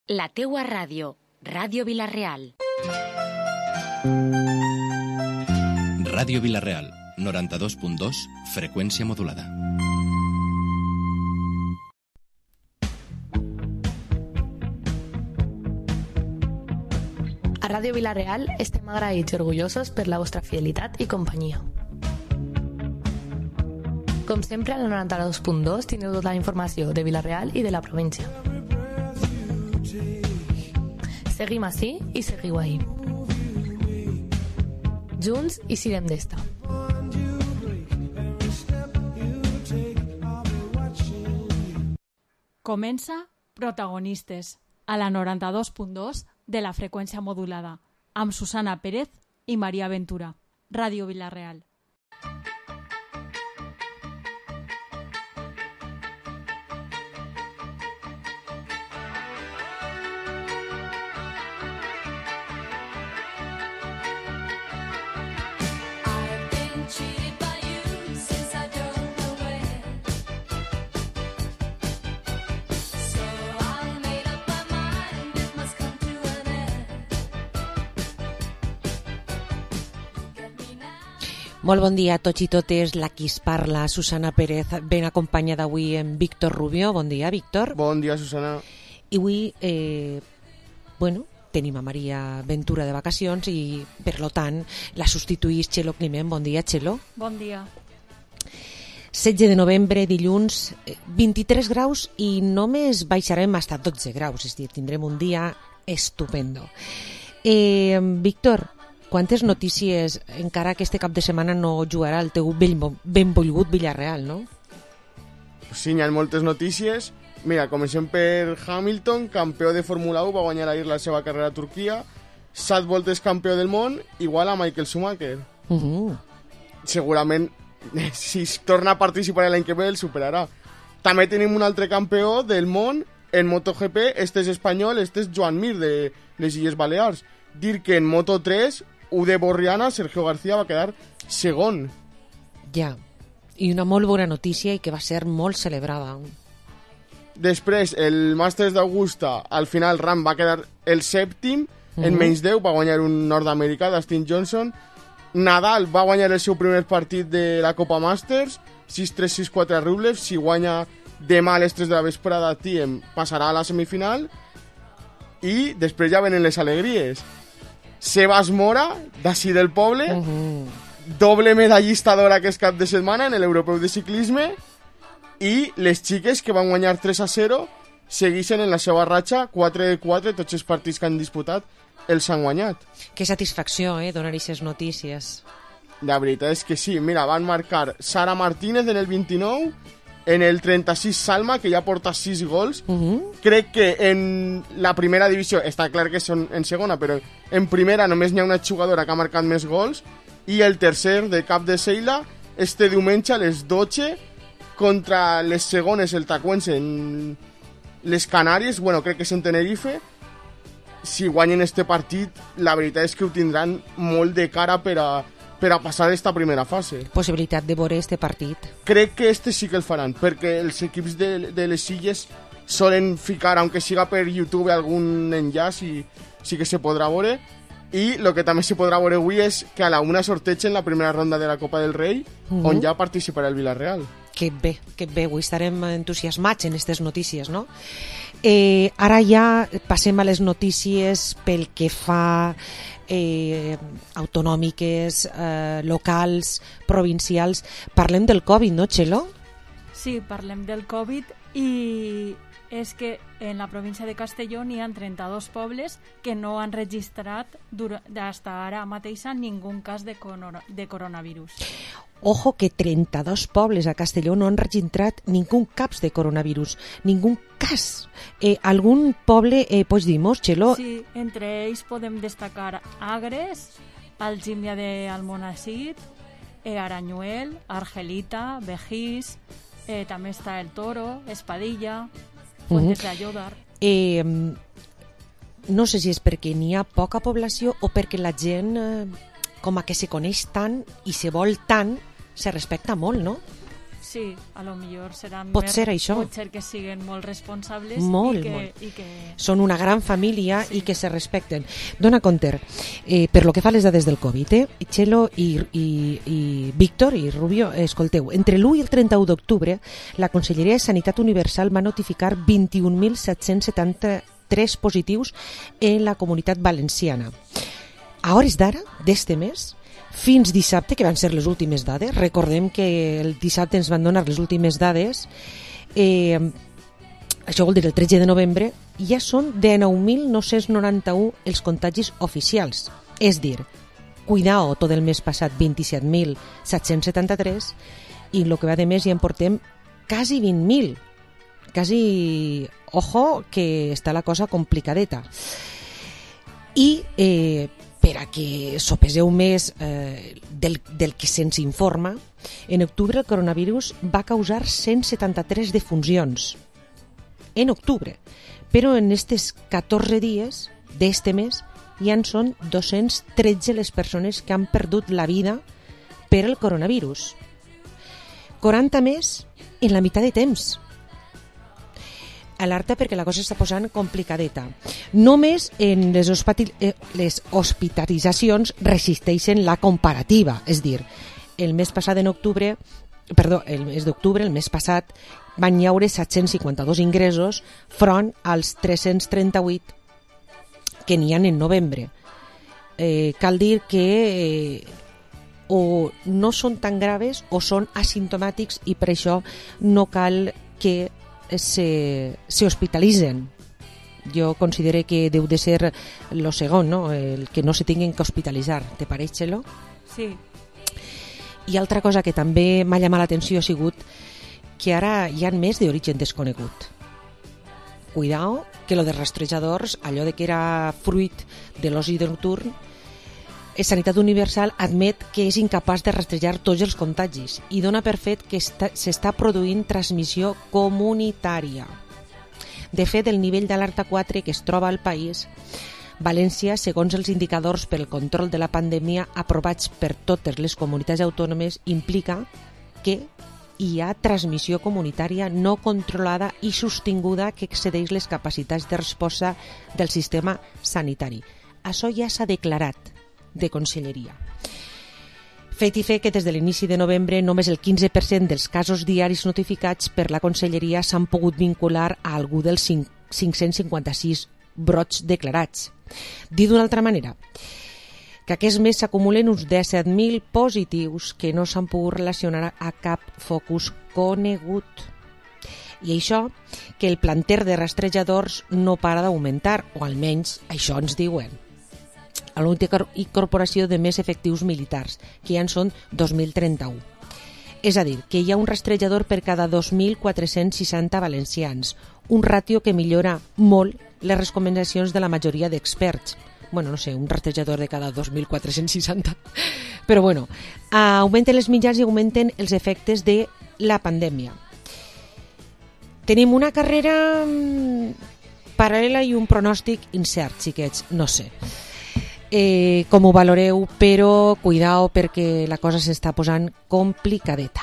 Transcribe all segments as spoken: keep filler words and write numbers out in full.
La teua ràdio, Ràdio Vila-real. Ràdio Vila-real, noranta-dos punt dos, freqüència modulada. A Ràdio Vila-real estem agraïts i orgullosos per la vostra fidelitat i companyia. Com sempre, al noranta-dos punt dos teniu tota la informació de Vila-real i de la província. Seguim ací i seguiu ahí. Junts i sirem d'esta. Comença Protagonistes, a la noranta-dos punt dos de la freqüència modulada, amb Susana Pérez i Maria Ventura. Ràdio Vila-real. Molt bon dia a tots i totes, la qui es parla, Susana Pérez, ben acompanyada avui en Víctor Rubio. Bon dia, Víctor. Bon dia, Susana. I avui, eh, bueno, tenim a Maria Ventura de vacacions i, per lo tant, la substituïs Txelo Climent. Bon dia, Txelo. Bon dia. setze de novembre, dilluns, vint-i-tres graus i només baixarem fins a dotze graus, és a dir, tindrem un dia estupendo. Eh, Víctor, quantes notícies, encara que este cap de setmana no jugarà el teu ben, ben volgut Villarreal, no? Sí, hi ha moltes notícies. Mira, comencem per Hamilton, campió de Fórmula u, va guanyar ahir la seva carrera a Turquia, set voltes campió del món, igual a Michael Schumacher. Uh -huh. Segurament, si torna a participar l'any que ve, el superarà. També tenim un altre campió del món en MotoGP, este és espanyol, este és Joan Mir, de les Illes Balears. Dir que en Moto tres, U de Borriana, Sergio García va quedar segon. Ja, i una molt bona notícia i que va ser molt celebrada. Després, el Masters d'Augusta, al final Ram va quedar el sèptim, uh -huh. en menys deu, va guanyar un nord-americà, Dustin Johnson. Nadal va guanyar el seu primer partit de la Copa Masters, sis tres sis quatre a Rublev. Si guanya demà a les tres de la vesprada a Tiem, passarà a la semifinal. I després ja venen les alegries. Sebas Mora, d'ací del poble, uh -huh. doble medallista d'or aquest cap de setmana en l'Europeu de ciclisme, i les xiques que van guanyar tres a zero segueixen en la seva ratxa, quatre de quatre, tots els partits que han disputat els han guanyat. Que satisfacció, eh, donar aquestes notícies. La veritat és que sí. Mira, van marcar Sara Martínez en el vint-i-nou, en el trenta-sis Salma, que ja porta sis gols. Uh -huh. Crec que en la primera divisió, està clar que són en segona, però en primera només n'hi ha una jugadora que ha marcat més gols. I el tercer, de Cap de Seila, este diumenge a les dotze, contra les segones, el Tacuense, en les Canàries, bueno, crec que és en Tenerife. Si guanyen este partit, la veritat és que ho tindran molt de cara per a per a passar esta primera fase. Possibilitat de veure este partit. Crec que este sí que el faran, perquè els equips de, de les illes solen ficar, aunque siga per YouTube, algun enllaç i sí que se podrà veure. I el que també se podrà veure avui és que a la una sortegen la primera ronda de la Copa del Rei, uh -huh. on ja participarà el Villarreal. Que bé, que bé, avui estarem entusiasmats en aquestes notícies, no? Eh, ara ja passem a les notícies pel que fa eh, autonòmiques, eh, locals, provincials. Parlem del Covid, no, Txelo? Sí, parlem del Covid i és que en la província de Castelló n'hi ha trenta-dos pobles que no han registrat fins ara mateixa ningú cas de, corona, de coronavirus. Ojo que trenta-dos pobles a Castelló no han registrat ningú cas de coronavirus, ningú cas. Eh, algun poble, eh, pots dir-nos, Txelo? Sí, entre ells podem destacar Agres, Algímia de Almonacid, eh, Aranyuel, Argelita, Begís, eh, també està el Toro, Espadilla, Fuentes uh -huh. de Ayodar. Eh, no sé si és perquè n'hi ha poca població o perquè la gent eh, com a que se coneix tant i se vol tant, se respecta molt, no? Sí, a lo millor seran Pot més, ser això. pot ser que siguin molt responsables Molt, i, que, molt. i que... Són una gran família Sí. i que se respecten. Dona compte, eh, per lo que fa a les dades del Covid, eh, Txelo i, i, i Víctor i Rubio, eh, escolteu, entre l'u i el trenta-u d'octubre, la Conselleria de Sanitat Universal va notificar vint-i-un mil set-cents setanta-tres positius en la comunitat valenciana. A hores d'ara, d'este mes, fins dissabte, que van ser les últimes dades, recordem que el dissabte ens van donar les últimes dades, eh, això vol dir el tretze de novembre, ja són de nou mil nou-cents noranta-u els contagis oficials. És dir, cuidao, tot el mes passat vint-i-set mil set-cents setanta-tres i el que va de mes ja en portem quasi vint mil. Quasi, ojo, que està la cosa complicadeta. I eh, per a que sopeseu més eh, del, del que se'ns informa, en octubre el coronavirus va causar cent setanta-tres defuncions. En octubre. Però en estos catorze dies d'este mes ja en són dos-cents tretze les persones que han perdut la vida per el coronavirus. quaranta més en la meitat de temps. Alerta perquè la cosa està posant complicadeta. Només en les, hospitali- eh, les hospitalitzacions resisteixen la comparativa. És dir, el mes passat en octubre, perdó, el mes d'octubre, el mes passat, van hi haure set-cents cinquanta-dos ingressos front als tres-cents trenta-vuit que n'hi ha en novembre. Eh, cal dir que eh, o no són tan graves o són asimptomàtics i per això no cal que se, se hospitalitzen. Jo considero que deu de ser el segon, no? El que no se tinguin que hospitalitzar. Te pareix, Txelo? Sí, I altra cosa que també m'ha llamat l'atenció ha sigut que ara hi ha més d'origen desconegut. Cuidao, que lo de rastrejadors, allò de que era fruit de l'oci nocturn, Sanitat Universal admet que és incapaç de rastrejar tots els contagis i dona per fet que s'està produint transmissió comunitària. De fet, el nivell d'alerta quatre que es troba al país, València, segons els indicadors per al control de la pandèmia aprovats per totes les comunitats autònomes, implica que hi ha transmissió comunitària no controlada i sostinguda que excedeix les capacitats de resposta del sistema sanitari. Això ja s'ha declarat de Conselleria. Fet i fet que des de l'inici de novembre només el quinze per cent dels casos diaris notificats per la Conselleria s'han pogut vincular a algú dels cinc-cents cinquanta-sis brots declarats. Dit d'una altra manera, que aquest mes s'acumulen uns disset mil positius que no s'han pogut relacionar a cap focus conegut. I això, que el planter de rastrejadors no para d'augmentar, o almenys això ens diuen. A l'única incorporació de més efectius militars, que ja en són dos mil trenta-u. És a dir, que hi ha un rastrejador per cada dos mil quatre-cents seixanta valencians, un ràtio que millora molt les recomanacions de la majoria d'experts. Bueno, no sé, un rastrejador de cada dos mil quatre-cents seixanta. Però bueno, augmenten les mitjans i augmenten els efectes de la pandèmia. Tenim una carrera paral·lela i un pronòstic incert, xiquets, no sé. Eh, com ho valoreu, però cuidao perquè la cosa s'està posant complicadeta.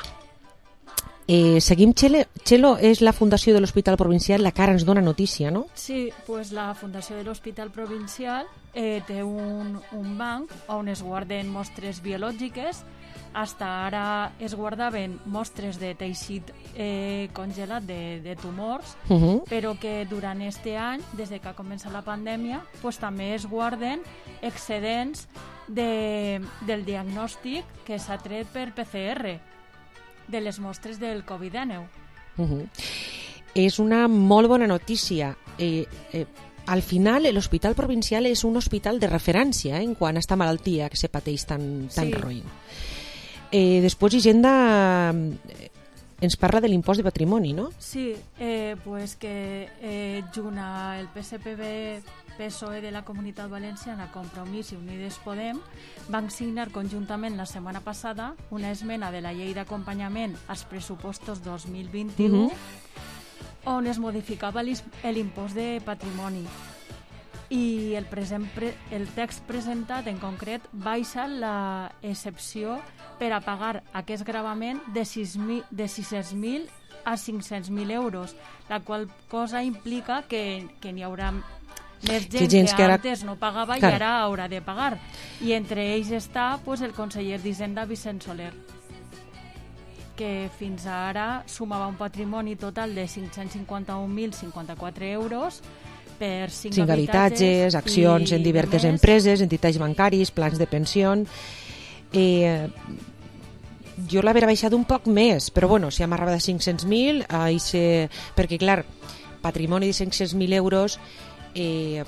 Eh, seguim, Txelo, Txelo és la Fundació de l'Hospital Provincial la que ara ens dona notícia, no? sí, pues la Fundació de l'Hospital Provincial eh, té un, un banc on es guarden mostres biològiques. Hasta ara es guardaven mostres de teixit eh, congelat de, de tumors, Uh -huh. però que durant este any, des de que ha començat la pandèmia, pues també es guarden excedents de, del diagnòstic que s'ha tret per P C R de les mostres del covid dinou. Uh -huh. És una molt bona notícia. Eh, eh, al final, l'Hospital Provincial és un hospital de referència eh, en quant a esta malaltia que se pateix tan, tan Sí. roïn. Eh, després Hisenda eh, ens parla de l'impost de patrimoni, no? Sí, eh, pues que eh, junt al P S P B, P S O E de la Comunitat Valenciana, Compromís i Unides Podem, van signar conjuntament la setmana passada una esmena de la llei d'acompanyament als pressupostos dos mil vint-i-u, Mhm. on es modificava l'is- l'impost de patrimoni. i el, present pre el text presentat en concret baixa la excepció per a pagar aquest gravament de sis cents mil a cinc-cents mil euros, la qual cosa implica que, que n'hi haurà més gent que, que ara... antes no pagava Clar. I ara haurà de pagar. I entre ells està pues, el conseller d'Hisenda Vicent Soler, que fins ara sumava un patrimoni total de cinc-cents cinquanta-un mil cinquanta-quatre euros per cinc, cinc habitatges, accions en diverses més. Empreses, entitats bancaris, plans de pensió. Eh, jo l'havia baixat un poc més, però bueno, si hem arribat a cinc-cents mil, eh, se... perquè clar, patrimoni de cinc-cents mil euros, eh,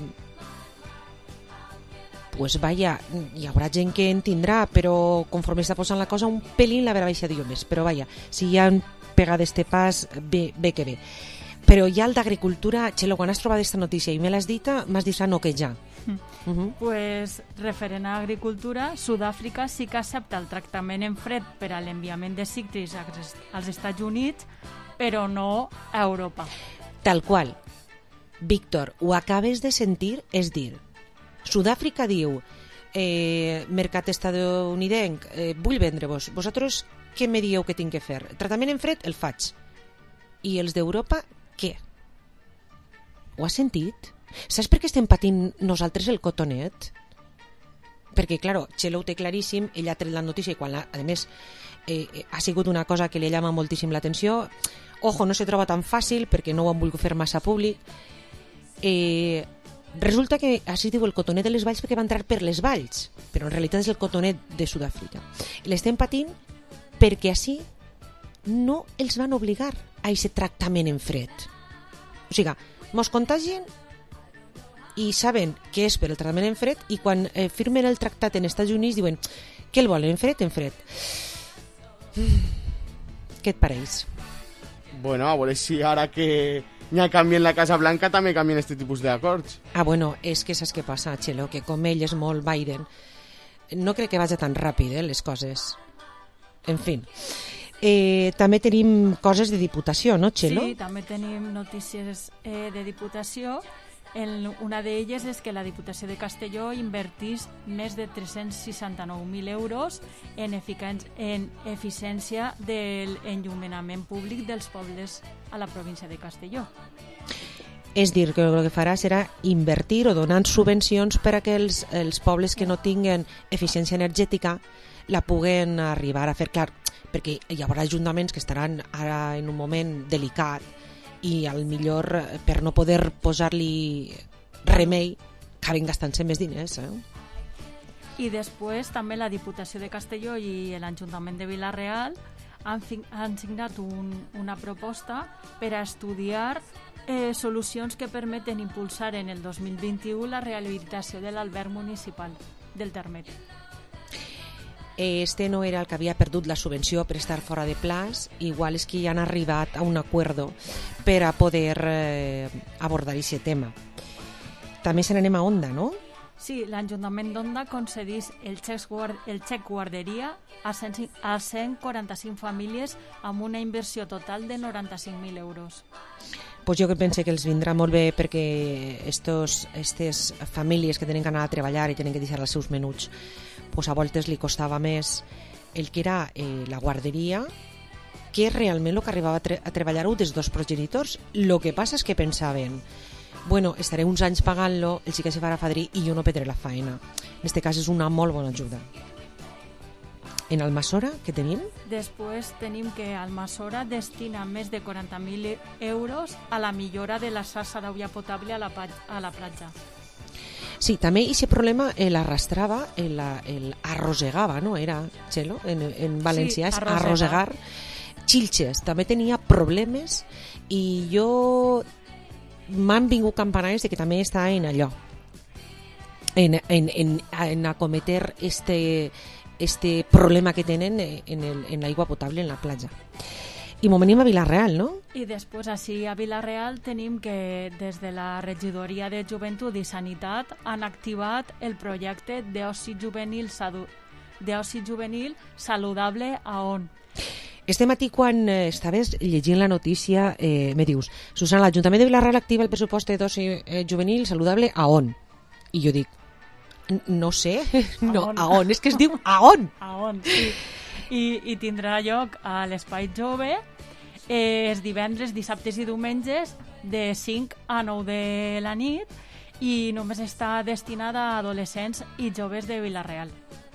pues vaya, hi haurà gent que en tindrà, però conforme està posant la cosa un pelín l'haurà baixat jo més, però vaja, si ja han pegat este pas, bé, bé que bé. Però ja el d'agricultura, Txelo, quan has trobat aquesta notícia i me l'has dita, m'has dit no que ja. Mm. Uh -huh. Pues, referent a agricultura, Sud-àfrica sí que accepta el tractament en fred per a l'enviament de cítrics als Estats Units, però no a Europa. Tal qual. Víctor, ho acabes de sentir, és dir, Sud-àfrica diu, eh, mercat estadounidenc, eh, vull vendre-vos, vosaltres què me dieu que tinc que fer? Tractament en fred, el faig. I els d'Europa, què? Ho has sentit? Saps per què estem patint nosaltres el cotonet? Perquè, claro, Txelo ho té claríssim, ella ha tret la notícia i quan, la, a més, eh, ha sigut una cosa que li llama moltíssim l'atenció. Ojo, no se troba tan fàcil perquè no ho han volgut fer massa públic. Eh... Resulta que així diu el cotonet de les valls perquè va entrar per les valls, però en realitat és el cotonet de Sud-àfrica. I l'estem patint perquè així no els van obligar a aquest tractament en fred. O sigui, mos contagien i saben que és per el tractament en fred i quan eh, firmen el tractat en Estats Units diuen què el volen, en fred, en fred. Mm. Què et pareix? Bueno, a veure si ara que n'hi ha canvi en la Casa Blanca també canvien aquest tipus d'acords. Ah, bueno, és que saps què passa, Txelo, que com ell és molt Biden, no crec que vagi tan ràpid, eh, les coses. En fi. Eh, també tenim coses de diputació, no, Txelo? Sí, també tenim notícies eh, de diputació. En una d'elles és que la Diputació de Castelló invertís més de tres-cents seixanta-nou mil euros en, en eficiència de l'enllumenament públic dels pobles a la província de Castelló. És dir, que el que farà serà invertir o donar subvencions per a que els, els pobles que no tinguen eficiència energètica la puguen arribar a fer. Clar, perquè hi haurà ajuntaments que estaran ara en un moment delicat i al millor per no poder posar-li remei acaben gastant-se més diners. Eh? I després també la Diputació de Castelló i l'Ajuntament de Vila-real han, han signat un, una proposta per a estudiar eh, solucions que permeten impulsar en el dos mil vint-i-u la rehabilitació de l'alberg municipal del Termet. Este no era el que havia perdut la subvenció per estar fora de plaç, igual és que ja han arribat a un acuerdo per a poder eh, abordar aquest tema. També se n'anem a Onda, no? Sí, l'Ajuntament d'Onda concedís el xec, guard, el xec guarderia a cent, a cent quaranta-cinc famílies amb una inversió total de noranta-cinc mil euros. Pues jo que pense que els vindrà molt bé perquè estos, estes famílies que tenen que anar a treballar i tenen que deixar els seus menuts, pues a voltes li costava més el que era eh, la guarderia que realment el que arribava a, tre a treballar-ho dels dos progenitors. Lo que passa és que pensaven, bueno, estaré uns anys pagant-lo, el sí que se farà fadrí i jo no perdré la feina. En aquest cas és una molt bona ajuda. En Almassora, què tenim? Després tenim que Almassora destina més de quaranta mil euros a la millora de la xarxa d'aigua potable a la, a la platja. Sí, també aquest problema l'arrastrava, el, el arrossegava, no? Era, Txelo, en, en valencià és sí, arrossegar. Xilxes també tenia problemes i jo m'han vingut campanades de que també està en allò, en, en, en, en acometer este... este problema que tenen en, el, en l'aigua potable en la platja. I m'ho venim a Vila-real, no? I després, així, a Vila-real tenim que des de la Regidoria de Joventut i Sanitat han activat el projecte d'oci juvenil, d'oci juvenil saludable a on. Este matí, quan eh, estaves llegint la notícia, eh, me dius, Susana, l'Ajuntament de Vila-real activa el pressupost d'oci eh, juvenil saludable a on? I jo dic, no sé, no, on? a on? És que es diu a on? A on, sí. I, i tindrà lloc a l'Espai Jove eh, els divendres, dissabtes i diumenges de cinc a nou de la nit i només està destinada a adolescents i joves de Vila-real.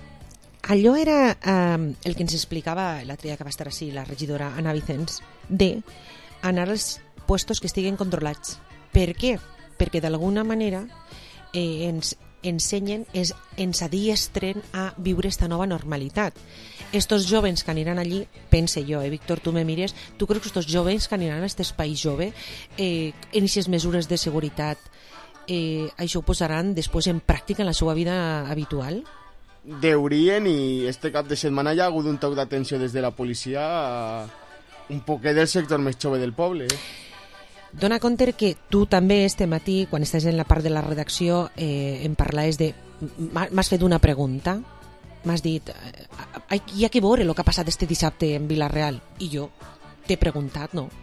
Allò era eh, el que ens explicava l'altre dia que va estar així la regidora Ana Vicens, de anar als puestos que estiguen controlats. Per què? Perquè d'alguna manera eh, ens ensenyen, es, ens adiestren a viure esta nova normalitat. Estos jóvens que aniran allí, pense jo, eh, Víctor, tu me mires, tu creus que estos jóvens que aniran a aquest espai jove, eh, en aquestes mesures de seguretat, eh, això ho posaran després en pràctica en la seva vida habitual? Deurien, i este cap de setmana hi ha hagut un toc d'atenció des de la policia a un poquet del sector més jove del poble. Eh? Dona compte que tu també este matí, quan estàs en la part de la redacció, eh, em parlaves de... M'has fet una pregunta, m'has dit, eh, hi ha que veure el que ha passat este dissabte en Vila-real. I jo t'he preguntat, no?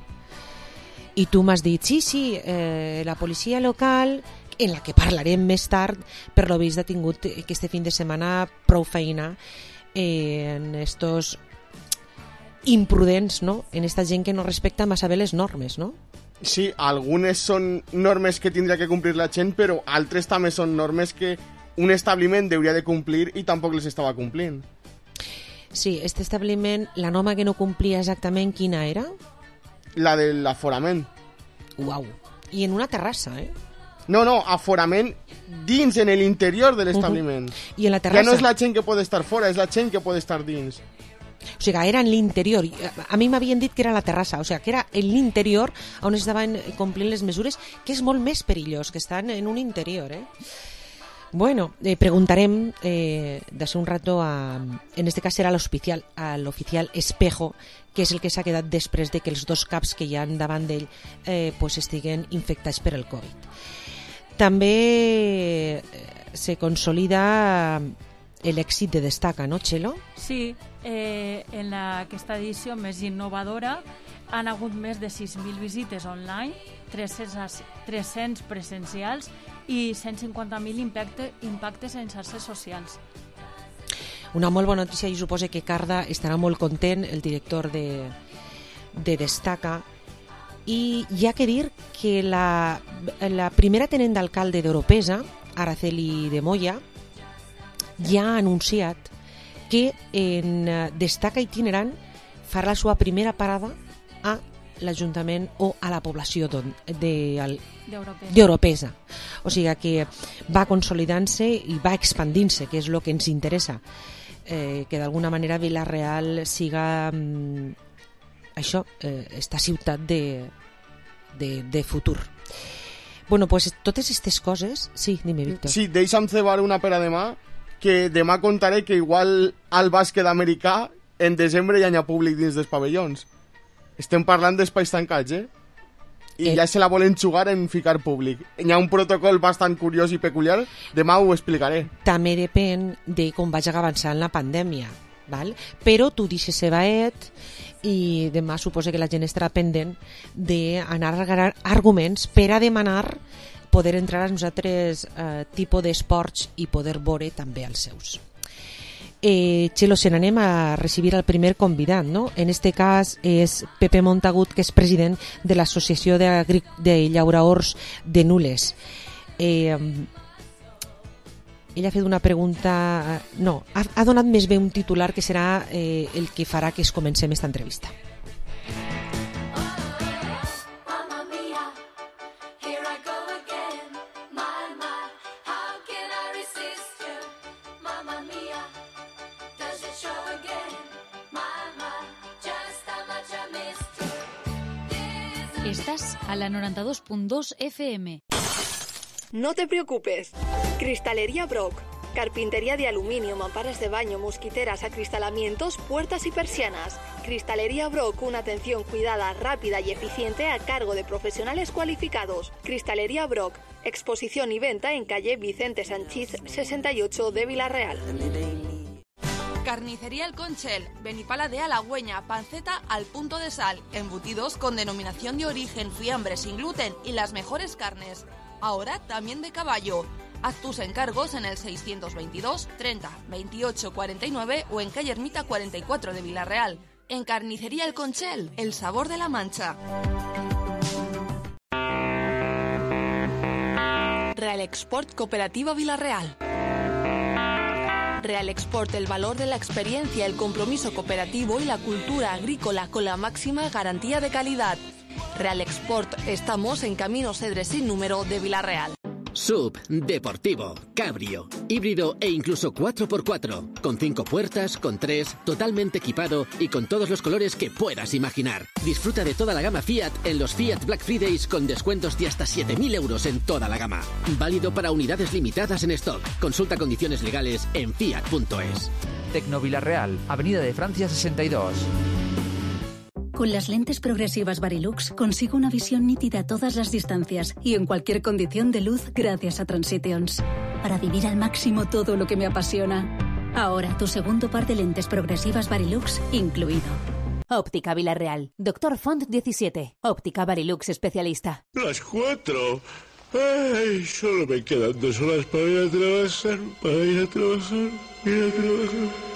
I tu m'has dit, sí, sí, eh, la policia local, en la que parlarem més tard, per lo vist ha tingut aquest fin de setmana prou feina eh, en estos imprudents, no? En esta gent que no respecta massa bé les normes, no? Sí, algunes són normes que tindria que complir la gent, però altres també són normes que un establiment hauria de complir i tampoc les estava complint. Sí, este establiment, la norma que no complia exactament quina era? La de l'aforament. Uau, i en una terrassa, eh? No, no, aforament dins, en l'interior de l'establiment. Uh-huh. I en la terrassa? Ja no és la gent que pot estar fora, és la gent que pot estar dins. O sigui, era en l'interior. A mi m'havien dit que era la terrassa, o sigui, que era en l'interior on estaven complint les mesures, que és molt més perillós, que estan en un interior, eh? Bueno, eh, preguntarem eh, d'ací un rato a, en este cas serà l'oficial, a l'oficial Espejo, que és el que s'ha quedat després de que els dos caps que hi ha davant d'ell eh, pues estiguen infectats per el Covid. També eh, se consolida l'èxit de Destaca, no, Txelo? Sí, eh, en la, aquesta edició més innovadora han hagut més de sis mil visites online, tres-cents, tres-cents presencials i cent cinquanta mil impacte, impactes en xarxes socials. Una molt bona notícia, i suposo que Carda estarà molt content, el director de, de Destaca. I hi ha que dir que la, la primera tenent d'alcalde d'Oropesa, Araceli de Moya, ja ha anunciat que en Destaca itinerant farà la seva primera parada a l'Ajuntament o a la població d'Oropesa. O sigui que va consolidant-se i va expandint-se, que és el que ens interessa, eh, que d'alguna manera Vila-real siga mm, això, eh, esta ciutat de, de, de futur. Bueno, pues totes aquestes coses... Sí, dime, Víctor. Sí, deixa'm cebar una per a demà, que demà contaré que igual al bàsquet americà en desembre ja hi ha públic dins dels pavellons. Estem parlant d'espais tancats, eh? I eh. ja se la volen jugar en ficar públic. Hi ha un protocol bastant curiós i peculiar, demà ho explicaré. També depèn de com vagi avançant la pandèmia, val? Però tu deixes sebaet i demà suposa que la gent estarà pendent d'anar a agarrar arguments per a demanar poder entrar a nosaltres eh, tipus d'esports i poder veure també els seus. Eh, Txelo, se n'anem a recibir el primer convidat, no? En este cas és Pepe Montagut, que és president de l'Associació de, de Llauraors de Nules. Eh, ell ha fet una pregunta... No, ha, ha donat més bé un titular que serà eh, el que farà que es comencem esta entrevista. Estás a la noventa y dos punto dos F M. No te preocupes. Cristalería Brock. Carpintería de aluminio, mamparas de baño, mosquiteras, acristalamientos, puertas y persianas. Cristalería Brock, una atención cuidada, rápida y eficiente a cargo de profesionales cualificados. Cristalería Brock. Exposición y venta en calle Vicente Sanchís sesenta y ocho de Vila-real. Carnicería El Conchel, Benipala de Halagüeña, panceta al punto de sal, embutidos con denominación de origen, fiambre sin gluten y las mejores carnes. Ahora también de caballo. Haz tus encargos en el seiscientos veintidós treinta veintiocho cuarenta y nueve o en calle Ermita cuarenta y cuatro de Villarreal. En Carnicería El Conchel, el sabor de la Mancha. Real Export Cooperativa Villarreal. Real Export, el valor de la experiencia, el compromiso cooperativo y la cultura agrícola con la máxima garantía de calidad. Real Export, estamos en Camino Cedres sin número de Villarreal. S U V, deportivo, cabrio, híbrido e incluso cuatro por cuatro. Con cinco puertas, con tres, totalmente equipado y con todos los colores que puedas imaginar. Disfruta de toda la gama Fiat en los Fiat Black Fridays con descuentos de hasta siete mil euros en toda la gama. Válido para unidades limitadas en stock. Consulta condiciones legales en fiat punto es. Tecno Villarreal, Avenida de Francia sesenta y dos. Con las lentes progresivas Varilux consigo una visión nítida a todas las distancias y en cualquier condición de luz gracias a Transitions. Para vivir al máximo todo lo que me apasiona. Ahora tu segundo par de lentes progresivas Varilux incluido. Óptica Villarreal. Doctor Font diecisiete. Óptica Varilux especialista. Las cuatro. Ay, solo me quedan dos horas para ir a trabajar. Para ir a trabajar. Ir a trabajar.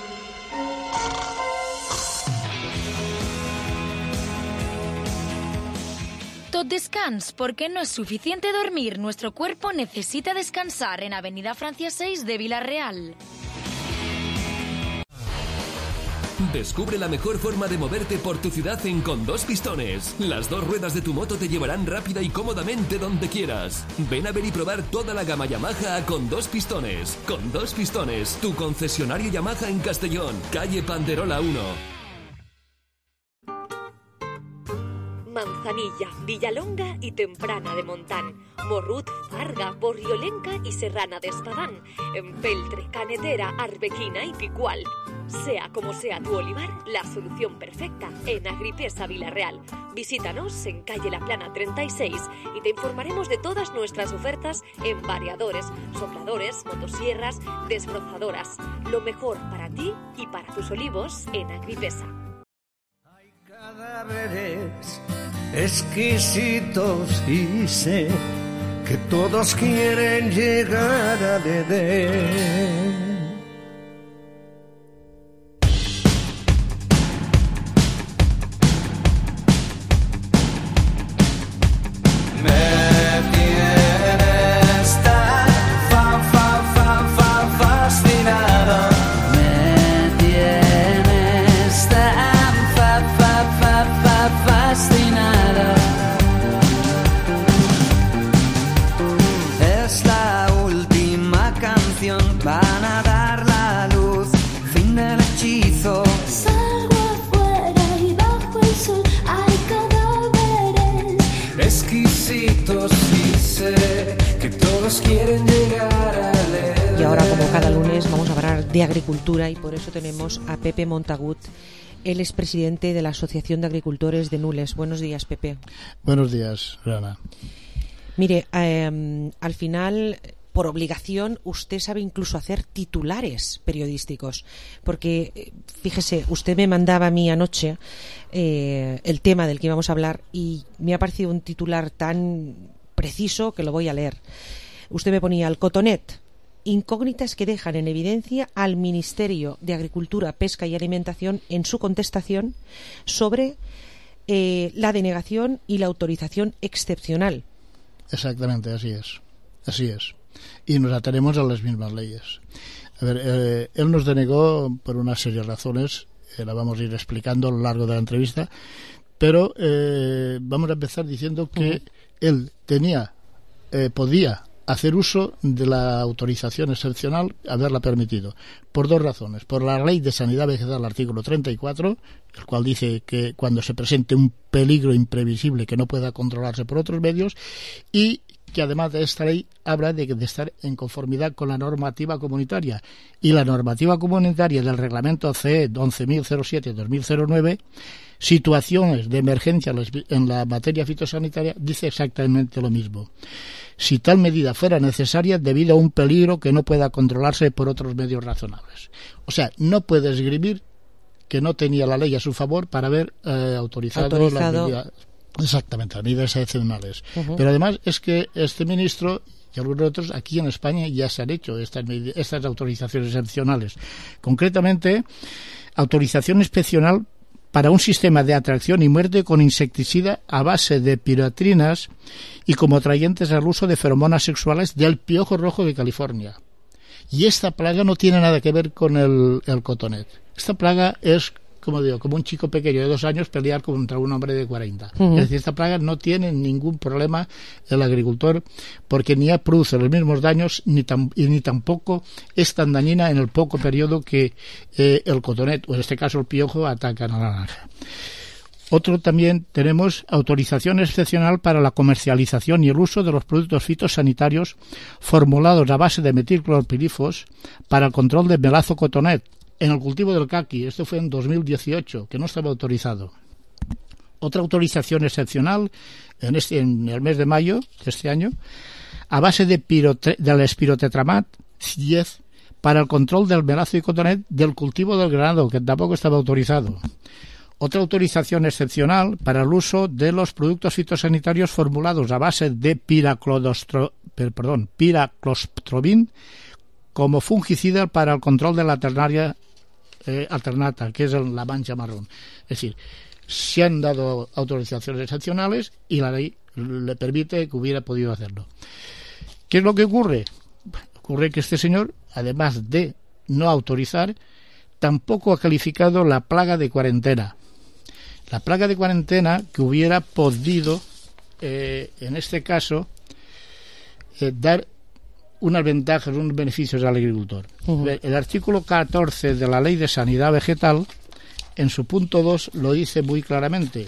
Tot descans, porque no es suficiente dormir. Nuestro cuerpo necesita descansar en Avenida Francia seis de Villarreal. Descubre la mejor forma de moverte por tu ciudad en Con Dos Pistones. Las dos ruedas de tu moto te llevarán rápida y cómodamente donde quieras. Ven a ver y probar toda la gama Yamaha a Con Dos Pistones. Con Dos Pistones, tu concesionario Yamaha en Castellón, calle Panderola uno. Manzanilla, Villalonga y Temprana de Montán, Morrut, Farga, Borriolenca y Serrana de Espadán, Empeltre, Canetera, Arbequina y Picual. Sea como sea tu olivar, la solución perfecta en Agripesa Villarreal. Visítanos en calle La Plana treinta y seis y te informaremos de todas nuestras ofertas en variadores, sopladores, motosierras, desbrozadoras. Lo mejor para ti y para tus olivos en Agripesa. Cadáveres exquisitos y sé que todos quieren llegar a Edén. Me tienes tan fa, fa, fa, fa, fascinado. Me tienes tan fa, fa, fa, fa, fascinado. Es la última canción, van a dar la luz, fin del hechizo. Salgo afuera y bajo el sol hay cadáveres exquisitos y sé que todos quieren llegar a leer. Y ahora, como cada lunes, vamos a hablar de agricultura y por eso tenemos a Pepe Montagut. Él es presidente de la Asociación de Agricultores de Nules. Buenos días, Pepe. Buenos días, Rana. Mire, eh, al final, por obligación, usted sabe incluso hacer titulares periodísticos. Porque, fíjese, usted me mandaba a mí anoche eh, el tema del que íbamos a hablar y me ha parecido un titular tan preciso que lo voy a leer. Usted me ponía el cotonet. Incógnitas que dejan en evidencia al Ministerio de Agricultura, Pesca y Alimentación en su contestación sobre eh, la denegación y la autorización excepcional. Exactamente, así es. Así es. Y nos atenemos a las mismas leyes. A ver, eh, él nos denegó por una serie de razones, eh, la vamos a ir explicando a lo largo de la entrevista, pero eh, vamos a empezar diciendo que uh-huh. él tenía, eh, podía hacer uso de la autorización excepcional, haberla permitido, por dos razones. Por la Ley de Sanidad Vegetal, artículo treinta y cuatro, el cual dice que cuando se presente un peligro imprevisible que no pueda controlarse por otros medios, y que además de esta ley habla de, de estar en conformidad con la normativa comunitaria. Y la normativa comunitaria del reglamento C E once mil siete dos mil nueve, situaciones de emergencia en la materia fitosanitaria, dice exactamente lo mismo. Si tal medida fuera necesaria debido a un peligro que no pueda controlarse por otros medios razonables. O sea, no puede esgrimir que no tenía la ley a su favor para haber eh, autorizado, autorizado las medidas. Exactamente, las medidas excepcionales. Uh-huh. Pero además es que este ministro y algunos otros aquí en España ya se han hecho estas, estas autorizaciones excepcionales. Concretamente, autorización excepcional para un sistema de atracción y muerte con insecticida a base de piratrinas y como atrayentes al uso de feromonas sexuales del piojo rojo de California. Y esta plaga no tiene nada que ver con el, el cotonet. Esta plaga es, como digo, como un chico pequeño de dos años pelear contra un hombre de cuarenta. Uh-huh. Es decir, esta plaga no tiene ningún problema el agricultor porque ni produce los mismos daños ni, tam, y ni tampoco es tan dañina en el poco periodo que eh, el cotonet, o en este caso el piojo, ataca a la naranja. Otro también tenemos autorización excepcional para la comercialización y el uso de los productos fitosanitarios formulados a base de metilclorpirifos para el control del melazo cotonet en el cultivo del caqui. Esto fue en dos mil dieciocho, que no estaba autorizado. Otra autorización excepcional en, este, en el mes de mayo de este año a base de pirotre, del espirotetramat diez para el control del melazo y cotonet del cultivo del granado, que tampoco estaba autorizado. Otra autorización excepcional para el uso de los productos fitosanitarios formulados a base de piraclodostro, perdón, piraclostrobin como fungicida para el control de la ternaria eh, alternata, que es la mancha marrón. Es decir, se han dado autorizaciones excepcionales y la ley le permite que hubiera podido hacerlo. ¿Qué es lo que ocurre? Ocurre que este señor, además de no autorizar, tampoco ha calificado la plaga de cuarentena. La plaga de cuarentena que hubiera podido, eh, en este caso, eh, dar unas ventajas, unos beneficios al agricultor. Uh-huh. El artículo catorce de la Ley de Sanidad Vegetal, en su punto dos, lo dice muy claramente.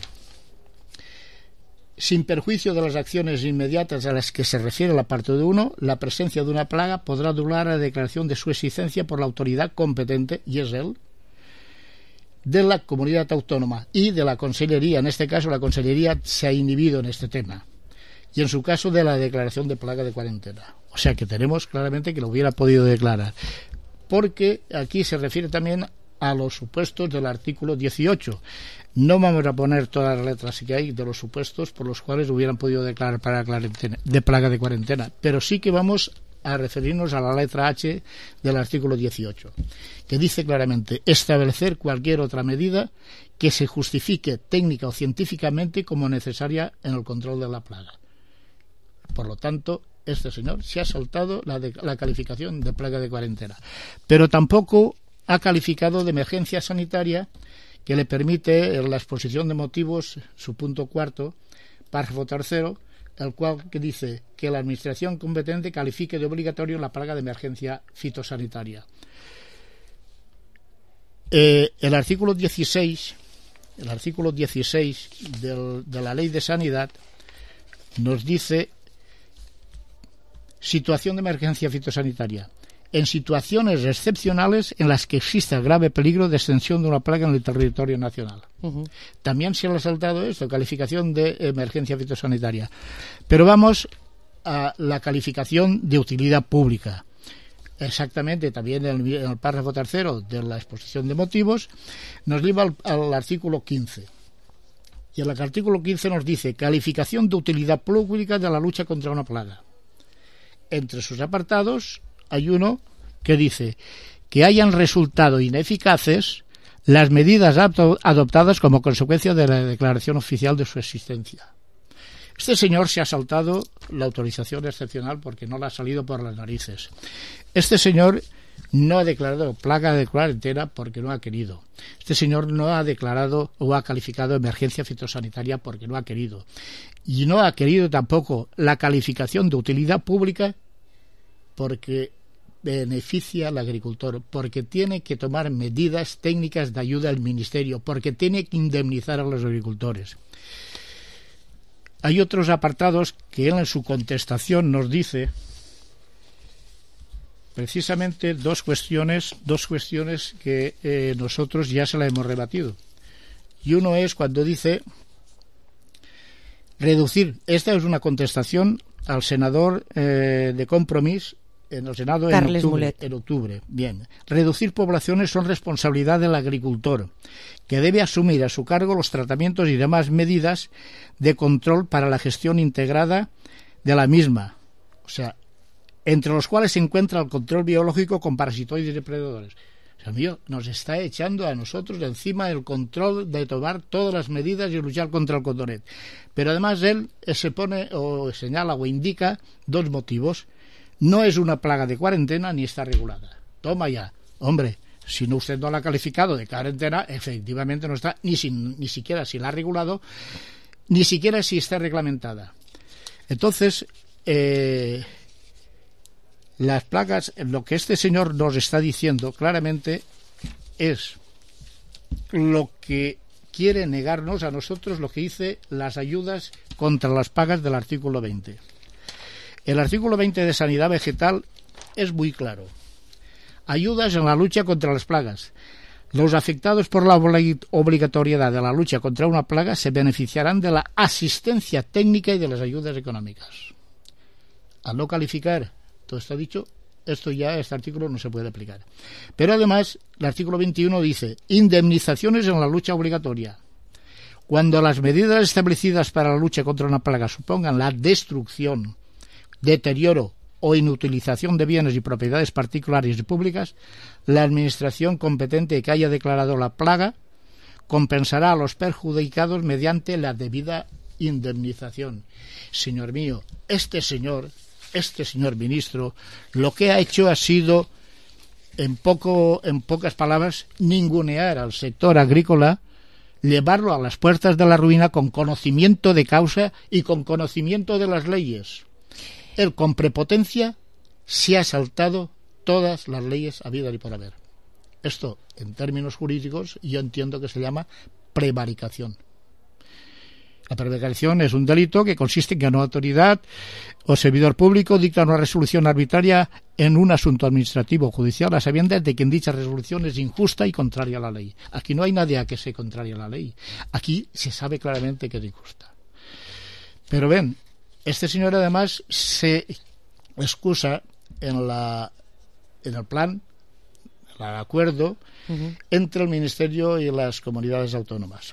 Sin perjuicio de las acciones inmediatas a las que se refiere la parte de uno, la presencia de una plaga podrá anular la declaración de su existencia por la autoridad competente, y es él, de la comunidad autónoma y de la Consellería. En este caso, la Consellería se ha inhibido en este tema. Y en su caso, de la declaración de plaga de cuarentena. O sea que tenemos claramente que lo hubiera podido declarar. Porque aquí se refiere también a los supuestos del artículo dieciocho. No vamos a poner todas las letras que hay de los supuestos por los cuales hubieran podido declarar plaga de plaga de cuarentena. Pero sí que vamos a referirnos a la letra H del artículo dieciocho, que dice claramente establecer cualquier otra medida que se justifique técnica o científicamente como necesaria en el control de la plaga. Por lo tanto, este señor se ha saltado la, de, la calificación de plaga de cuarentena, pero tampoco ha calificado de emergencia sanitaria, que le permite en la exposición de motivos, su punto cuarto, párrafo tercero, el cual que dice que la administración competente califique de obligatorio la plaga de emergencia fitosanitaria. Eh, el artículo dieciséis, el artículo dieciséis del, de la Ley de Sanidad nos dice situación de emergencia fitosanitaria. En situaciones excepcionales en las que exista grave peligro de extensión de una plaga en el territorio nacional. Uh-huh. También se le ha saltado esto, calificación de emergencia fitosanitaria. Pero vamos a la calificación de utilidad pública. Exactamente, también en el, en el párrafo tercero de la exposición de motivos, nos lleva al, al artículo quince. Y el artículo quince nos dice calificación de utilidad pública de la lucha contra una plaga. Entre sus apartados hay uno que dice que hayan resultado ineficaces las medidas adoptadas como consecuencia de la declaración oficial de su existencia. Este señor se ha saltado la autorización excepcional porque no le ha salido por las narices. Este señor no ha declarado plaga de cuarentena porque no ha querido. Este señor no ha declarado o ha calificado emergencia fitosanitaria porque no ha querido. Y no ha querido tampoco la calificación de utilidad pública porque beneficia al agricultor, porque tiene que tomar medidas técnicas de ayuda al ministerio, porque tiene que indemnizar a los agricultores. Hay otros apartados que él en su contestación nos dice precisamente dos cuestiones, dos cuestiones que eh, nosotros ya se la hemos rebatido. Y uno es cuando dice reducir, esta es una contestación al senador eh, de Compromís en el Senado en octubre, en octubre. Bien. Reducir poblaciones son responsabilidad del agricultor, que debe asumir a su cargo los tratamientos y demás medidas de control para la gestión integrada de la misma. O sea, entre los cuales se encuentra el control biológico con parasitoides y depredadores. O sea, mío, nos está echando a nosotros de encima el control de tomar todas las medidas y luchar contra el cotonet. Pero además él se pone o señala o indica dos motivos. No es una plaga de cuarentena ni está regulada. Toma ya, hombre, si no usted no la ha calificado de cuarentena, efectivamente no está, ni, sin, ni siquiera si la ha regulado, ni siquiera si está reglamentada. Entonces, eh, las plagas, lo que este señor nos está diciendo claramente es lo que quiere negarnos a nosotros lo que dice las ayudas contra las plagas del artículo veinte. El artículo veinte de Sanidad Vegetal es muy claro. Ayudas en la lucha contra las plagas. Los afectados por la obligatoriedad de la lucha contra una plaga se beneficiarán de la asistencia técnica y de las ayudas económicas. Al no calificar, todo está dicho, esto ya, este artículo no se puede aplicar. Pero además, el artículo veintiuno dice, indemnizaciones en la lucha obligatoria. Cuando las medidas establecidas para la lucha contra una plaga supongan la destrucción, deterioro o inutilización de bienes y propiedades particulares y públicas, la administración competente que haya declarado la plaga compensará a los perjudicados mediante la debida indemnización. Señor mío, este señor, este señor ministro, lo que ha hecho ha sido, en poco, en pocas palabras, ningunear al sector agrícola, llevarlo a las puertas de la ruina con conocimiento de causa y con conocimiento de las leyes. Él, con prepotencia, se ha saltado todas las leyes habidas y por haber. Esto, en términos jurídicos, yo entiendo que se llama prevaricación. La prevaricación es un delito que consiste en que una autoridad o servidor público dicta una resolución arbitraria en un asunto administrativo o judicial a sabiendas de que dicha resolución es injusta y contraria a la ley. Aquí no hay nadie a que sea contraria a la ley. Aquí se sabe claramente que es injusta. Pero ven, este señor además se excusa en la en el plan, el acuerdo uh-huh. entre el Ministerio y las comunidades autónomas.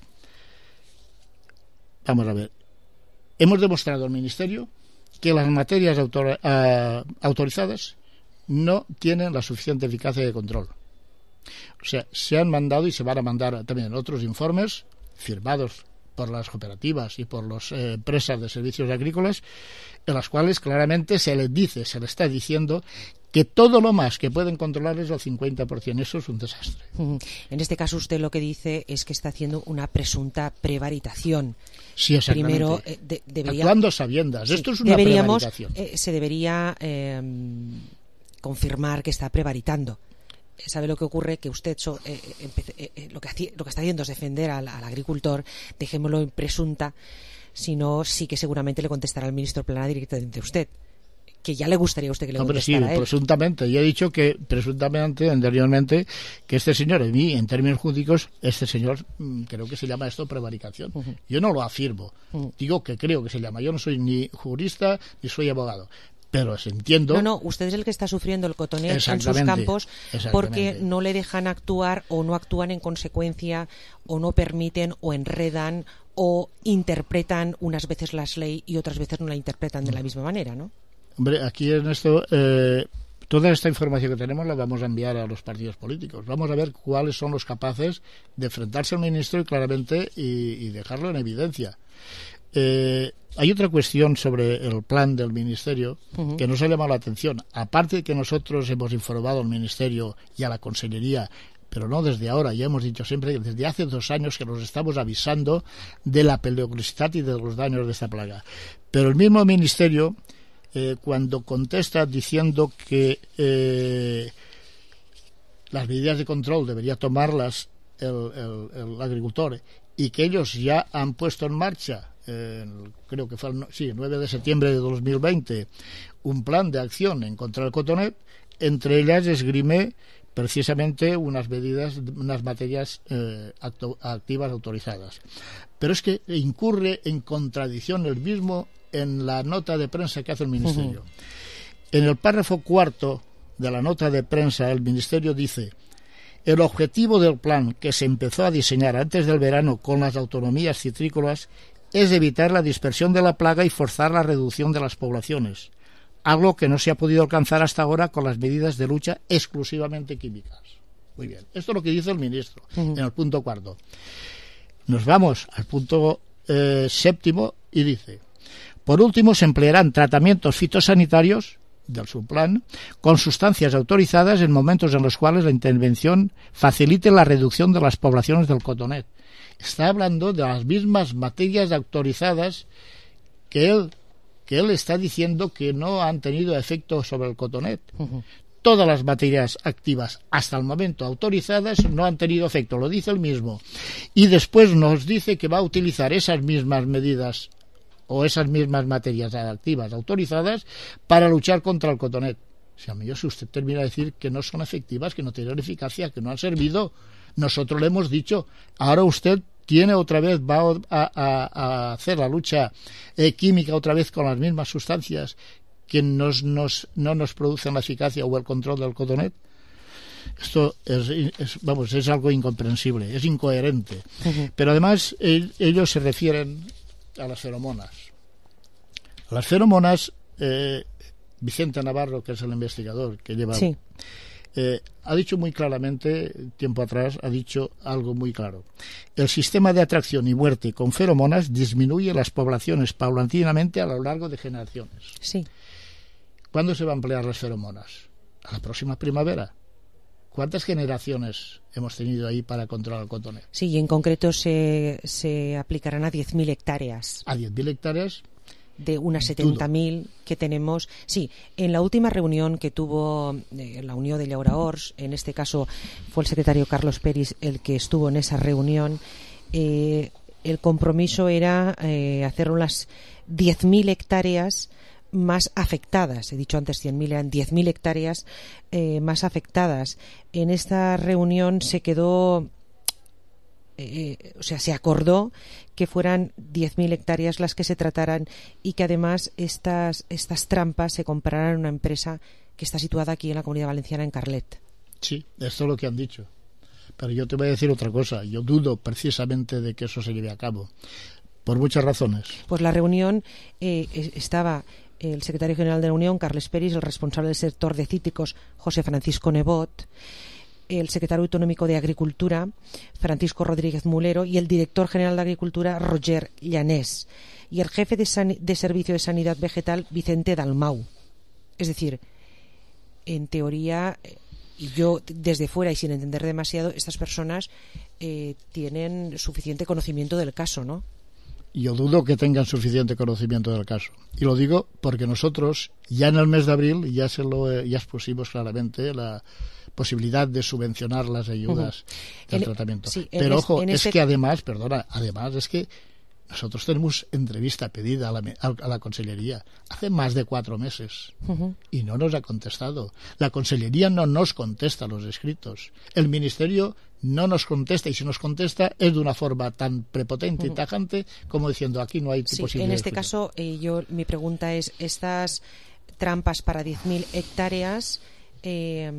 Vamos a ver. Hemos demostrado al Ministerio que las materias autor, uh, autorizadas no tienen la suficiente eficacia de control. O sea, se han mandado y se van a mandar también otros informes firmados por las cooperativas y por las eh, empresas de servicios agrícolas, en las cuales claramente se les dice, se les está diciendo que todo lo más que pueden controlar es el cincuenta por ciento. Eso es un desastre. En este caso usted lo que dice es que está haciendo una presunta prevaricación. Sí, exactamente. Primero, eh, de, debería... Actuando a sabiendas. Sí, esto es una deberíamos, prevaricación. Eh, se debería eh, confirmar que está prevaricando. ¿Sabe lo que ocurre? Que usted so, eh, empece, eh, lo, que haci, lo que está haciendo es defender al, al agricultor, dejémoslo en presunta, si no, sí que seguramente le contestará al ministro Plana directamente a usted, que ya le gustaría a usted que le no, contestara pero sí, a él. Presuntamente, yo he dicho que presuntamente, anteriormente, que este señor, en mí, en términos jurídicos, este señor, creo que se llama esto prevaricación. Uh-huh. Yo no lo afirmo, uh-huh. digo que creo que se llama. Yo no soy ni jurista ni soy abogado. Pero se entiendo. No, no, usted es el que está sufriendo el cotoneo en sus campos porque no le dejan actuar o no actúan en consecuencia o no permiten o enredan o interpretan unas veces las leyes y otras veces no la interpretan de la misma manera, ¿no? Hombre, aquí en esto, eh, toda esta información que tenemos la vamos a enviar a los partidos políticos. Vamos a ver cuáles son los capaces de enfrentarse al ministro y claramente y, y dejarlo en evidencia. Eh, hay otra cuestión sobre el plan del Ministerio uh-huh. que nos ha llamado la atención. Aparte de que nosotros hemos informado al Ministerio y a la Consellería, pero no desde ahora, ya hemos dicho siempre, desde hace dos años que nos estamos avisando de la peligrosidad y de los daños de esta plaga. Pero el mismo Ministerio, eh, cuando contesta diciendo que eh, las medidas de control debería tomarlas el, el, el agricultor y que ellos ya han puesto en marcha, Eh, creo que fue el sí, nueve de septiembre de dos mil veinte, un plan de acción en contra del cotonet, entre ellas esgrime precisamente unas medidas, unas materias eh, acto, activas autorizadas. Pero es que incurre en contradicción el mismo en la nota de prensa que hace el Ministerio. Uh-huh. En el párrafo cuarto de la nota de prensa, el Ministerio dice: el objetivo del plan, que se empezó a diseñar antes del verano con las autonomías citrícolas, es evitar la dispersión de la plaga y forzar la reducción de las poblaciones. algo que no se ha podido alcanzar hasta ahora con las medidas de lucha exclusivamente químicas. Muy bien, esto es lo que dice el ministro uh-huh. en el punto cuarto. Nos vamos al punto eh, séptimo y dice: por último, se emplearán tratamientos fitosanitarios del subplan con sustancias autorizadas en momentos en los cuales la intervención facilite la reducción de las poblaciones del cotonet. Está hablando de las mismas materias autorizadas que él, que él está diciendo que no han tenido efecto sobre el cotonet. Uh-huh. Todas las materias activas hasta el momento autorizadas no han tenido efecto, lo dice él mismo. Y después nos dice que va a utilizar esas mismas medidas o esas mismas materias activas autorizadas para luchar contra el cotonet. O sea, si usted termina de decir que no son efectivas, que no tienen eficacia, que no han servido, nosotros le hemos dicho, ahora usted tiene otra vez, va a, a, a hacer la lucha eh, química otra vez con las mismas sustancias que nos, nos, no nos producen la eficacia o el control del cotonet. Esto es, es, vamos, es algo incomprensible, es incoherente. Uh-huh. Pero además el, ellos se refieren a las feromonas. Las feromonas, eh, Vicente Navarro, que es el investigador que lleva, sí. eh, ha dicho muy claramente, tiempo atrás, ha dicho algo muy claro. El sistema de atracción y muerte con feromonas disminuye las poblaciones paulatinamente a lo largo de generaciones. Sí. ¿Cuándo se van a emplear las feromonas? A la próxima primavera. ¿Cuántas generaciones hemos tenido ahí para controlar el cotonet? Sí, y en concreto se, se aplicarán a diez mil hectáreas. ¿A diez mil hectáreas? De unas setenta mil que tenemos. Sí, en la última reunión que tuvo eh, la Unión de Llauraors, en este caso fue el secretario Carlos Peris el que estuvo en esa reunión, eh, el compromiso era eh, hacer unas diez mil hectáreas más afectadas. He dicho antes cien mil, eran diez mil hectáreas eh, más afectadas. En esta reunión se quedó, eh, o sea, se acordó que fueran diez mil hectáreas las que se trataran y que además estas, estas trampas se compraran en una empresa que está situada aquí en la Comunidad Valenciana, en Carlet. Sí, esto es lo que han dicho. Pero yo te voy a decir otra cosa. Yo dudo precisamente de que eso se lleve a cabo. Por muchas razones. Pues la reunión eh, estaba el secretario general de la Unión, Carles Peris, el responsable del sector de cítricos, José Francisco Nebot, el secretario autonómico de Agricultura, Francisco Rodríguez Mulero, y el director general de Agricultura, Roger Llanés, y el jefe de, San- de Servicio de Sanidad Vegetal, Vicente Dalmau. Es decir, en teoría, y yo desde fuera y sin entender demasiado, estas personas eh, tienen suficiente conocimiento del caso, ¿no? Yo dudo que tengan suficiente conocimiento del caso. Y lo digo porque nosotros, ya en el mes de abril, ya se lo ya expusimos claramente la posibilidad de subvencionar las ayudas uh-huh. del en, tratamiento. Sí, Pero es, ojo, es este... que además, perdona, además es que nosotros tenemos entrevista pedida a la, a la Consellería hace más de cuatro meses uh-huh. y no nos ha contestado. La Consellería no nos contesta los escritos. El Ministerio no nos contesta, y si nos contesta es de una forma tan prepotente uh-huh. y tajante como diciendo aquí no hay sí, posibilidad. En este caso, eh, yo mi pregunta es, estas trampas para diez mil hectáreas eh,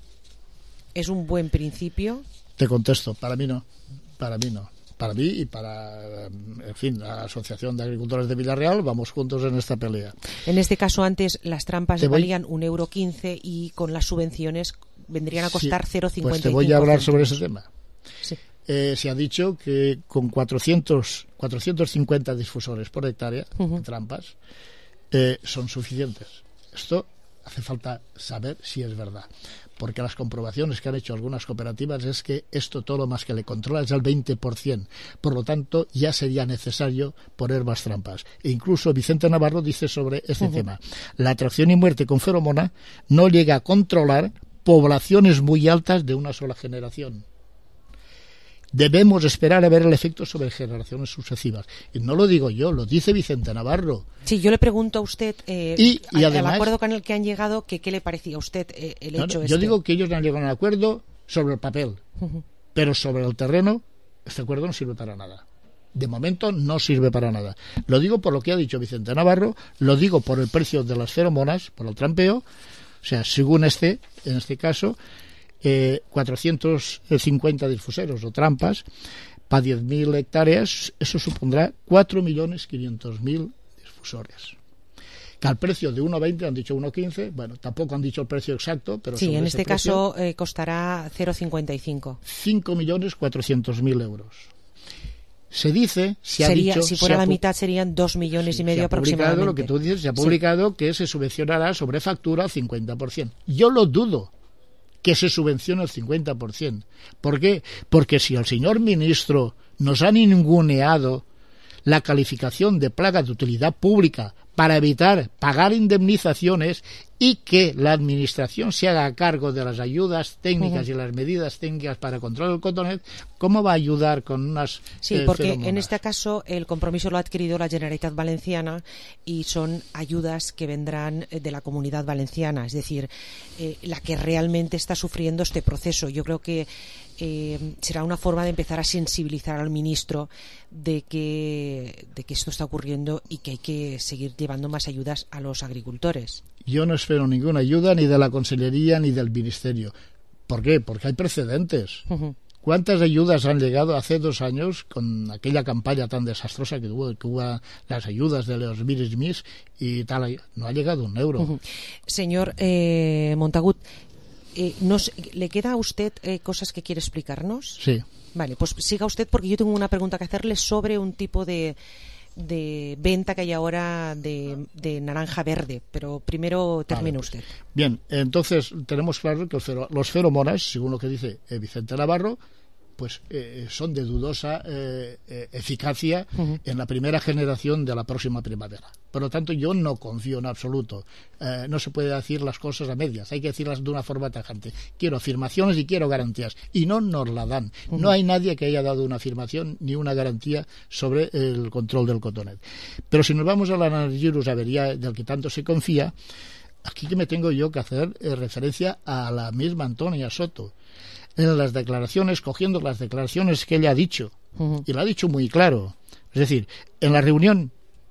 ¿es un buen principio? Te contesto, para mí no, para mí no. Para mí y para, en fin, la Asociación de Agricultores de Villarreal, vamos juntos en esta pelea. En este caso, antes las trampas voy... valían un euro quince y con las subvenciones vendrían a costar sí, cero coma cincuenta y cinco. Pues te voy a hablar sobre ese tema. Sí. Eh, se ha dicho que con cuatrocientos, cuatrocientos cincuenta difusores por hectárea, uh-huh. de trampas, eh, son suficientes. Esto hace falta saber si es verdad. Porque las comprobaciones que han hecho algunas cooperativas es que esto todo lo más que le controla es el veinte por ciento. Por lo tanto, ya sería necesario poner más trampas. E incluso Vicente Navarro dice sobre este uh-huh. tema. La atracción y muerte con feromona no llega a controlar poblaciones muy altas de una sola generación. Debemos esperar a ver el efecto sobre generaciones sucesivas. Y no lo digo yo, lo dice Vicente Navarro. Sí, yo le pregunto a usted, eh, y, y al, además, al acuerdo con el que han llegado, que, ¿qué le parecía a usted eh, el no, hecho no, este? Yo digo que ellos han llegado a un acuerdo sobre el papel, uh-huh. pero sobre el terreno, este acuerdo no sirve para nada. De momento no sirve para nada. Lo digo por lo que ha dicho Vicente Navarro, lo digo por el precio de las feromonas, por el trampeo, o sea, según este, en este caso, eh, cuatrocientos cincuenta difuseros o trampas para diez mil hectáreas, eso supondrá cuatro millones quinientos mil difusores. que al precio de uno veinte han dicho uno quince, bueno, tampoco han dicho el precio exacto, pero sí, en este precio, caso eh, costará cero cincuenta y cinco. cinco millones cuatrocientos mil euros. Se dice, se Sería, ha dicho... si fuera se la ha, mitad serían dos millones sí, y medio se ha aproximadamente. Lo que tú dices, se ha publicado sí. que se subvencionará sobre factura al cincuenta por ciento. Yo lo dudo que se subvencione el cincuenta por ciento. ¿Por qué? Porque si el señor ministro nos ha ninguneado la calificación de plaga de utilidad pública para evitar pagar indemnizaciones y que la administración se haga cargo de las ayudas técnicas uh-huh. y las medidas técnicas para control del cotonet, ¿cómo va a ayudar con unas Sí, eh, porque feromonas? En este caso el compromiso lo ha adquirido la Generalitat Valenciana y son ayudas que vendrán de la Comunidad Valenciana, es decir, eh, la que realmente está sufriendo este proceso. Yo creo que Eh, será una forma de empezar a sensibilizar al ministro de que, de que esto está ocurriendo y que hay que seguir llevando más ayudas a los agricultores. Yo no espero ninguna ayuda ni de la Consellería ni del Ministerio. ¿Por qué? Porque hay precedentes. Uh-huh. ¿Cuántas ayudas han llegado hace dos años con aquella campaña tan desastrosa que hubo, que hubo las ayudas de los Miris y tal? No ha llegado un euro. Uh-huh. Señor eh, Montagut, Eh, nos, ¿le queda a usted eh, cosas que quiere explicarnos? Sí. Vale, pues siga usted porque yo tengo una pregunta que hacerle sobre un tipo de, de venta que hay ahora de, de naranja verde, pero primero termine vale. usted. Bien, entonces tenemos claro que los feromonas, según lo que dice Vicente Navarro, pues eh, son de dudosa eh, eh, eficacia uh-huh. en la primera generación de la próxima primavera. Por lo tanto, yo no confío en absoluto. Eh, no se puede decir las cosas a medias, hay que decirlas de una forma tajante. Quiero afirmaciones y quiero garantías, y no nos la dan. Uh-huh. No hay nadie que haya dado una afirmación ni una garantía sobre el control del cotonet. Pero si nos vamos al Anargyrus avería, del que tanto se confía, aquí que me tengo yo que hacer eh, referencia a la misma Antonia Soto. En las declaraciones, cogiendo las declaraciones que ella ha dicho, uh-huh. y lo ha dicho muy claro, es decir, en la reunión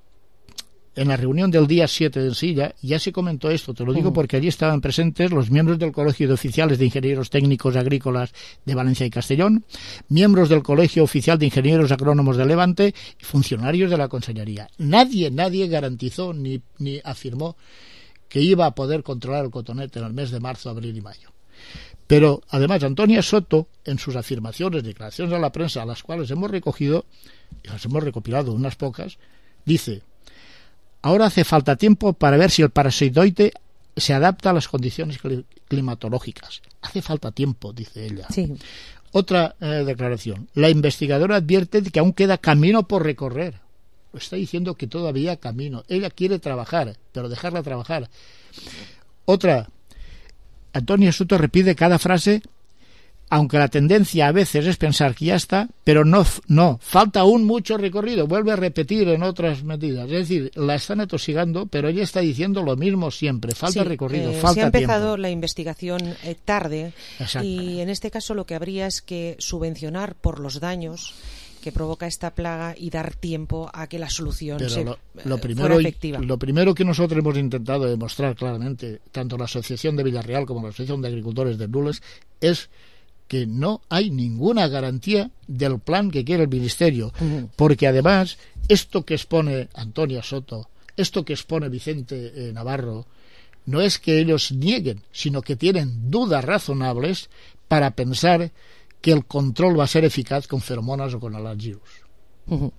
en la reunión del día siete en Silla ya se comentó esto, te lo digo uh-huh. porque allí estaban presentes los miembros del Colegio de Oficiales de Ingenieros Técnicos Agrícolas de Valencia y Castellón, miembros del Colegio Oficial de Ingenieros Agrónomos de Levante y funcionarios de la Consellería. Nadie, nadie garantizó ni, ni afirmó que iba a poder controlar el cotonete en el mes de marzo, abril y mayo. Pero, además, Antonia Soto, en sus afirmaciones, declaraciones a la prensa, a las cuales hemos recogido, y las hemos recopilado unas pocas, dice: ahora hace falta tiempo para ver si el parasitoide se adapta a las condiciones climatológicas. Hace falta tiempo, dice ella. Sí. Otra eh, declaración. La investigadora advierte de que aún queda camino por recorrer. Está diciendo que todavía camino. Ella quiere trabajar, pero dejarla trabajar. Otra. Antonia Soto repite cada frase, aunque la tendencia a veces es pensar que ya está, pero no, no, falta aún mucho recorrido, vuelve a repetir en otras medidas, es decir, la están atosigando, pero ella está diciendo lo mismo siempre, falta sí, recorrido, eh, falta se ha empezado tiempo. La investigación eh, tarde. Exacto. Y en este caso lo que habría es que subvencionar por los daños que provoca esta plaga y dar tiempo a que la solución Pero se, lo, lo eh, primero, fuera efectiva. Lo primero que nosotros hemos intentado demostrar claramente, tanto la Asociación de Villarreal como la Asociación de Agricultores de Nules, es que no hay ninguna garantía del plan que quiere el Ministerio, uh-huh. porque además esto que expone Antonia Soto, esto que expone Vicente eh, Navarro, no es que ellos nieguen, sino que tienen dudas razonables para pensar que el control va a ser eficaz con feromonas o con Anargyrus. Uh-huh.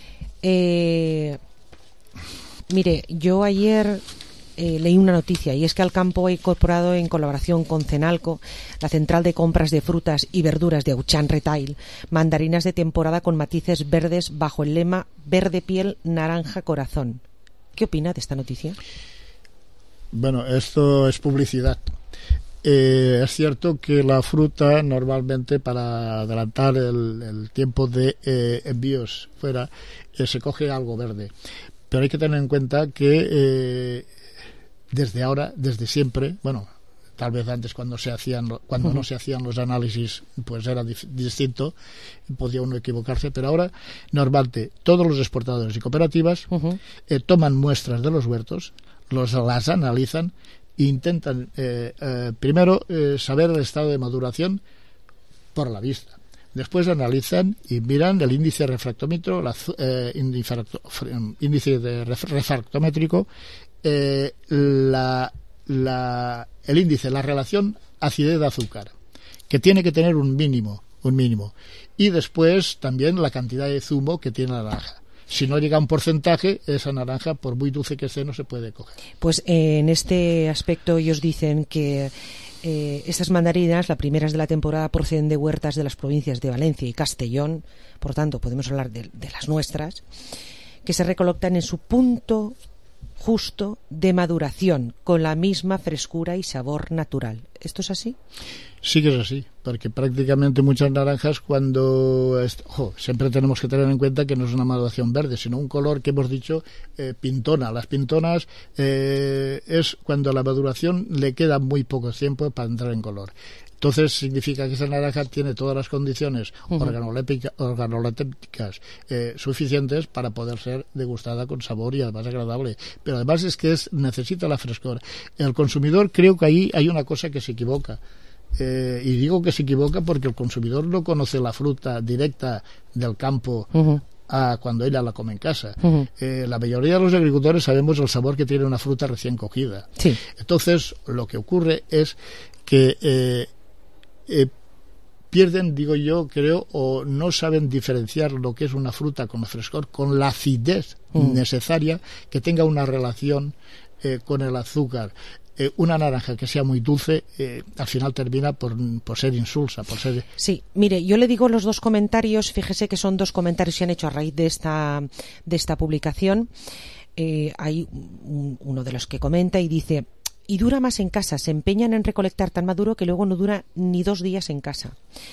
Eh, mire, yo ayer eh, leí una noticia y es que Alcampo ha incorporado en colaboración con Cenalco, la central de compras de frutas y verduras de Auchan Retail, mandarinas de temporada con matices verdes bajo el lema verde piel, naranja corazón. ¿Qué opina de esta noticia? Bueno, esto es publicidad. Eh, es cierto que la fruta normalmente para adelantar el, el tiempo de eh, envíos fuera eh, se coge algo verde, pero hay que tener en cuenta que eh, desde ahora, desde siempre, bueno, tal vez antes cuando se hacían cuando uh-huh. no se hacían los análisis pues era dif- distinto, podía uno equivocarse, pero ahora normalmente todos los exportadores y cooperativas uh-huh. eh, toman muestras de los huertos, los las analizan, intentan eh, eh, primero eh, saber el estado de maduración por la vista. Después analizan y miran el índice refractómetro, la, eh, índice de refractométrico eh, la, la, el índice, la relación acidez de azúcar, que tiene que tener un mínimo, un mínimo. Y después también la cantidad de zumo que tiene la naranja. Si no llega a un porcentaje, esa naranja, por muy dulce que esté, no se puede coger. Pues eh, en este aspecto ellos dicen que eh, estas mandarinas, las primeras de la temporada, proceden de huertas de las provincias de Valencia y Castellón, por tanto podemos hablar de, de las nuestras, que se recolectan en su punto justo de maduración, con la misma frescura y sabor natural. ¿Esto es así? Sí que es así, porque prácticamente muchas naranjas cuando... Ojo, siempre tenemos que tener en cuenta que no es una maduración verde, sino un color que hemos dicho eh, pintona. Las pintonas eh, es cuando la maduración le queda muy poco tiempo para entrar en color. Entonces significa que esa naranja tiene todas las condiciones uh-huh. organolépticas eh, suficientes para poder ser degustada con sabor y además agradable. Pero además es que es, necesita la frescor. El consumidor, creo que ahí hay una cosa que se equivoca. Eh, y digo que se equivoca porque el consumidor no conoce la fruta directa del campo uh-huh. a cuando ella la come en casa. Uh-huh. Eh, la mayoría de los agricultores sabemos el sabor que tiene una fruta recién cogida. Sí. Entonces, lo que ocurre es que eh, eh, pierden, digo yo, creo, o no saben diferenciar lo que es una fruta con frescor, con la acidez uh-huh. necesaria que tenga una relación eh, con el azúcar. Eh, una naranja que sea muy dulce eh, al final termina por, por ser insulsa, por ser... Sí, mire, yo le digo los dos comentarios, fíjese que son dos comentarios que se han hecho a raíz de esta, de esta publicación. Eh, hay un, uno de los que comenta y dice: y dura más en casa, se empeñan en recolectar tan maduro que luego no dura ni dos días en casa.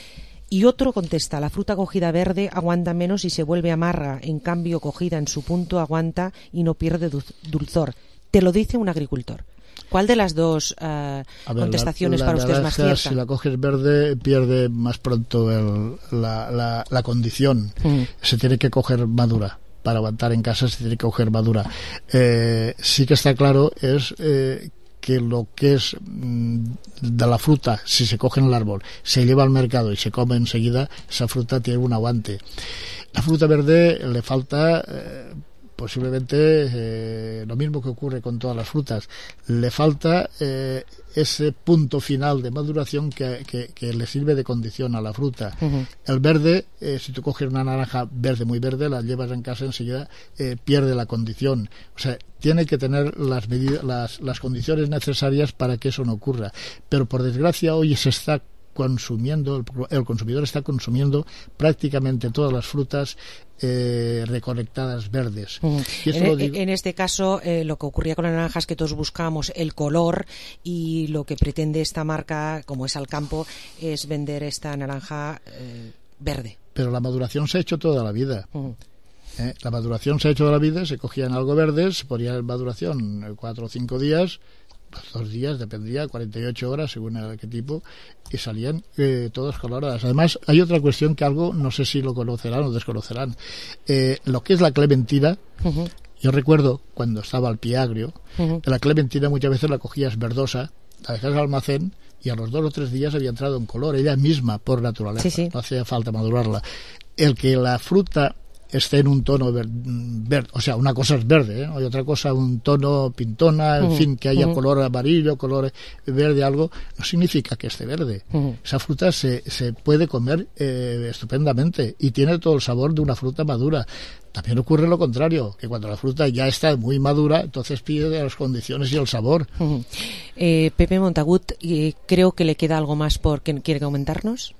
Y otro contesta: la fruta cogida verde aguanta menos y se vuelve amarga, en cambio cogida en su punto aguanta y no pierde dulzor. Te lo dice un agricultor. ¿Cuál de las dos uh, ver, contestaciones la, la para usted es más cierta? Si la coges verde, pierde más pronto el, la, la, la condición. Mm. Se tiene que coger madura. Para aguantar en casa se tiene que coger madura. Eh, sí que está claro es eh, que lo que es mm, de la fruta, si se coge en el árbol, se lleva al mercado y se come enseguida, esa fruta tiene un aguante. La fruta verde le falta... Eh, posiblemente eh, lo mismo que ocurre con todas las frutas, le falta eh, ese punto final de maduración que, que, que le sirve de condición a la fruta. Uh-huh. El verde, eh, si tú coges una naranja verde, muy verde, la llevas en casa enseguida, eh, pierde la condición. O sea, tiene que tener las, medidas, las, las condiciones necesarias para que eso no ocurra. Pero por desgracia hoy se está consumiendo, el, el consumidor está consumiendo prácticamente todas las frutas eh, recolectadas verdes. Uh-huh. Y en, lo digo... en este caso, eh, lo que ocurría con las naranjas es que todos buscamos el color, y lo que pretende esta marca, como es al campo, es vender esta naranja eh, verde. Pero la maduración se ha hecho toda la vida. Uh-huh. ¿Eh? La maduración se ha hecho toda la vida, se cogían algo verde, se ponía en maduración cuatro o cinco días, dos días, dependía, cuarenta y ocho horas según el qué tipo, y salían eh, todas coloradas. Además, hay otra cuestión que algo, no sé si lo conocerán o desconocerán, eh, lo que es la clementina. Uh-huh. Yo recuerdo cuando estaba al pie agrio, uh-huh. la clementina muchas veces la cogías verdosa, la dejabas al almacén y a los dos o tres días había entrado en color, ella misma por naturaleza. Sí, sí. No hacía falta madurarla. El que la fruta esté en un tono verde, ver, o sea, una cosa es verde, ¿eh? Y otra cosa un tono pintona, en uh-huh. fin, que haya uh-huh. color amarillo, color verde, algo, no significa que esté verde. Uh-huh. Esa fruta se, se puede comer eh, estupendamente y tiene todo el sabor de una fruta madura. También ocurre lo contrario, que cuando la fruta ya está muy madura, entonces pierde las condiciones y el sabor. Uh-huh. eh, Pepe Montagut, eh, creo que le queda algo más por que quiere comentarnos.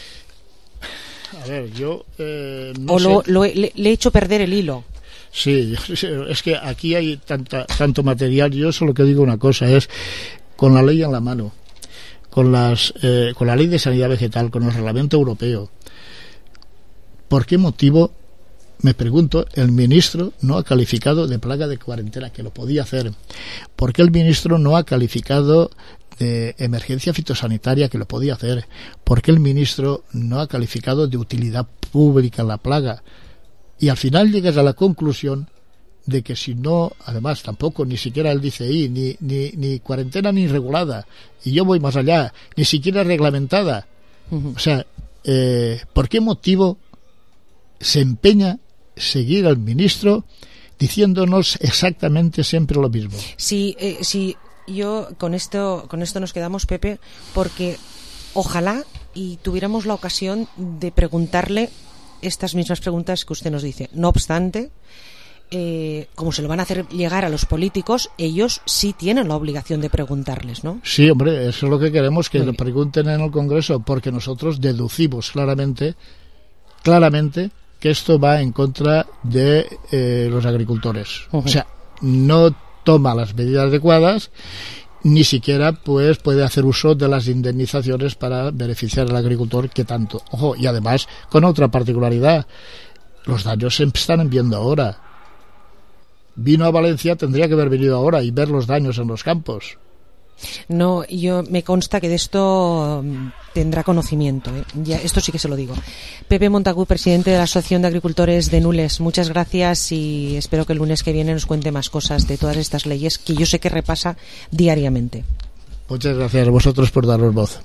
A ver, yo eh, no o lo, sé. lo, le, le he hecho perder el hilo. Sí, es que aquí hay tanta, tanto material. Yo solo que digo una cosa, es con la ley en la mano, con las eh, con la ley de sanidad vegetal, con el reglamento europeo, ¿por qué motivo, me pregunto, el ministro no ha calificado de plaga de cuarentena, que lo podía hacer? ¿Por qué el ministro no ha calificado de emergencia fitosanitaria, que lo podía hacer? ¿Por qué el ministro no ha calificado de utilidad pública la plaga? Y al final llegas a la conclusión de que si no, además tampoco, ni siquiera él dice ahí, ni, ni, ni cuarentena ni regulada, y yo voy más allá, ni siquiera reglamentada. Uh-huh. O sea, eh, ¿por qué motivo se empeña seguir al ministro diciéndonos exactamente siempre lo mismo. Sí, eh, sí, yo con esto, con esto nos quedamos, Pepe, porque ojalá y tuviéramos la ocasión de preguntarle estas mismas preguntas que usted nos dice. No obstante, eh, como se lo van a hacer llegar a los políticos, ellos sí tienen la obligación de preguntarles, ¿no? Sí, hombre, eso es lo que queremos, que le pregunten en el Congreso, porque nosotros deducimos claramente, claramente, que esto va en contra de eh, los agricultores. Uh-huh. O sea, no toma las medidas adecuadas, ni siquiera pues puede hacer uso de las indemnizaciones para beneficiar al agricultor que tanto. Ojo, y además con otra particularidad, los daños se están viendo ahora. Vino a Valencia, tendría que haber venido ahora y ver los daños en los campos. No, yo me consta que de esto tendrá conocimiento, ¿eh? Ya, esto sí que se lo digo. Pepe Montagut, presidente de la Asociación de Agricultores de Nules, muchas gracias y espero que el lunes que viene nos cuente más cosas de todas estas leyes que yo sé que repasa diariamente. Muchas gracias a vosotros por darnos voz.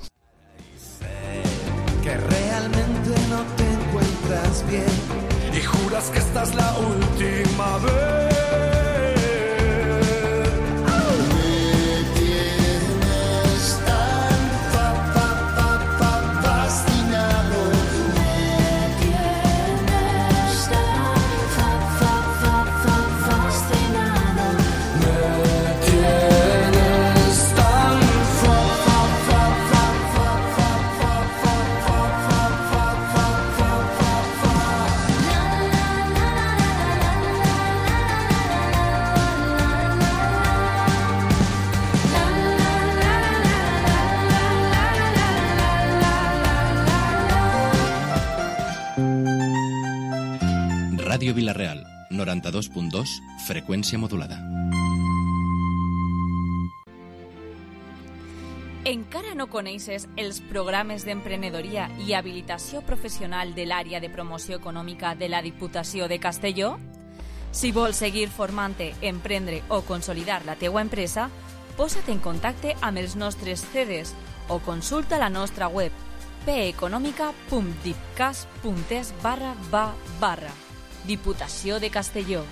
Que realmente no te encuentras bien y juras que esta es la última vez. Ràdio Vila-real, noranta-dos punt dos, freqüència modulada. Encara no coneixes els programes d'emprenedoria i habilitació professional de l'àrea de promoció econòmica de la Diputació de Castelló? Si vols seguir formant-te, emprendre o consolidar la teua empresa, posa't en contacte amb els nostres C Ds o consulta la nostra web peeconòmica punt dipcas punt es barra va barra. Diputació de Castelló.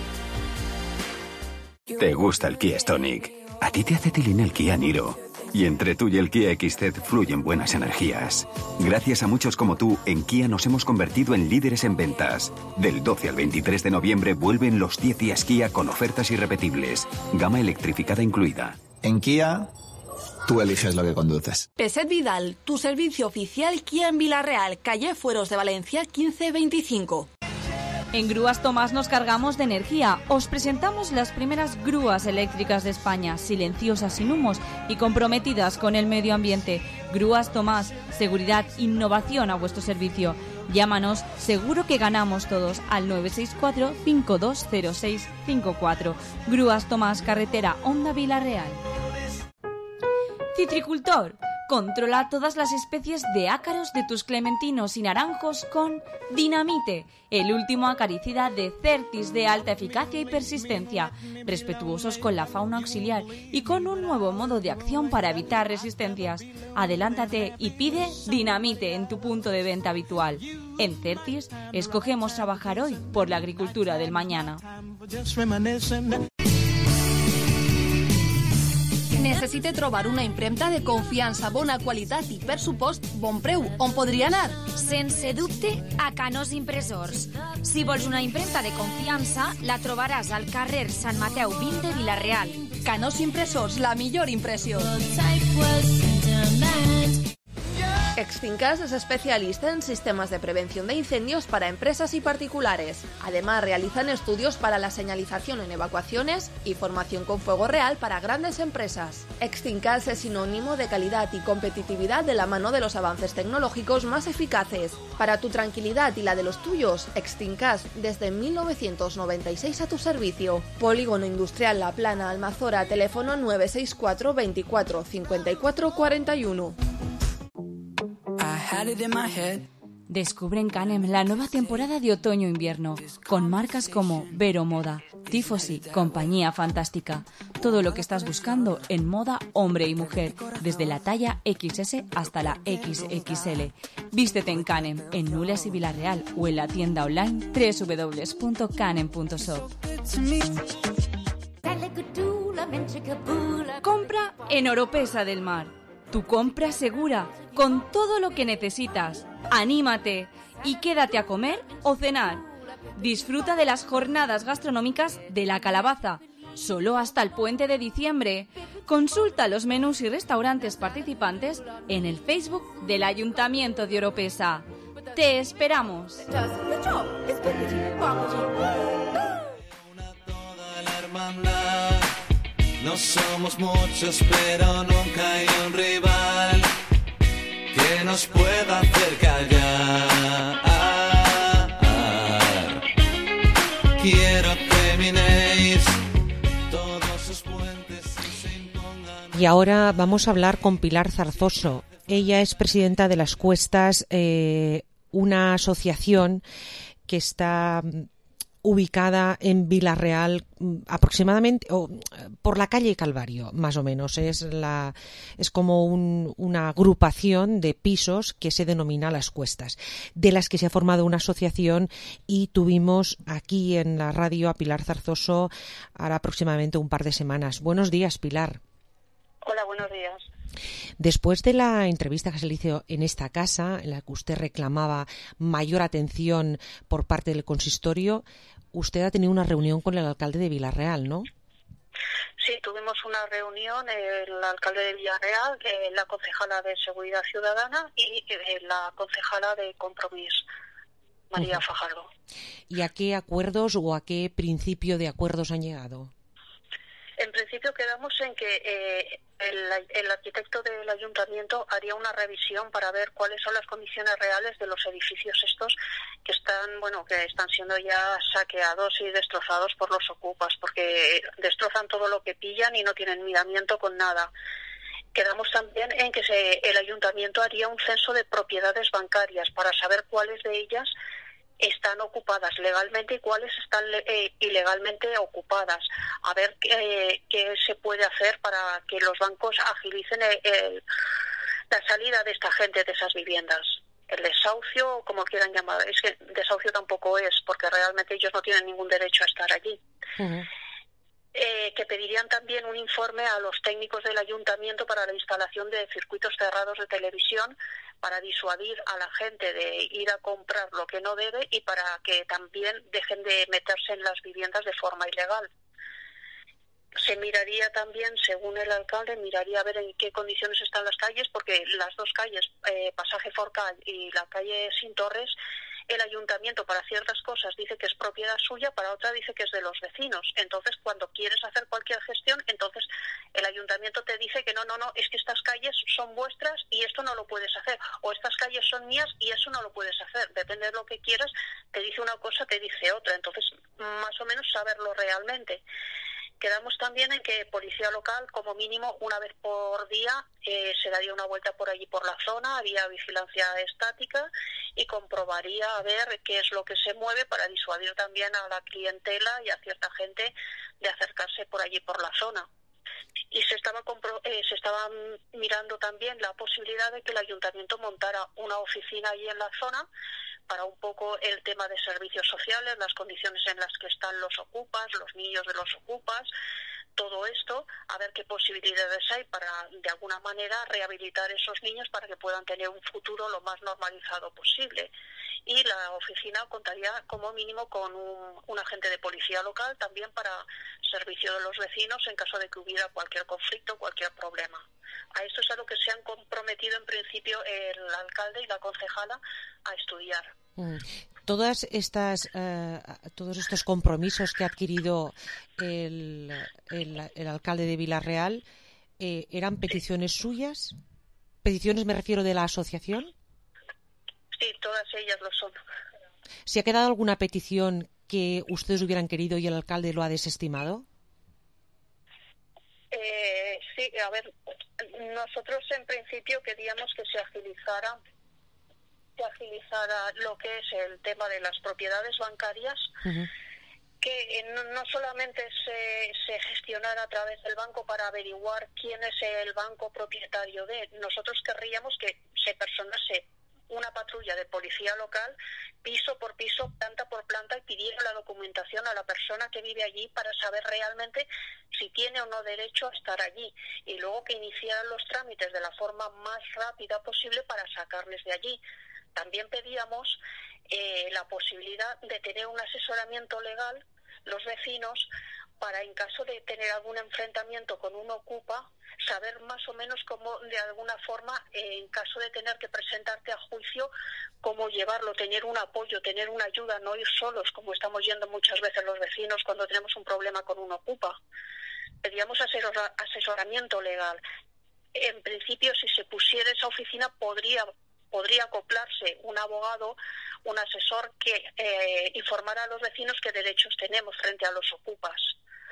¿Te gusta el Kia Stonic? A ti te hace tilín el Kia Niro. Y entre tú y el Kia X Z fluyen buenas energías. Gracias a muchos como tú, en Kia nos hemos convertido en líderes en ventas. Del doce al veintitrés de noviembre vuelven los diez días Kia con ofertas irrepetibles. Gama electrificada incluida. En Kia, tú eliges lo que conduces. Peset Vidal, tu servicio oficial Kia en Vila-real, calle Fueros de Valencia quince veinticinco. En Grúas Tomás nos cargamos de energía. Os presentamos las primeras grúas eléctricas de España, silenciosas, sin humos y comprometidas con el medio ambiente. Grúas Tomás, seguridad, innovación a vuestro servicio. Llámanos, seguro que ganamos todos, al nueve seis cuatro, cinco dos cero seis cinco cuatro. Grúas Tomás, carretera Onda Vila-real. Citricultor. Controla todas las especies de ácaros de tus clementinos y naranjos con Dinamite, el último acaricida de Certis de alta eficacia y persistencia, respetuosos con la fauna auxiliar y con un nuevo modo de acción para evitar resistencias. Adelántate y pide Dinamite en tu punto de venta habitual. En Certis, escogemos trabajar hoy por la agricultura del mañana. Necessite trobar una impremta de confiança, bona qualitat i, per supost, bon preu. On podria anar? Sense dubte, a Canós Impressors. Si vols una impremta de confiança, la trobaràs al carrer Sant Mateu vint de Vila-real. Canós Impressors, la millor impressió. Extincas es especialista en sistemas de prevención de incendios para empresas y particulares. Además, realizan estudios para la señalización en evacuaciones y formación con fuego real para grandes empresas. Extincas es sinónimo de calidad y competitividad de la mano de los avances tecnológicos más eficaces. Para tu tranquilidad y la de los tuyos, Extincas desde mil novecientos noventa y seis a tu servicio. Polígono Industrial La Plana, Almazora, teléfono nueve seis cuatro, veinticuatro, cincuenta y cuatro, cuarenta y uno. Descubre en Canem la nueva temporada de otoño-invierno, con marcas como Vero Moda, Tifosi, compañía fantástica. Todo lo que estás buscando en moda hombre y mujer, desde la talla equis ese hasta la equis equis ele. Vístete en Canem, en Nules y Villarreal o en la tienda online doble u doble u doble u punto canem punto shop. Compra en Oropesa del Mar. Tu compra segura, con todo lo que necesitas. ¡Anímate! Y quédate a comer o cenar. Disfruta de las jornadas gastronómicas de La Calabaza, solo hasta el puente de diciembre. Consulta los menús y restaurantes participantes en el Facebook del Ayuntamiento de Oropesa. ¡Te esperamos! No somos muchos, pero nunca hay un rival que nos pueda hacer callar. Quiero que minéis todos sus puentes y se impongan. Y ahora vamos a hablar con Pilar Zarzoso. Ella es presidenta de Las Cuestas, eh, una asociación que está ubicada en Villarreal, aproximadamente, o por la calle Calvario, más o menos. Es la es como un, una agrupación de pisos que se denomina Las Cuestas, de las que se ha formado una asociación, y tuvimos aquí en la radio a Pilar Zarzoso ahora aproximadamente un par de semanas. Buenos días, Pilar. Hola, buenos días. Después de la entrevista que se le hizo en esta casa, en la que usted reclamaba mayor atención por parte del consistorio, usted ha tenido una reunión con el alcalde de Villarreal, ¿no? Sí, tuvimos una reunión, el alcalde de Villarreal, eh, la concejala de Seguridad Ciudadana y eh, la concejala de Compromís, María uh-huh. Fajardo. ¿Y a qué acuerdos o a qué principio de acuerdos han llegado? En principio quedamos en que eh, el, el arquitecto del ayuntamiento haría una revisión para ver cuáles son las condiciones reales de los edificios estos que están, bueno, que están siendo ya saqueados y destrozados por los ocupas, porque destrozan todo lo que pillan y no tienen miramiento con nada. Quedamos también en que se, el ayuntamiento haría un censo de propiedades bancarias para saber cuáles de ellas están ocupadas legalmente y cuáles están eh, ilegalmente ocupadas, a ver qué, qué se puede hacer para que los bancos agilicen el, el, la salida de esta gente de esas viviendas. El desahucio, o como quieran llamar, es que desahucio tampoco es, porque realmente ellos no tienen ningún derecho a estar allí. Uh-huh. Eh, que pedirían también un informe a los técnicos del ayuntamiento para la instalación de circuitos cerrados de televisión, para disuadir a la gente de ir a comprar lo que no debe y para que también dejen de meterse en las viviendas de forma ilegal. Se miraría también, según el alcalde, miraría a ver en qué condiciones están las calles, porque las dos calles, eh, Pasaje Forcal y la calle Sin Torres, el ayuntamiento para ciertas cosas dice que es propiedad suya, para otra dice que es de los vecinos. Entonces, cuando quieres hacer cualquier gestión, entonces el ayuntamiento te dice que no, no, no, es que estas calles son vuestras y esto no lo puedes hacer. O estas calles son mías y eso no lo puedes hacer. Depende de lo que quieras, te dice una cosa, te dice otra. Entonces, más o menos saberlo realmente. Quedamos también en que policía local, como mínimo una vez por día, eh, se daría una vuelta por allí por la zona, haría vigilancia estática y comprobaría a ver qué es lo que se mueve para disuadir también a la clientela y a cierta gente de acercarse por allí por la zona. Y se estaba compro- eh, se estaba mirando también la posibilidad de que el ayuntamiento montara una oficina allí en la zona para un poco el tema de servicios sociales, las condiciones en las que están los ocupas, los niños de los ocupas, todo esto, a ver qué posibilidades hay para, de alguna manera, rehabilitar esos niños para que puedan tener un futuro lo más normalizado posible. Y la oficina contaría como mínimo con un, un agente de policía local también para servicio de los vecinos en caso de que hubiera cualquier conflicto, cualquier problema. A esto es a lo que se han comprometido en principio el alcalde y la concejala a estudiar. Mm. Todas estas, eh, todos estos compromisos que ha adquirido el, el, el alcalde de Villarreal, eh, ¿eran peticiones suyas? ¿Peticiones me refiero de la asociación? Sí, todas ellas lo son. ¿Se ha quedado alguna petición que ustedes hubieran querido y el alcalde lo ha desestimado? Eh, sí, a ver, nosotros en principio queríamos que se agilizara se agilizara lo que es el tema de las propiedades bancarias, uh-huh. que eh, no, no solamente se, se gestionara a través del banco para averiguar quién es el banco propietario de, nosotros querríamos que se personase una patrulla de policía local, piso por piso, planta por planta, y pidiera la documentación a la persona que vive allí para saber realmente si tiene o no derecho a estar allí, y luego que iniciaran los trámites de la forma más rápida posible para sacarles de allí. También pedíamos eh, la posibilidad de tener un asesoramiento legal, los vecinos, para en caso de tener algún enfrentamiento con un ocupa, saber más o menos cómo, de alguna forma, eh, en caso de tener que presentarte a juicio, cómo llevarlo, tener un apoyo, tener una ayuda, no ir solos, como estamos yendo muchas veces los vecinos cuando tenemos un problema con un ocupa. Pedíamos asesora, asesoramiento legal. En principio, si se pusiera esa oficina, podría podría acoplarse un abogado, un asesor que eh, informara a los vecinos qué derechos tenemos frente a los ocupas.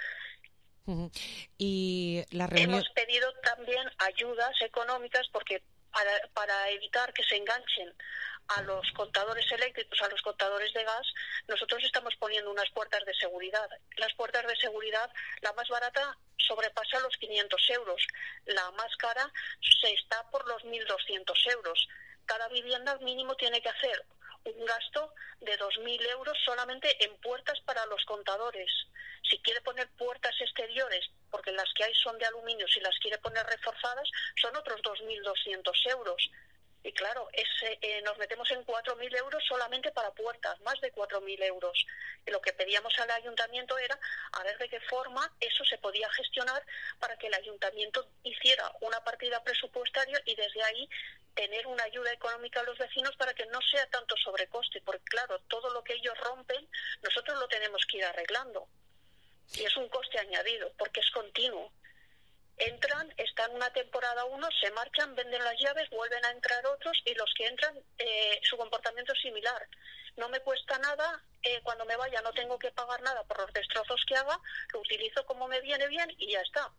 Y la reunión... Hemos pedido también ayudas económicas porque para, para evitar que se enganchen a los contadores eléctricos, a los contadores de gas, nosotros estamos poniendo unas puertas de seguridad. Las puertas de seguridad, la más barata sobrepasa los quinientos euros, la más cara se está por los mil doscientos euros. Cada vivienda mínimo tiene que hacer un gasto de dos mil euros solamente en puertas para los contadores. Si quiere poner puertas exteriores, porque las que hay son de aluminio, si las quiere poner reforzadas, son otros dos mil doscientos euros. Y claro, ese, eh, nos metemos en cuatro mil euros solamente para puertas, más de cuatro mil euros. Y lo que pedíamos al ayuntamiento era a ver de qué forma eso se podía gestionar para que el ayuntamiento hiciera una partida presupuestaria y desde ahí tener una ayuda económica a los vecinos para que no sea tanto sobrecoste, porque claro, todo lo que ellos rompen, nosotros lo tenemos que ir arreglando. Y es un coste añadido, porque es continuo. Entran, están una temporada uno, se marchan, venden las llaves, vuelven a entrar otros, y los que entran, eh, su comportamiento es similar. No me cuesta nada, eh, cuando me vaya no tengo que pagar nada por los destrozos que haga, lo utilizo como me viene bien y ya está.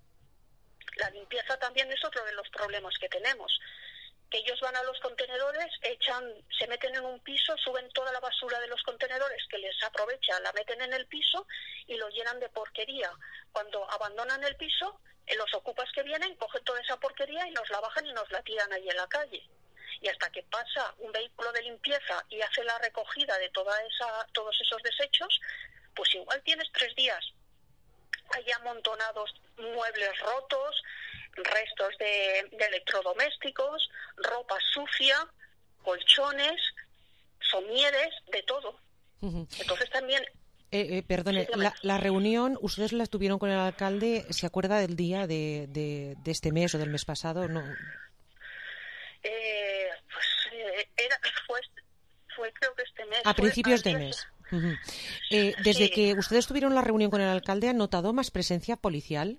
La limpieza también es otro de los problemas que tenemos. Que ellos van a los contenedores, echan, se meten en un piso, suben toda la basura de los contenedores que les aprovecha, la meten en el piso y lo llenan de porquería. Cuando abandonan el piso, los ocupas que vienen cogen toda esa porquería y nos la bajan y nos la tiran ahí en la calle. Y hasta que pasa un vehículo de limpieza y hace la recogida de toda esa, todos esos desechos, pues igual tienes tres días. Hay amontonados muebles rotos, restos de, de electrodomésticos, ropa sucia, colchones, somieres, de todo. Uh-huh. Entonces también... Eh, eh, perdone, sí, la, la reunión, ustedes la tuvieron con el alcalde, ¿se acuerda del día de, de, de este mes o del mes pasado? No. Eh, pues eh, era, fue, fue creo que este mes. A principios de mes. Uh-huh. eh, desde sí. que ustedes tuvieron la reunión con el alcalde, ¿han notado más presencia policial?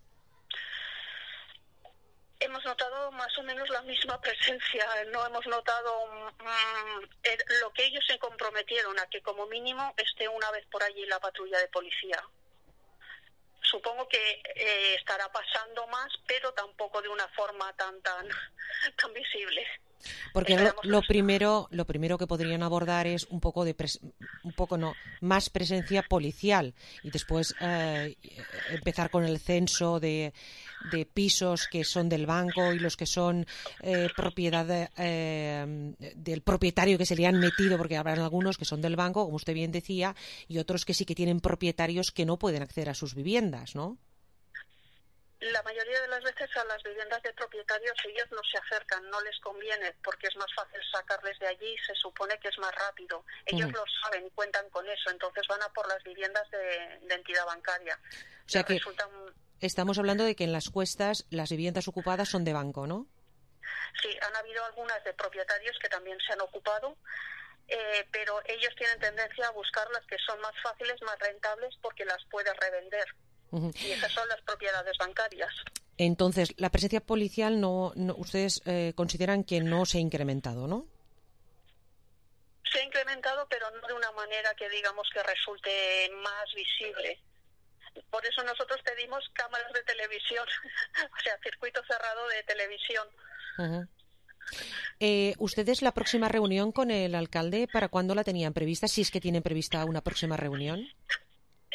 Hemos notado más o menos la misma presencia, no hemos notado mmm, eh, lo que ellos se comprometieron a que como mínimo esté una vez por allí la patrulla de policía. Supongo que eh, estará pasando más, pero tampoco de una forma tan tan tan visible. Porque lo, lo primero, lo primero que podrían abordar es un poco de pres, un poco no, más presencia policial y después eh, empezar con el censo de, de pisos que son del banco y los que son eh, propiedad de, eh, del propietario que se le han metido, porque habrán algunos que son del banco, como usted bien decía, y otros que sí que tienen propietarios que no pueden acceder a sus viviendas, ¿no? La mayoría de las veces a las viviendas de propietarios ellos no se acercan, no les conviene porque es más fácil sacarles de allí, se supone que es más rápido. Ellos uh-huh. lo saben, cuentan con eso, entonces van a por las viviendas de, de entidad bancaria. O sea que resultan... estamos hablando de que en las Cuestas las viviendas ocupadas son de banco, ¿no? Sí, han habido algunas de propietarios que también se han ocupado, eh, pero ellos tienen tendencia a buscar las que son más fáciles, más rentables porque las puedes revender. Uh-huh. Y esas son las propiedades bancarias. Entonces, la presencia policial, no, no ustedes eh, consideran que no se ha incrementado, ¿no? Se ha incrementado, pero no de una manera que digamos que resulte más visible. Por eso nosotros pedimos cámaras de televisión, o sea, circuito cerrado de televisión. Uh-huh. Eh, ¿Ustedes la próxima reunión con el alcalde, para cuándo la tenían prevista? Si es que tienen prevista una próxima reunión.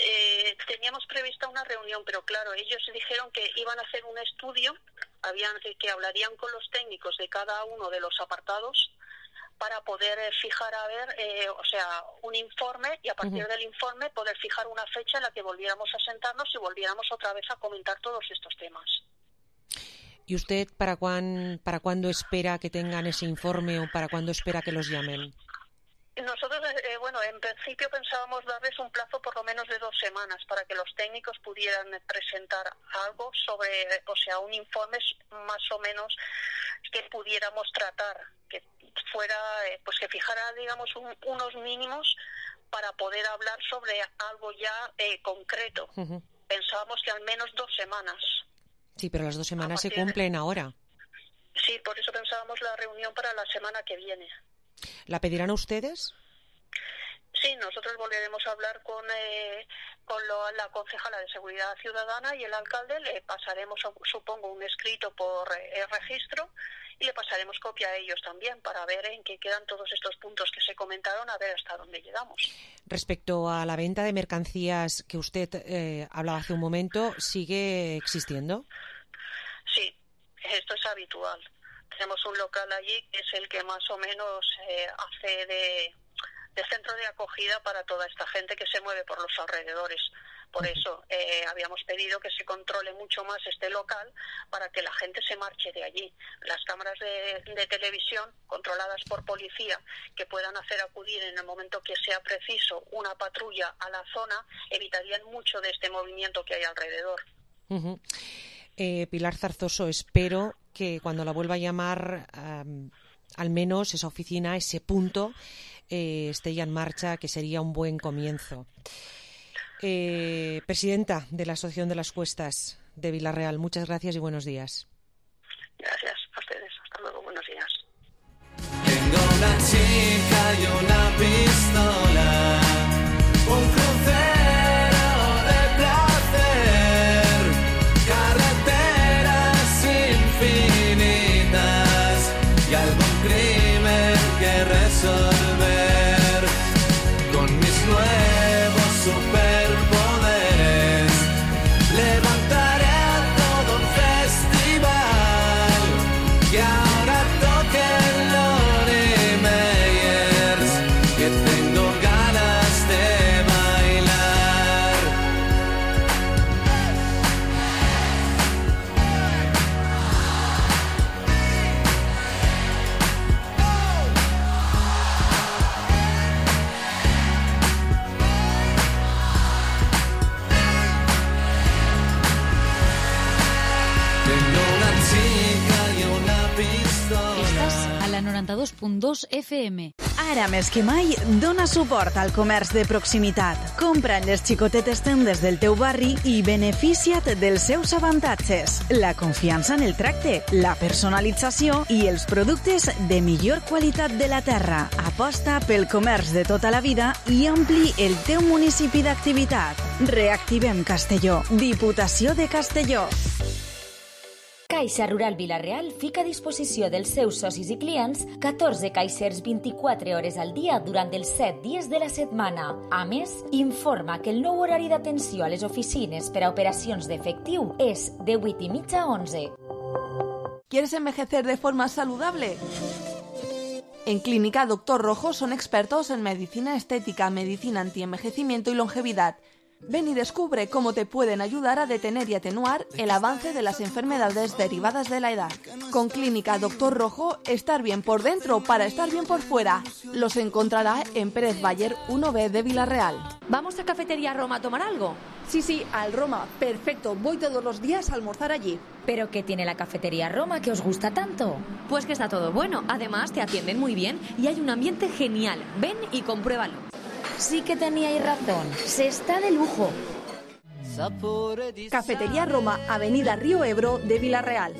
Teníamos prevista una reunión, pero claro, ellos dijeron que iban a hacer un estudio, habían que hablarían con los técnicos de cada uno de los apartados para poder eh, fijar, a ver, eh, o sea, un informe y a partir uh-huh. del informe poder fijar una fecha en la que volviéramos a sentarnos y volviéramos otra vez a comentar todos estos temas. ¿Y usted para cuán, para cuándo espera que tengan ese informe o para cuándo espera que los llamen? Nosotros, eh, bueno, en principio pensábamos darles un plazo por lo menos de dos semanas para que los técnicos pudieran presentar algo sobre, o sea, un informe más o menos que pudiéramos tratar, que fuera, eh, pues que fijara, digamos, un, unos mínimos para poder hablar sobre algo ya eh, concreto. Uh-huh. Pensábamos que al menos dos semanas. Sí, pero las dos semanas se cumplen de... ahora. Sí, por eso pensábamos la reunión para la semana que viene. ¿La pedirán a ustedes? Sí, nosotros volveremos a hablar con eh, con lo, la concejala de Seguridad Ciudadana y el alcalde. Le pasaremos, supongo, un escrito por eh, el registro y le pasaremos copia a ellos también para ver en qué quedan todos estos puntos que se comentaron, a ver hasta dónde llegamos. Respecto a la venta de mercancías que usted eh, hablaba hace un momento, ¿sigue existiendo? Sí, esto es habitual. Tenemos un local allí que es el que más o menos eh, hace de, de centro de acogida para toda esta gente que se mueve por los alrededores. Por eso eh, habíamos pedido que se controle mucho más este local para que la gente se marche de allí. Las cámaras de, de televisión controladas por policía que puedan hacer acudir en el momento que sea preciso una patrulla a la zona evitarían mucho de este movimiento que hay alrededor. Uh-huh. Eh, Pilar Zarzoso, espero que cuando la vuelva a llamar, um, al menos esa oficina, ese punto, eh, esté ya en marcha, que sería un buen comienzo. Eh, presidenta de la Asociación de las Cuestas de Vila-real, muchas gracias y buenos días. Gracias a ustedes. Hasta luego. Buenos días. Tengo una chica y una pistola, un crucero de placer, carreteras infinitas y algún crimen que resolver con mis nuevos superpoderes. Levantaré a todo un festival que ahora toquen Lonnie Meyers, que tengo ganas de bailar. Tengo una chica y una pistola. Estàs a la noranta-dos punt dos F M. Ara més que mai, dona suport al comerç de proximitat. Compra en les xicotetes tendes del teu barri i beneficia't dels seus avantatges. La confiança en el tracte, la personalització i els productes de millor qualitat de la terra. Aposta pel comerç de tota la vida i ampli el teu municipi d'activitat. Reactivem Castelló. Diputació de Castelló. Caixa Rural Vila-real fica a disposició dels seus socis i clients catorze caixers vint-i-quatre hores al dia durant els set dies de la setmana. A més, informa que el nou horari d'atenció a les oficines per a operacions d'efectiu és de vuit i mitja a onze. ¿Quieres envejecer de forma saludable? En Clínica Doctor Rojo son expertos en medicina estética, medicina antienvejecimiento y longevidad. Ven y descubre cómo te pueden ayudar a detener y atenuar el avance de las enfermedades derivadas de la edad. Con Clínica Doctor Rojo, estar bien por dentro para estar bien por fuera. Los encontrará en Pérez Bayer uno B de Vila-real. ¿Vamos a Cafetería Roma a tomar algo? Sí, sí, al Roma. Perfecto, voy todos los días a almorzar allí. ¿Pero qué tiene la Cafetería Roma que os gusta tanto? Pues que está todo bueno. Además, te atienden muy bien y hay un ambiente genial. Ven y compruébalo. Sí que teníais razón, se está de lujo. Cafetería Roma, Avenida Río Ebro de Vila-real.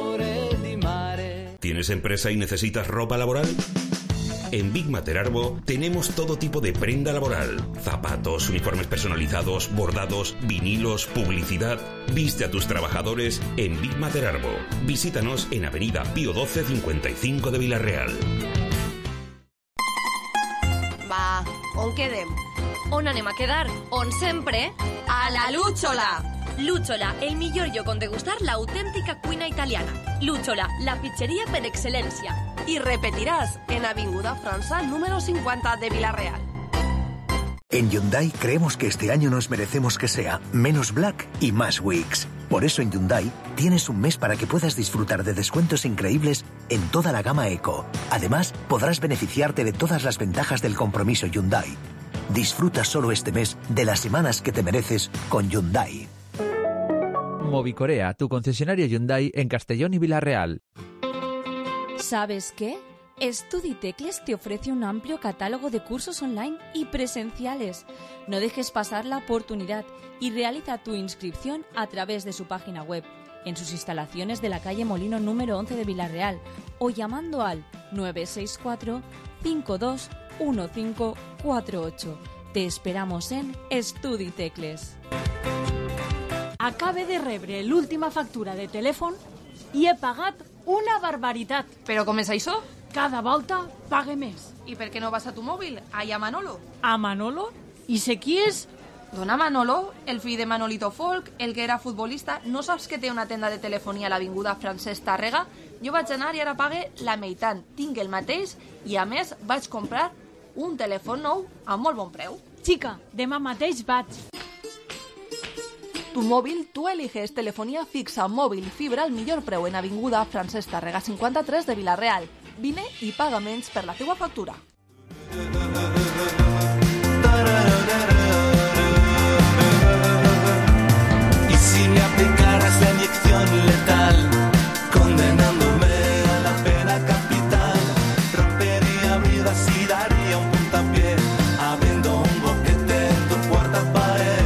¿Tienes empresa y necesitas ropa laboral? En Big Mater Arbo tenemos todo tipo de prenda laboral. Zapatos, uniformes personalizados, bordados, vinilos, publicidad. Viste a tus trabajadores en Big Mater Arbo. Visítanos en Avenida Pío doce cincuenta y cinco de Vila-real. Va, on quedem? On anem a quedar? On sempre? A A la Lúchola! Lúchola, el millor lloc on degustar l'autèntica cuina italiana. Lúchola, la pizzeria per excel·lència. Y repetirás en Avinguda França número cincuenta de Villarreal. En Hyundai creemos que este año nos merecemos que sea menos Black y más Weeks. Por eso en Hyundai tienes un mes para que puedas disfrutar de descuentos increíbles en toda la gama Eco. Además, podrás beneficiarte de todas las ventajas del compromiso Hyundai. Disfruta solo este mes de las semanas que te mereces con Hyundai. Movicorea, tu concesionario Hyundai en Castellón y Villarreal. ¿Sabes qué? StudiTecles te ofrece un amplio catálogo de cursos online y presenciales. No dejes pasar la oportunidad y realiza tu inscripción a través de su página web, en sus instalaciones de la calle Molino número once de Villarreal o llamando al nueve seis cuatro, cinco dos uno cinco cuatro ocho. Te esperamos en StudiTecles. Acabe de rebre l'última factura de telèfon i he pagat una barbaritat. Però com és això? Cada volta pague més. I per què no vas a tu mòbil? Allà a Manolo. A Manolo? I sé qui és? Dona Manolo, el fill de Manolito Folk, el que era futbolista. No saps que té una tenda de telefonia a l'avinguda Francesc Tàrrega? Jo vaig anar i ara pague la meitat. Tinc el mateix i a més vaig comprar un telèfon nou a molt bon preu. Xica, demà mateix vaig. Tu móvil, tú eliges telefonía fixa, móvil, fibra al millor preu en Avinguda Francesc Tàrrega cinquanta-tres de Villarreal. Vine i paga menys per la teua factura. Y si me aplicaras la inyección letal, condenándome a la pena capital, rompería vidas y daría un puntapié, abriendo un boquete en tu cuarta pared.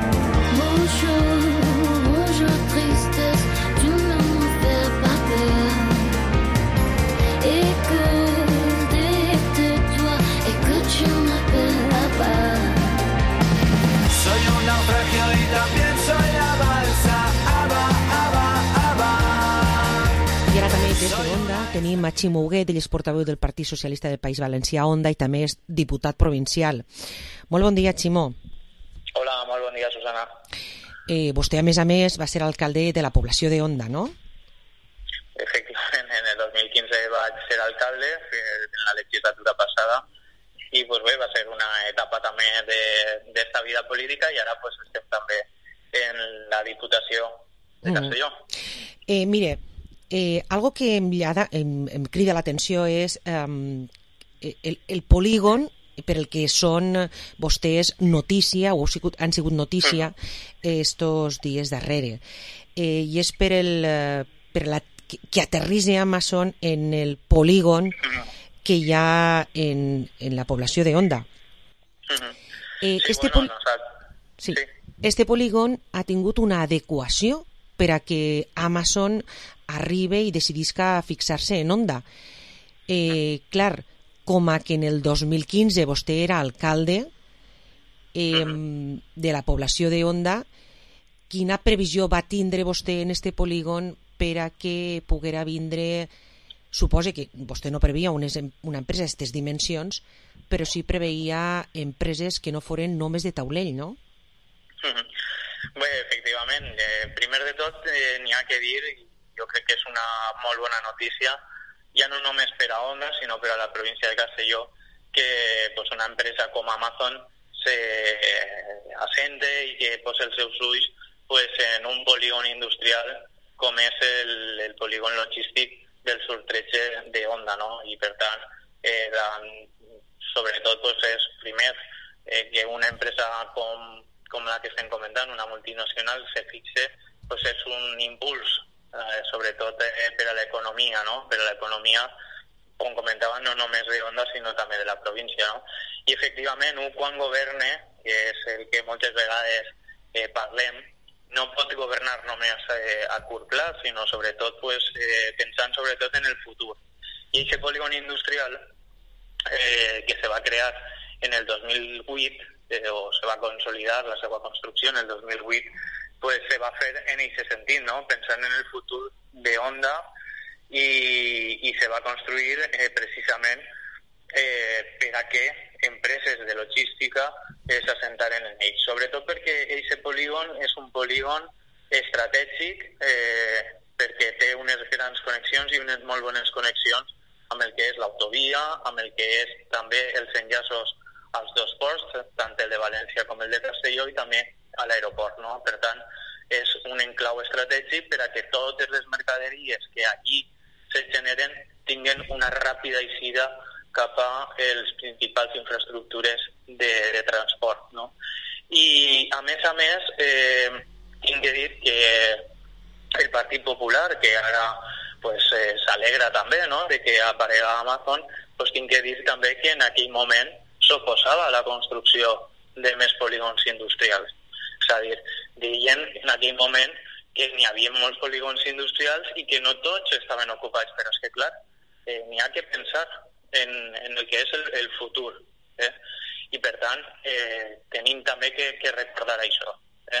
I ara també des d'Onda tenim a Ximo Huguet, ell és portaveu del Partit Socialista del País Valencià a Onda i també és diputat provincial. Molt bon dia, Ximo. Hola, molt bon dia, Susana. Eh, vostè, a més a més, va ser alcalde de la població de Onda, no? Efectivament, en el dos mil quinze vaig ser alcalde, en la legislatura passada, i pues bé, va ser una etapa també d'esta vida política i ara pues, estem també en la Diputació de Castelló. Mm. Eh, mire, eh, algo que em, em, em crida l'atenció és eh, el, el polígon per el que són vostès notícia, o han sigut notícia estos dies darrere. Eh, I és per el per la, que, que aterritze Amazon en el polígon que hi ha en, en la població de Onda. Eh, sí, este, bueno, pol... no, sí. Sí. este polígon ha tingut una adequació per a que Amazon arribi i decidisca fixar-se en Onda. Eh, clar, com a que en el dos mil quinze vostè era alcalde eh, de la població de Onda, quina previsió va tindre vostè en este polígon per a que poguera vindre... Suposa que vostè no preveia una, una empresa d'aquestes dimensions, però sí preveia empreses que no foren només de taulell, no? Bé, efectivament. Eh, primer de tot, eh, n'hi ha que dir, jo crec que és una molt bona notícia, ja no només per a Onda, sinó per a la província de Castelló, que pues, una empresa com Amazon se eh, assente i que posa els seus ulls pues, en un polígon industrial com és el, el polígon logístic del sortreig de Onda, no? I per tant, eh, sobretot pues, és primer eh, que una empresa com, com la que estem comentant, una multinacional, se fixe, pues, és un impuls, eh, sobretot eh, per a l'economia, no? Per a l'economia, com comentava, no només de Onda, sinó també de la província, no? I efectivament, un quan governe, que és el que moltes vegades eh, parlem, no pot governar només eh, a curt plaç, sinó sobretot pues, eh, pensant sobretot en el futur. I aquest polígon industrial eh, que se va crear en el dos mil vuit, eh, o se va consolidar la seva construcció en el dos mil vuit, pues se va fer en aquest sentit, no? Pensant en el futur de Onda i, i se va construir eh, precisament eh, per a que empreses de logística eh, s'assentaren en ell. Sobretot perquè aquest polígon és un polígon estratègic eh, perquè té unes grans connexions i unes molt bones connexions amb el que és l'autovia, amb el que és també els enllaços als dos ports, tant el de València com el de Castelló, i també a l'aeroport, no? Per tant, és un enclau estratègic per a que totes les mercaderies que allí se generen tinguen una ràpida eixida cap a les principals infraestructures de, de transport, no? I, a més a més, eh, tinc que dir que el Partit Popular, que ara pues, eh, s'alegra també, no?, de que aparega Amazon, pues, tinc que dir també que en aquell moment s'oposava a la construcció de més polígons industrials. És a dir, deien en aquell moment que n'hi havia molts polígons industrials i que no tots estaven ocupats, però és que, clar, eh, n'hi ha que pensar en, en el que és el, el futur. Eh? I, per tant, eh, tenim també que, que recordar això. Eh?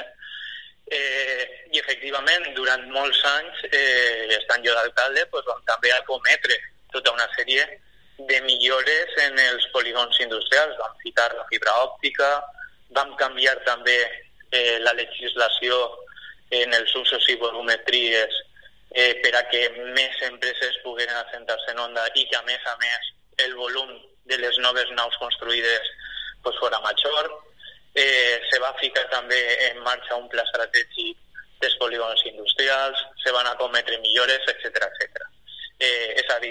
Eh, I, efectivament, durant molts anys, eh, estant jo d'alcalde, pues, vam també acometre tota una sèrie de millores en els polígons industrials. Vam ficar la fibra òptica, vam canviar també eh, la legislació en els usos i volumetries eh, per a que més empreses pogueren assentar-se en Onda i que, a més a més, el volum de les noves naus construïdes pues, fora major. Eh, se va ficar també en marxa un pla estratègic dels polígons industrials, se van acometre millores, etcètera, etcètera. Eh, és a dir,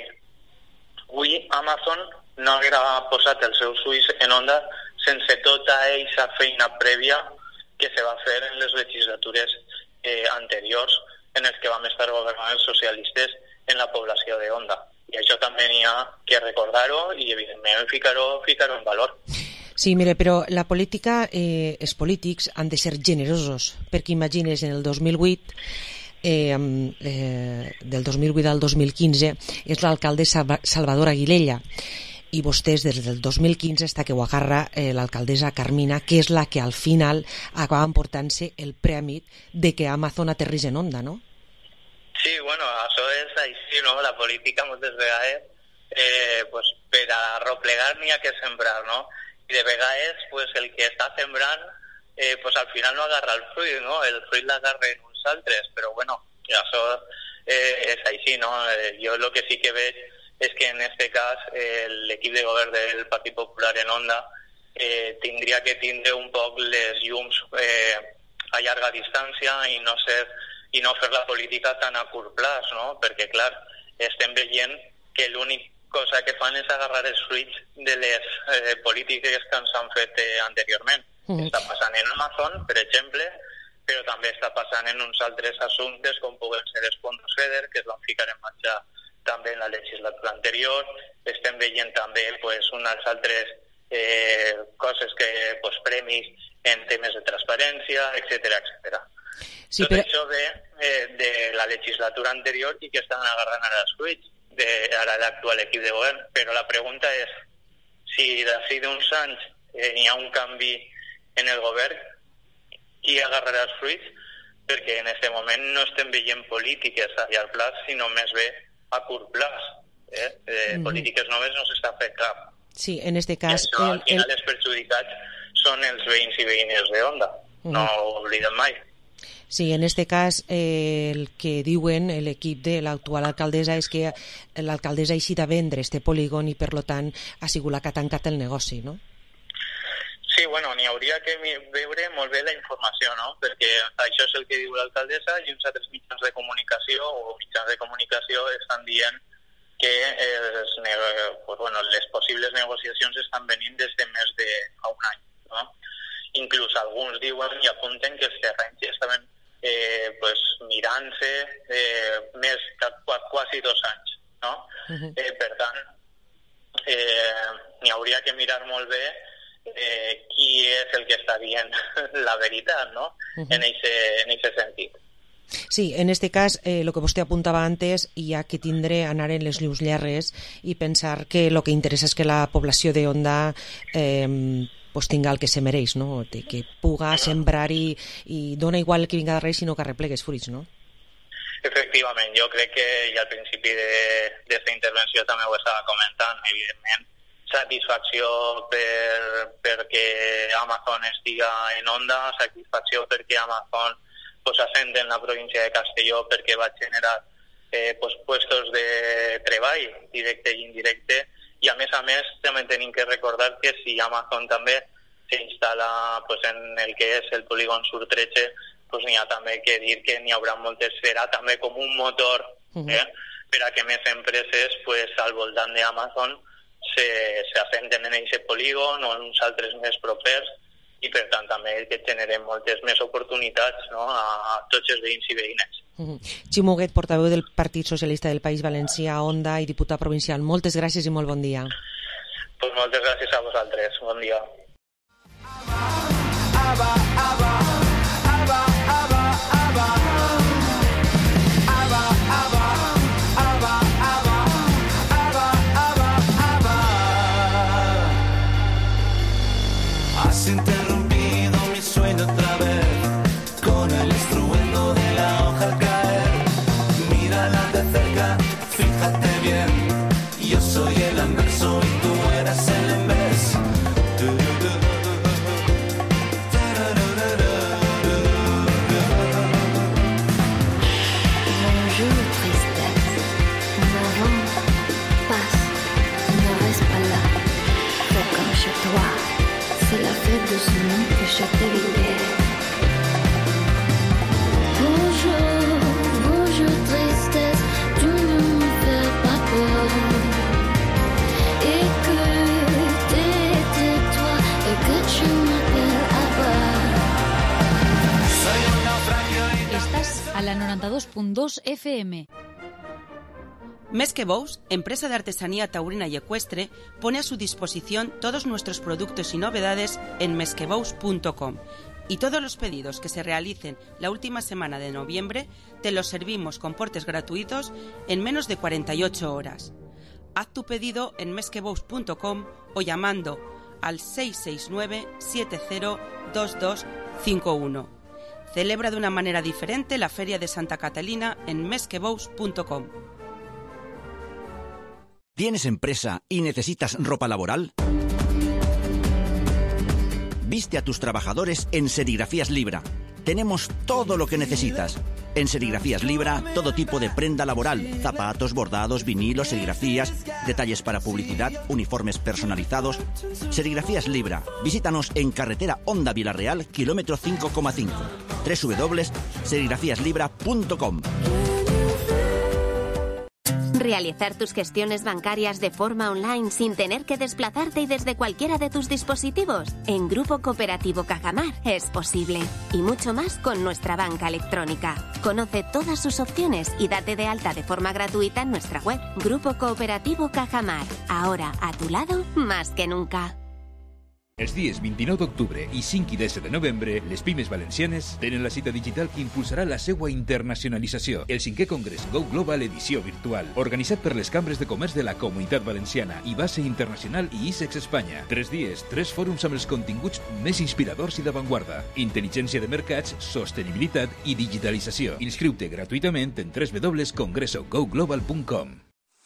avui Amazon no haguera posat els seus ulls en Onda sense tota aquesta feina prèvia que se va fer en les legislatures eh, anteriors en els que vam estar governant els socialistes en la població de Onda. I això també n'hi ha que recordar-ho i, evidentment, ficar-ho ficar en valor. Sí, mire, però la política, eh, els polítics han de ser generosos, perquè imagines en el dos mil vuit, eh, eh, del dos mil vuit al dos mil quinze, és l'alcaldessa Salvador Aguilella, i vostès des del dos mil quinze està que ho agarra eh, l'alcaldessa Carmina, que és la que al final acaba emportant-se el premi de que Amazon aterrís en Onda, no? Sí, bueno, això és així, no? La política moltes vegades eh, pues, per a arroplegar n'hi ha que sembrar, no? I de vegades pues, el que està sembrant eh, pues, al final no agarra el fruit, no? El fruit l'agarren uns altres, però bueno, això eh, és així, no? Eh, jo el que sí que veig és que en aquest cas eh, l'equip de govern del Partit Popular en Onda eh, tindria que tindre un poc les llums eh, a llarga distància i no ser i no fer la política tan a curt plaç, no? Perquè, clar, estem veient que l'únic cosa que fan és agarrar els fruits de les eh, polítiques que ens han fet eh, anteriorment. Mm. Està passant en Amazon, per exemple, però també està passant en uns altres assumptes com puguen ser els fons FEDER, que es van ficar en marxa també en la legislatura anterior. Estem veient també pues, unes altres eh, coses que pues, premis en temes de transparència, etcètera, etcètera. Sí, Tot però... això ve eh, de la legislatura anterior i que estan agarrant ara els fruits de ara l'actual equip de govern. Però la pregunta és si d'ací d'uns anys eh, hi ha un canvi en el govern, qui agarrarà els fruits? Perquè en aquest moment no estem veient polítiques a llarg plaç, sinó més bé a curt plaç. Eh? Eh, mm-hmm. Polítiques noves no s'està fent cap. Sí, en este cas... I això, al final, el... els perjudicats són els veïns i veïnes de Onda. Mm-hmm. No ho oblidem mai. Sí, en este cas eh, el que diuen l'equip de l'actual alcaldessa és que l'alcaldessa ha eixit a vendre este polígon i per lo tant ha sigut la que ha tancat el negoci, no? Sí, bueno, n'hi hauria que veure molt bé la informació, no? Perquè això és el que diu l'alcaldessa i uns altres mitjans de comunicació o mitjans de comunicació estan dient que els, pues, bueno, les possibles negociacions estan venint des de més de fa un any, no? Inclús alguns diuen i apunten que els terrenys ja estaven eh, pues, mirant-se eh, més que quasi dos anys, no? Uh-huh. Eh, per tant, eh, n'hi hauria que mirar molt bé eh, qui és el que està dient la veritat, no? Uh-huh. En aquest sentit. Sí, en este cas, eh, lo que vostè apuntava antes, hi ha que tindre, anar en les llums llargues i pensar que el que interessa és que la població de Onda eh, pues tinga el que se mereix, no? De que puga sembrar i, i dona igual el que vinga darrere, sinó que arreplegues fruits, no? Efectivament, jo crec que ja al principi d'aquesta intervenció també ho estava comentant, evidentment satisfacció per, perquè Amazon estiga en Onda, satisfacció perquè Amazon pues, assent en la província de Castelló, perquè va generar eh, pues, puestos de treball directe i indirecte, i a més a més també tenim que recordar que si Amazon també s'instal·la pues, en el que és el polígon Sur tretze, pues, n'hi ha també que dir que n'hi haurà moltes, serà també com un motor eh, per a que més empreses pues, al voltant d'Amazon s'assenten en aquest polígon o en uns altres més propers, i per tant també que generem moltes més oportunitats, no?, a tots els veïns i veïnes. Uh-huh. Ximo Huguet, portaveu del Partit Socialista del País Valencià, Onda, i diputat provincial. Moltes gràcies i molt bon dia. Pues moltes gràcies a vosaltres. Bon dia. Aba, aba, aba, aba, aba. Aba, aba, aba, aba, aba, aba, aba. Has interrumpido mi sueño otra vez con el estruendo de la hoja al caer. Mírala de cerca, fíjate bien. Yo soy el anverso y tú eres el en vez. C'est la fête de ce nom que je te libère. Bonjour, bonjour tristesse, tu ne me fais pas peur. Et que t'es toi et que tu m'appelles Abba. Estás a la noventa y dos punto dos F M. Més que Bous, empresa de artesanía taurina y ecuestre, pone a su disposición todos nuestros productos y novedades en mesquebous punto com. Y todos los pedidos que se realicen la última semana de noviembre te los servimos con portes gratuitos en menos de cuarenta y ocho horas. Haz tu pedido en mesquebous punto com o llamando al seis seis nueve siete cero dos dos cinco uno. Celebra de una manera diferente la Feria de Santa Catalina en mesquebous punto com. ¿Tienes empresa y necesitas ropa laboral? Viste a tus trabajadores en Serigrafías Libra. Tenemos todo lo que necesitas. En Serigrafías Libra, todo tipo de prenda laboral, zapatos, bordados, vinilos, serigrafías, detalles para publicidad, uniformes personalizados. Serigrafías Libra. Visítanos en carretera Onda Vilarreal, kilómetro cinco coma cinco. doble u doble u doble u punto serigrafías libra punto com. Realizar tus gestiones bancarias de forma online sin tener que desplazarte y desde cualquiera de tus dispositivos. En Grupo Cooperativo Cajamar es posible. Y mucho más con nuestra banca electrónica. Conoce todas sus opciones y date de alta de forma gratuita en nuestra web. Grupo Cooperativo Cajamar. Ahora a tu lado más que nunca. Els dies vint-i-nou d'octubre i cinc i disset de novembre, les pimes valencianes tenen la cita digital que impulsarà la seva internacionalització. El cinquè Congrés Go Global edició virtual, organitzat per les cambres de comerç de la Comunitat Valenciana i base internacional i ISEX Espanya. Tres dies, tres fòrums amb els continguts més inspiradors i d'avantguarda. Intel·ligència de mercats, sostenibilitat i digitalització. Inscriu-te gratuïtament en doble u doble u doble u punt congreso go global punt com.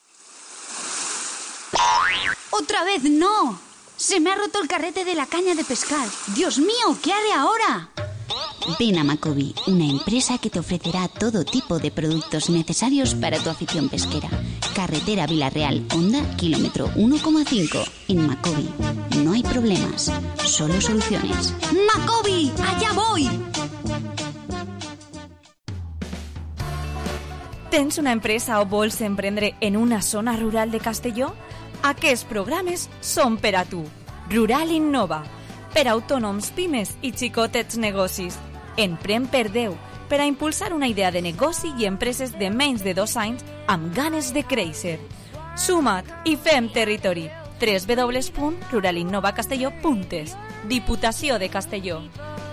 ¡Otra vez no! ¡Se me ha roto el carrete de la caña de pescar! ¡Dios mío! ¿Qué haré ahora? Ven a Macobi, una empresa que te ofrecerá todo tipo de productos necesarios para tu afición pesquera. Carretera Vilarreal, Onda, kilómetro uno coma cinco. En Macobi no hay problemas, solo soluciones. ¡Macobi! ¡Allá voy! Tens una empresa o vols emprendre en una zona rural de Castelló? Aquests programes són per a tu. Rural Innova, per a autònoms, pimes i xicotets negocis. Emprèn per Déu, per a impulsar una idea de negoci i empreses de menys de dos anys amb ganes de créixer. Suma't i fem territori. doble u doble u doble u punt rural innova castelló punt es. Diputació de Castelló.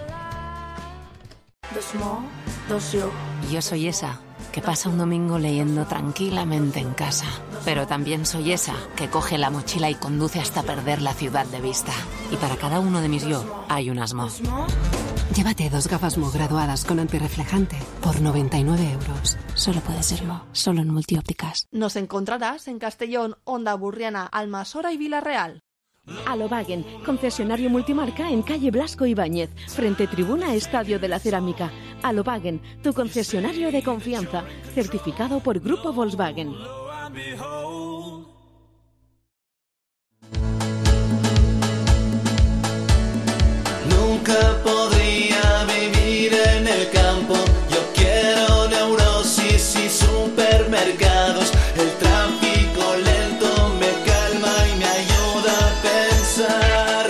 Dos mo, dos yo. Yo soy esa que pasa un domingo leyendo tranquilamente en casa. Pero también soy esa que coge la mochila y conduce hasta perder la ciudad de vista. Y para cada uno de mis yo hay un asmo. Llévate dos gafas Mo graduadas con antirreflejante por noventa y nueve euros. Solo puede ser Mo, solo en Multiópticas. Nos encontrarás en Castellón, Onda Burriana, Almasora y Villarreal. Alobagen, concesionario multimarca en calle Blasco Ibáñez, frente tribuna Estadio de la Cerámica. Alobagen, tu concesionario de confianza, certificado por Grupo Volkswagen. Nunca podría vivir en el campo. Yo quiero neurosis y supermercados. El tráfico lento me calma y me ayuda a pensar.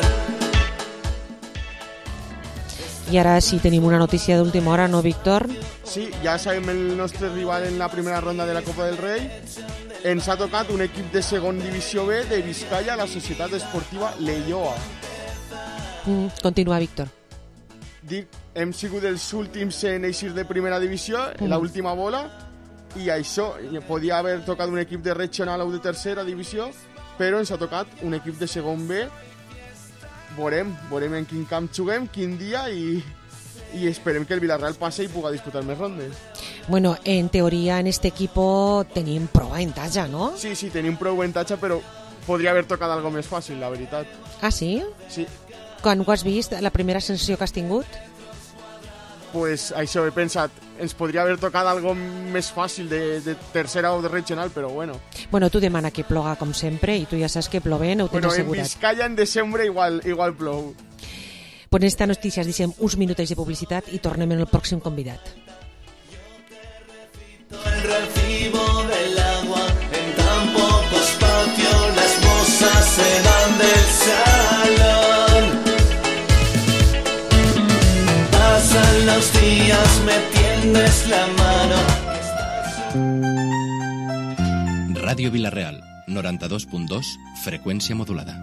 I ara sí tenim una notícia d'última hora, no, Víctor? Sí, ja sabem el nostre rival en la primera ronda de la Copa del Rei. Ens ha tocat un equip de segon divisió B de Vizcaya, la Societat Esportiva Leioa. Mm, continua, Víctor. Dic, hem sigut els últims en eixir de primera divisió, mm. l'última bola, i això, podia haver tocat un equip de regional o de tercera divisió, però ens ha tocat un equip de segon B. Veurem, veurem en quin camp juguem, quin dia, i, i esperem que el Villarreal passe i puga disputar més rondes. Bueno, en teoria en este equipo tenim prou avantatge, no? Sí, sí, tenim prou avantatge, però podria haver tocat algo més fàcil, la veritat. Ah, sí? Sí. Quan ho has vist, la primera sensació que has tingut? Pues això, he pensat, ens podria haver tocat algo més fàcil de, de tercera o de regional, però bueno. Bueno, tu demana que ploga com sempre i tu ja saps que plovent ho tens bueno, assegurat. En Vizcaya en desembre igual, igual plou. Pues en esta notícia deixem uns minuts de publicitat i tornem en el pròxim convidat. El recibo del agua en tan poco espacio, las mozas se van del salón. Pasan los días, me tiendes la mano. Ràdio Vilareal, noranta-dos punt dos, freqüència modulada.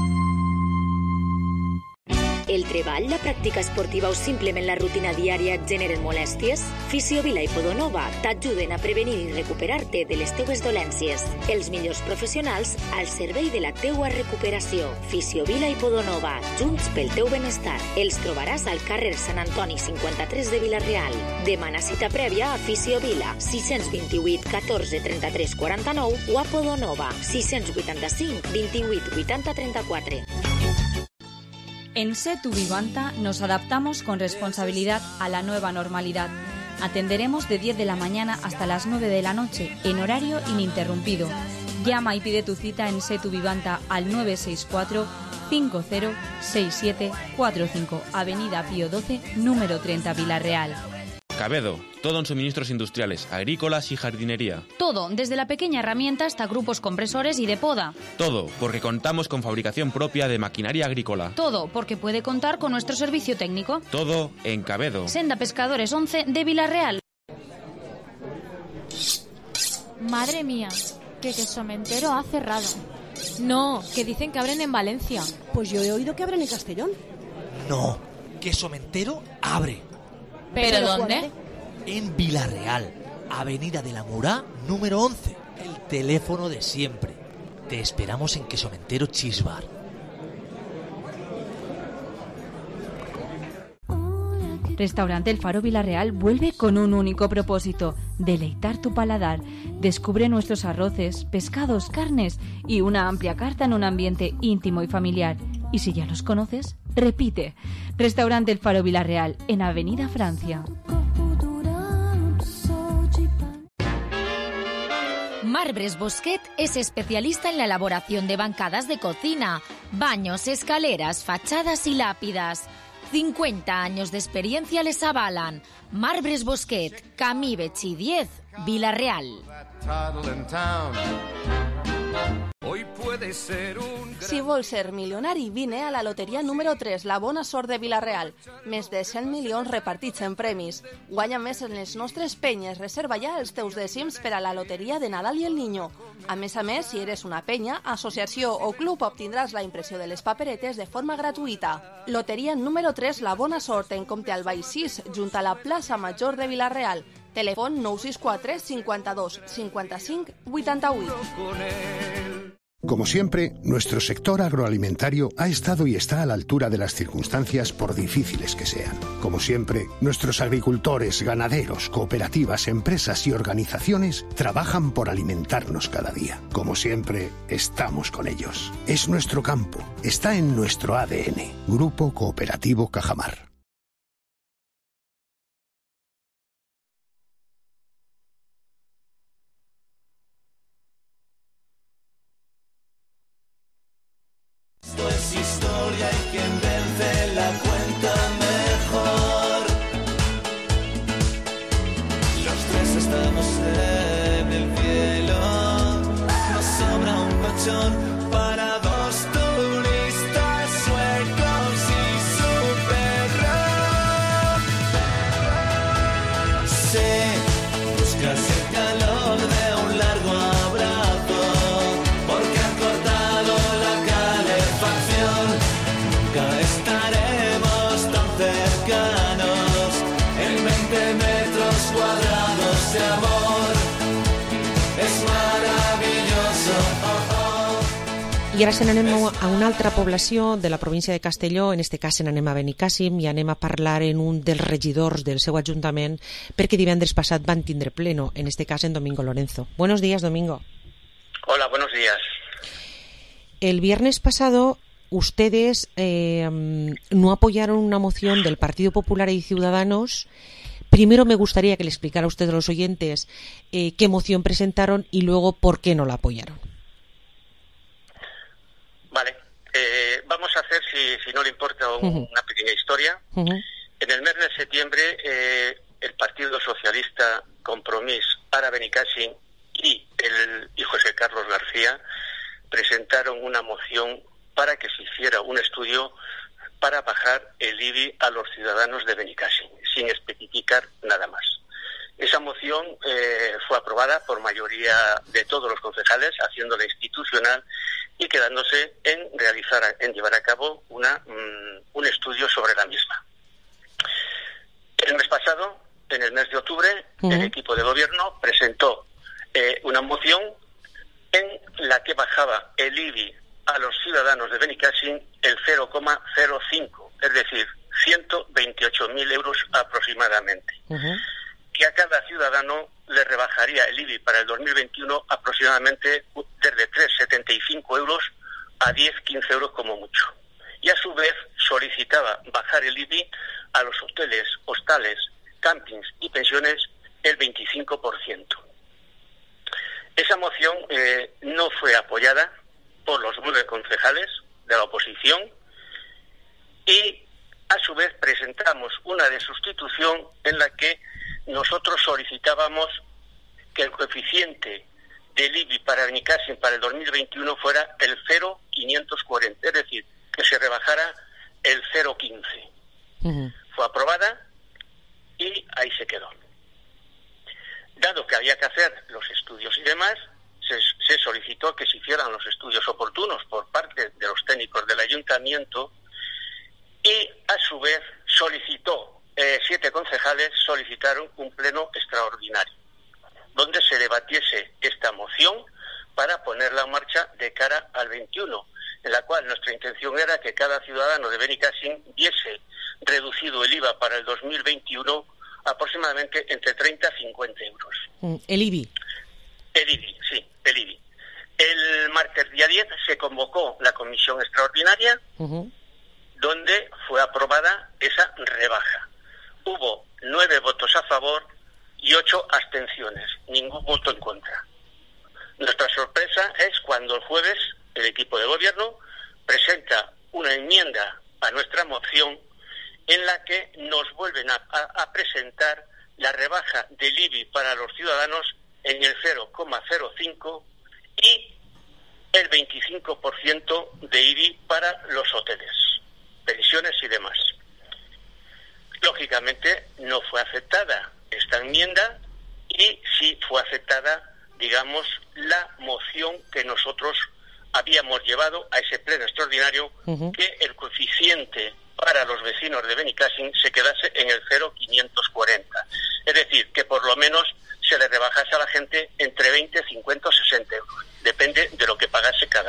El treball, la pràctica esportiva o simplement la rutina diària et generen molèsties? Fisiovila i Podonova t'ajuden a prevenir i recuperar-te de les teues dolències. Els millors professionals al servei de la teua recuperació. Fisiovila i Podonova, junts pel teu benestar. Els trobaràs al carrer Sant Antoni cinquanta-tres de Vila-real. Demana cita prèvia a Fisiovila, sis dos vuit, catorze, trenta-tres, quaranta-nou o a Podonova, sis vuitanta-cinc, vint-i-vuit, vuitanta, trenta-quatre. En Setu Vivanta nos adaptamos con responsabilidad a la nueva normalidad. Atenderemos de diez de la mañana hasta las nueve de la noche, en horario ininterrumpido. Llama y pide tu cita en Setu Vivanta al nueve seis cuatro, cinco cero, seis siete cuatro cinco, Avenida Pío doce, número treinta, Vila-real. Cabedo, todo en suministros industriales, agrícolas y jardinería. Todo, desde la pequeña herramienta hasta grupos compresores y de poda. Todo, porque contamos con fabricación propia de maquinaria agrícola. Todo, porque puede contar con nuestro servicio técnico. Todo en Cabedo. Senda Pescadores once de Vila-real. Madre mía, que Quesomentero ha cerrado. No, que dicen que abren en Valencia. Pues yo he oído que abren en Castellón. No, Quesomentero abre. ¿Pero, ¿Pero dónde? En Vila-real, Avenida de la Murá, número once. El teléfono de siempre. Te esperamos en Quesomentero Cheese Bar. Restaurante El Faro Vila-real vuelve con un único propósito: deleitar tu paladar. Descubre nuestros arroces, pescados, carnes y una amplia carta en un ambiente íntimo y familiar. Y si ya los conoces, repite. Restaurante El Faro Vila-real, en Avenida Francia. Marbres Bosquet es especialista en la elaboración de bancadas de cocina, baños, escaleras, fachadas y lápidas. cincuenta años de experiencia les avalan. Marbres Bosquet, Camí Betxí diez, Vila-real. Hoy puede ser un... Si vols ser milionari, vine a la loteria número tres, la bona sort de Vila-real. Més de cent milions repartits en premis. Guanya més en les nostres penyes. Reserva ja els teus dècims per a la loteria de Nadal i el Niño. A més a més, si eres una penya, associació o club, obtindràs la impressió de les paperetes de forma gratuïta. Loteria número tres, la bona sort, en Comte Albay sis, junt a la plaça Major de Vila-real. Telèfon nou sis quatre, cinquanta-dos, cinquanta-cinc, vuitanta-vuit. Como siempre, nuestro sector agroalimentario ha estado y está a la altura de las circunstancias por difíciles que sean. Como siempre, nuestros agricultores, ganaderos, cooperativas, empresas y organizaciones trabajan por alimentarnos cada día. Como siempre, estamos con ellos. Es nuestro campo, está en nuestro A D N. Grupo Cooperativo Cajamar. Esto es historia y quien vence la cuenta mejor. Los tres estamos en el cielo. Nos sobra un colchón para dos turistas suecos y su perro. Sí, buscas el calor de un largo abrazo, porque han cortado la calefacción. Nunca estaremos tan cercanos en veinte metros cuadrados de amor. És maravilloso. Oh, oh. I ara se n'anem a una altra població de la província de Castelló, en este cas se n'anem a Benicàssim i anem a parlar en un dels regidors del seu ajuntament perquè divendres passat van tindre pleno, en este cas en Domingo Lorenzo. Buenos días, Domingo. Hola, buenos días. El viernes pasado ustedes eh, no apoyaron una moción del Partido Popular y Ciudadanos. Primero me gustaría que le explicara a usted a los oyentes eh, qué moción presentaron y luego por qué no la apoyaron. Vale, eh, vamos a hacer, si, si no le importa, un, uh-huh. una pequeña historia. Uh-huh. En el mes de septiembre, eh, el Partido Socialista Compromís Ara Benicàssim y el y José Carlos García presentaron una moción para que se hiciera un estudio para bajar el I B I a los ciudadanos de Benicàssim, sin especificar nada más. Esa moción eh, fue aprobada por mayoría de todos los concejales, haciéndola institucional y quedándose en realizar, en llevar a cabo una, um, un estudio sobre la misma. El mes pasado, en el mes de octubre, uh-huh. el equipo de gobierno presentó eh, una moción en la que bajaba el I B I a los ciudadanos de Benicàssim el cero coma cero cinco, es decir, ciento veintiocho mil euros aproximadamente. Uh-huh. Que a cada ciudadano le rebajaría el I B I para el dos mil veintiuno aproximadamente desde tres coma setenta y cinco euros a diez a quince euros como mucho. Y a su vez solicitaba bajar el I B I a los hoteles, hostales, campings y pensiones el veinticinco por ciento. Esa moción eh, no fue apoyada por los nueve concejales de la oposición y a su vez presentamos una de sustitución en la que nosotros solicitábamos que el coeficiente del I B I para Benicàssim para el dos mil veintiuno fuera el cero coma quinientos cuarenta, es decir, que se rebajara el cero coma quince. Uh-huh. Fue aprobada y ahí se quedó. Dado que había que hacer los estudios y demás, se, se solicitó que se hicieran los estudios oportunos por parte de los técnicos del ayuntamiento y a su vez solicitó, eh, siete concejales solicitaron un pleno extraordinario donde se debatiese esta moción para ponerla en marcha de cara al veintiuno, en la cual nuestra intención era que cada ciudadano de Benicàssim viese reducido el I V A para el dos mil veintiuno aproximadamente entre treinta a cincuenta euros. El I B I. El I B I, sí, el I B I. El martes día diez se convocó la comisión extraordinaria, uh-huh. donde fue aprobada esa rebaja. Hubo nueve votos a favor y ocho abstenciones, ningún voto en contra. Nuestra sorpresa es cuando el jueves el equipo de gobierno presenta una enmienda a nuestra moción en la que nos vuelven a, a, a presentar la rebaja del I B I para los ciudadanos en el cero coma cero cinco y el veinticinco por ciento de I B I para los hoteles, pensiones y demás. Lógicamente no fue aceptada esta enmienda y sí fue aceptada, digamos, la moción que nosotros habíamos llevado a ese pleno extraordinario, uh-huh. que el coeficiente para los vecinos de Benicàssim se quedase en el cero coma quinientos cuarenta. Es decir, que por lo menos se le rebajase a la gente entre veinte, cincuenta o sesenta euros. Depende de lo que pagase cada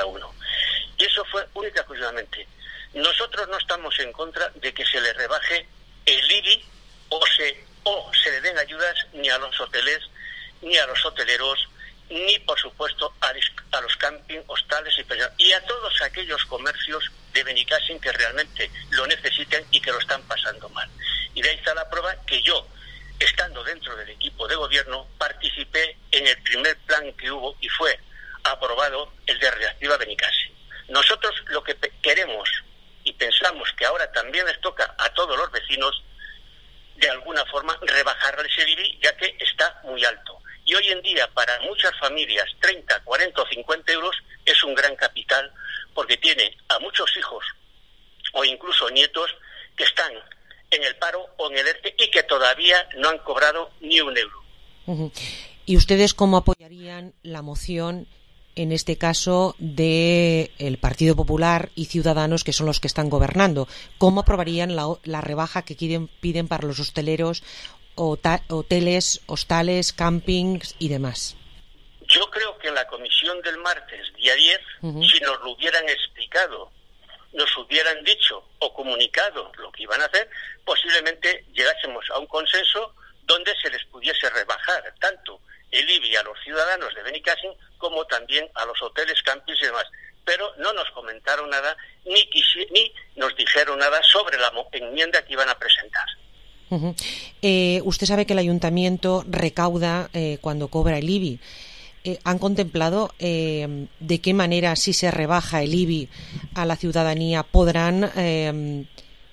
cada uno. Y eso fue única y exclusivamente. Nosotros no estamos en contra de que se le rebaje el I B I o se, o se le den ayudas ni a los hoteles, ni a los hoteleros, ni por supuesto a, a los camping, hostales y, y a todos aquellos comercios de Benicàssim que realmente lo necesiten y que lo están pasando mal. Y de ahí está la prueba que yo, estando dentro del equipo de gobierno, participé en el primer plan que hubo y fue aprobado el de Reactiva Benicàssim. Nosotros lo que queremos y pensamos que ahora también les toca a todos los vecinos, de alguna forma, rebajarles el I B I, ya que está muy alto. Y hoy en día, para muchas familias, treinta, cuarenta o cincuenta euros es un gran capital, porque tiene a muchos hijos o incluso nietos que están en el paro o en el ERTE y que todavía no han cobrado ni un euro. Uh-huh. ¿Y ustedes cómo apoyarían la moción, en este caso, del Partido Popular y Ciudadanos, que son los que están gobernando? ¿Cómo aprobarían la, la rebaja que piden, piden para los hosteleros, hoteles, hostales, campings y demás? Yo creo que en la comisión del martes, día diez, uh-huh. si nos lo hubieran explicado, nos hubieran dicho o comunicado lo que iban a hacer, posiblemente llegásemos a un consenso donde se les pudiese rebajar tanto el I B I a los ciudadanos de Benicàssim como también a los hoteles, campings y demás. Pero no nos comentaron nada, ni, quisi- ni nos dijeron nada sobre la mo- enmienda que iban a presentar. Uh-huh. Eh, usted sabe que el ayuntamiento recauda eh, cuando cobra el I B I. Eh, ¿Han contemplado eh, de qué manera, si se rebaja el I B I a la ciudadanía, podrán eh,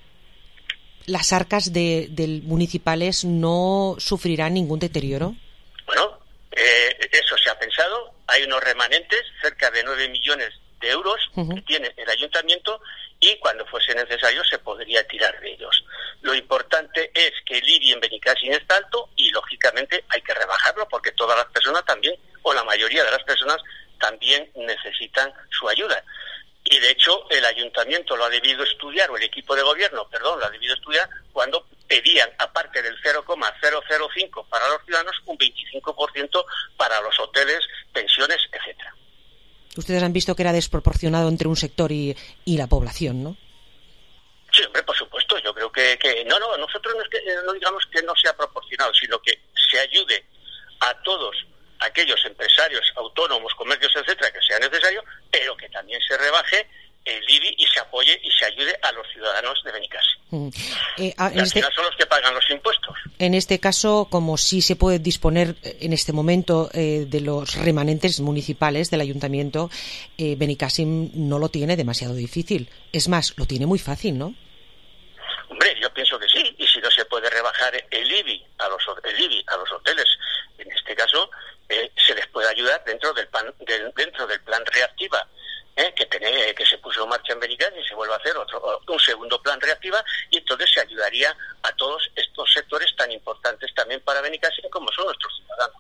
las arcas de, de municipales no sufrirán ningún deterioro? Bueno, eh, eso se ha pensado. Hay unos remanentes, cerca de nueve millones de euros uh-huh. que tiene el ayuntamiento, y cuando fuese necesario se podría tirar de ellos. Lo importante es que el I B I en Benicàssim está alto y, lógicamente, hay que rebajarlo porque todas las personas también, o la mayoría de las personas, también necesitan su ayuda. Y, de hecho, el ayuntamiento lo ha debido estudiar, o el equipo de gobierno, perdón, lo ha debido estudiar cuando pedían, aparte del cero coma cero cero cinco para los ciudadanos, un veinticinco por ciento para los hoteles, pensiones, etcétera. Ustedes han visto que era desproporcionado entre un sector y, y la población, ¿no? Sí, hombre, por supuesto. Yo creo que, que no, no, nosotros no, es que, no digamos que no sea proporcionado, sino que se ayude a todos aquellos empresarios, autónomos, comercios, etcétera, que sea necesario, pero que también se rebaje el I B I y se apoye y se ayude a los ciudadanos de Benicàssim. Mm. Eh, ah, y al este... final son los que pagan los impuestos. En este caso, como sí se puede disponer en este momento eh, de los remanentes municipales del ayuntamiento, eh, Benicàssim no lo tiene demasiado difícil. Es más, lo tiene muy fácil, ¿no? Hombre, yo pienso que sí. Y si no se puede rebajar el I B I a los, el I B I a los hoteles, en este caso, eh, se les puede ayudar dentro del plan, del, dentro del plan Reactiva. Eh, que, tiene, que se puso en marcha en Benicàssim y se vuelve a hacer otro, un segundo plan Reactiva, y entonces se ayudaría a todos estos sectores tan importantes también para Benicàssim como son nuestros ciudadanos.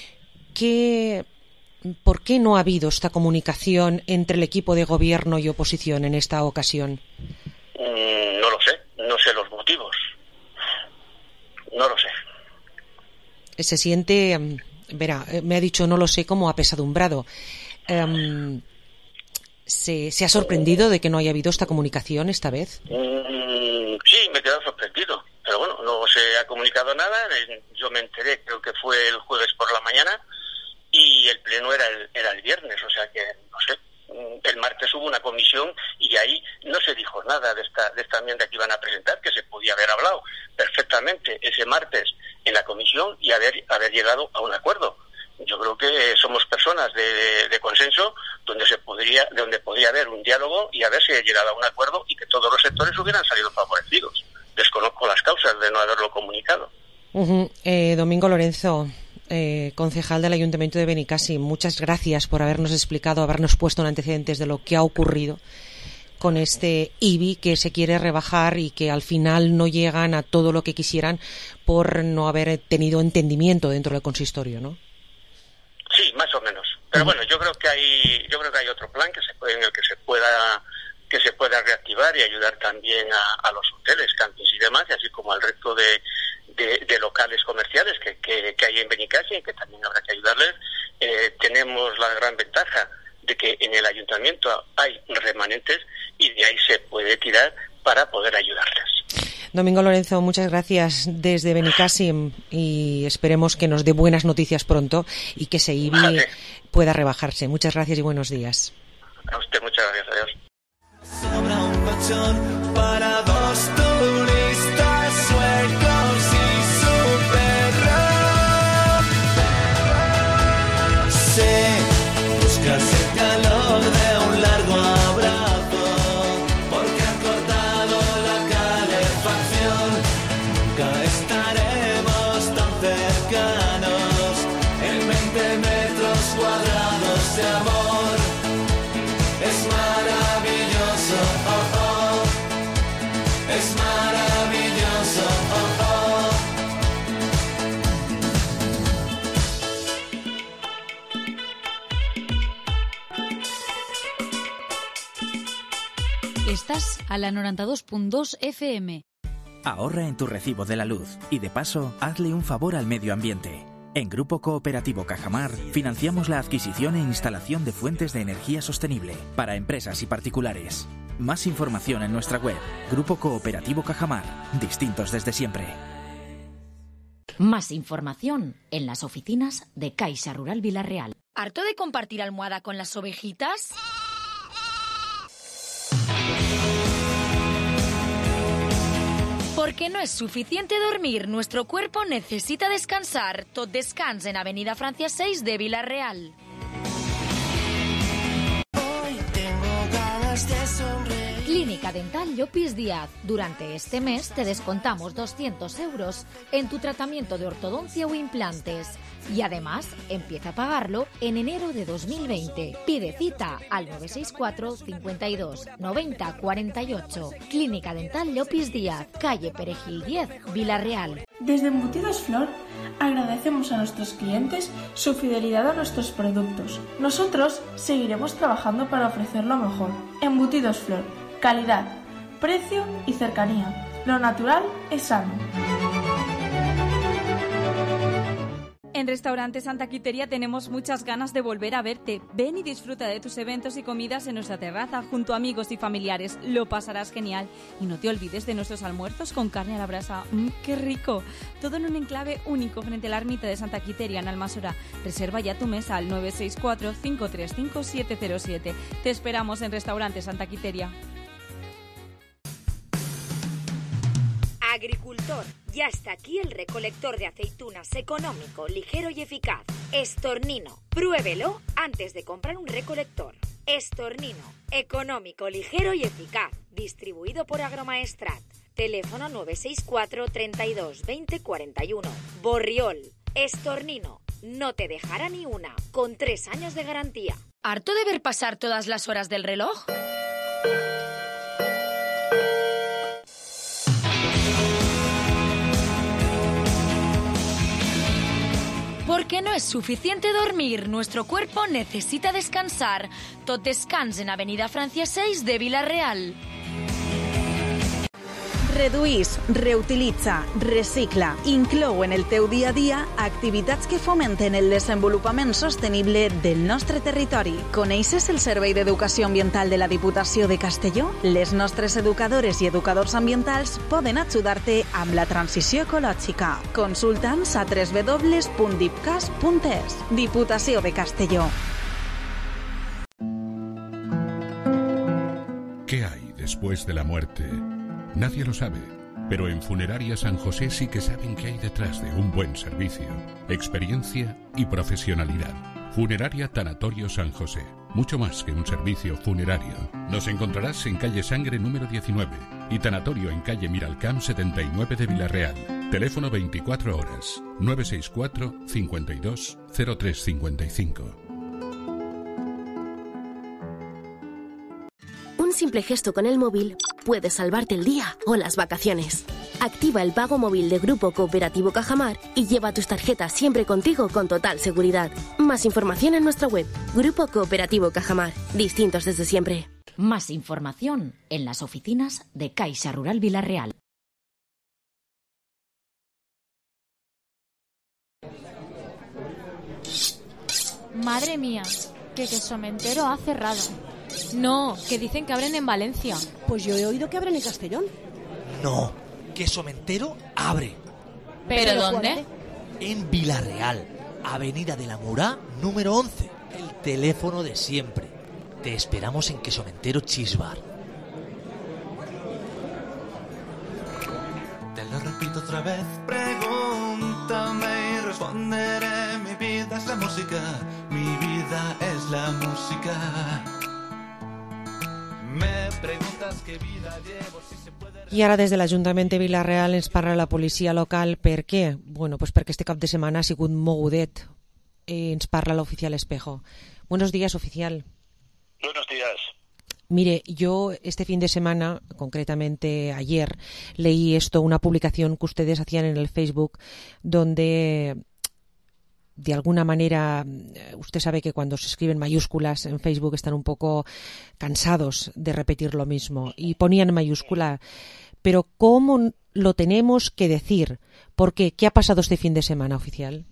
¿Qué, ¿Por qué no ha habido esta comunicación entre el equipo de gobierno y oposición en esta ocasión? Mm, no lo sé, no sé los motivos. No lo sé. Se siente, verá, me ha dicho no lo sé como apesadumbrado. Um, ¿Se, ¿Se ha sorprendido de que no haya habido esta comunicación esta vez? Mm, sí, me he quedado sorprendido. Pero bueno, no se ha comunicado nada. Yo me enteré, creo que fue el jueves por la mañana, y el pleno era el, era el viernes. O sea que, no sé, el martes hubo una comisión y ahí no se dijo nada de esta, de esta enmienda que iban a presentar, que se podía haber hablado perfectamente ese martes en la comisión y haber, haber llegado a un acuerdo. Yo creo que somos personas de, de, de consenso donde se podría, donde podría haber un diálogo y haberse llegado a un acuerdo y que todos los sectores hubieran salido favorecidos. Desconozco las causas de no haberlo comunicado. Uh-huh. eh, Domingo Lorenzo, eh, concejal del Ayuntamiento de Benicàssim, muchas gracias por habernos explicado, habernos puesto en antecedentes de lo que ha ocurrido con este I B I que se quiere rebajar y que al final no llegan a todo lo que quisieran por no haber tenido entendimiento dentro del consistorio, ¿no? Sí, más o menos. Pero bueno, yo creo que hay, yo creo que hay otro plan que se puede, en el que se pueda, que se pueda reactivar y ayudar también a, a los hoteles, campings y demás, y así como al resto de, de, de locales comerciales que, que, que hay en Benicàssim, que también habrá que ayudarles. Eh, tenemos la gran ventaja de que en en el ayuntamiento hay remanentes y de ahí se puede tirar para poder ayudarles. Domingo Lorenzo, muchas gracias desde Benicàssim y esperemos que nos dé buenas noticias pronto y que ese I B I vale. pueda rebajarse. Muchas gracias y buenos días. A usted muchas gracias, adiós. Sobra un colchón para dos turistas suecos y su perro. Sé, buscas el calor de un largo abrazo, porque han cortado la calefacción. Nunca estaremos tan cercanos en veinte metros cuadrados de amor. Es maravilloso, oh, oh. Es maravilloso, oh, oh. Estás a la noventa y dos punto dos F M. Ahorra en tu recibo de la luz y de paso hazle un favor al medio ambiente. En Grupo Cooperativo Cajamar financiamos la adquisición e instalación de fuentes de energía sostenible para empresas y particulares. Más información en nuestra web, Grupo Cooperativo Cajamar, distintos desde siempre. Más información en las oficinas de Caixa Rural Vilarreal. ¿Harto de compartir almohada con las ovejitas? Porque no es suficiente dormir, nuestro cuerpo necesita descansar. Tot descans en Avenida Francia seis de Vilarreal. Hoy tengo ganas de sonreír. Clínica Dental Llopis Díaz. Durante este mes te descontamos doscientos euros en tu tratamiento de ortodoncia o implantes. Y además, empieza a pagarlo en enero de dos mil veinte. Pide cita al nueve seis cuatro, cincuenta y dos, noventa, cuarenta y ocho. Clínica Dental Llopis Díaz, calle Perejil diez, Vilarreal. Desde Embutidos Flor agradecemos a nuestros clientes su fidelidad a nuestros productos. Nosotros seguiremos trabajando para ofrecer lo mejor. Embutidos Flor, calidad, precio y cercanía. Lo natural es sano. En Restaurante Santa Quiteria tenemos muchas ganas de volver a verte. Ven y disfruta de tus eventos y comidas en nuestra terraza junto a amigos y familiares. Lo pasarás genial. Y no te olvides de nuestros almuerzos con carne a la brasa. ¡Mmm, qué rico! Todo en un enclave único frente a la ermita de Santa Quiteria en Almasora. Reserva ya tu mesa al nueve seis cuatro, cinco tres cinco, siete cero siete. Te esperamos en Restaurante Santa Quiteria. Agricultor, ya está aquí el recolector de aceitunas económico, ligero y eficaz. Estornino, pruébelo antes de comprar un recolector. Estornino, económico, ligero y eficaz. Distribuido por Agromaestrat. Teléfono nueve seis cuatro, treinta y dos, veinte, cuarenta y uno. Borriol, Estornino, no te dejará ni una, con tres años de garantía. ¿Harto de ver pasar todas las horas del reloj? Porque no es suficiente dormir, nuestro cuerpo necesita descansar. Tot descans en Avenida Francia seis de Vilarreal. Reduís, reutilitza, recicla. Inclou en el teu dia a dia activitats que fomenten el desenvolupament sostenible del nostre territori. Coneixes el Servei d'Educació Ambiental de la Diputació de Castelló? Les nostres educadores i educadors ambientals poden ajudar-te amb la transició ecològica. Consulta'ns a w w w punt dipcas punt es. Diputació de Castelló. ¿Qué hay después de la muerte? Nadie lo sabe, pero en Funeraria San José sí que saben qué hay detrás de un buen servicio, experiencia y profesionalidad. Funeraria Tanatorio San José, mucho más que un servicio funerario. Nos encontrarás en calle Sangre número diecinueve y Tanatorio en calle Miralcamp setenta y nueve de Vilarreal. Teléfono veinticuatro horas, nueve seis cuatro, cincuenta y dos, cero tres cincuenta y cinco. Un simple gesto con el móvil puede salvarte el día o las vacaciones. Activa el pago móvil de Grupo Cooperativo Cajamar y lleva tus tarjetas siempre contigo con total seguridad. Más información en nuestra web, Grupo Cooperativo Cajamar. Distintos desde siempre. Más información en las oficinas de Caixa Rural Vilarreal. Madre mía, Que Quesomentero ha cerrado. No, que dicen que abren en Valencia. Pues yo he oído que abren en Castellón. No, Quesomentero abre. ¿Pero, ¿Pero dónde? En Villarreal, Avenida de la Murá, número once. El teléfono de siempre. Te esperamos en Quesomentero Cheese Bar. Te lo repito otra vez, pregúntame y responderé. Mi vida es la música, mi vida es la música. Me preguntas qué vida llevo, si se puede... I ara des de l'Ajuntament de Vila-real ens parla la policia local. Per què? Bueno, pues perquè este cap de setmana ha sigut mogudet. Eh, ens parla l'oficial Espejo. Buenos días, oficial. Buenos días. Mire, yo este fin de semana, concretamente ayer, leí esto, una publicación que ustedes hacían en el Facebook, donde de alguna manera, usted sabe que cuando se escriben mayúsculas en Facebook están un poco cansados de repetir lo mismo, y ponían mayúscula, pero ¿cómo lo tenemos que decir? ¿Por qué? ¿Qué ha pasado este fin de semana, oficial?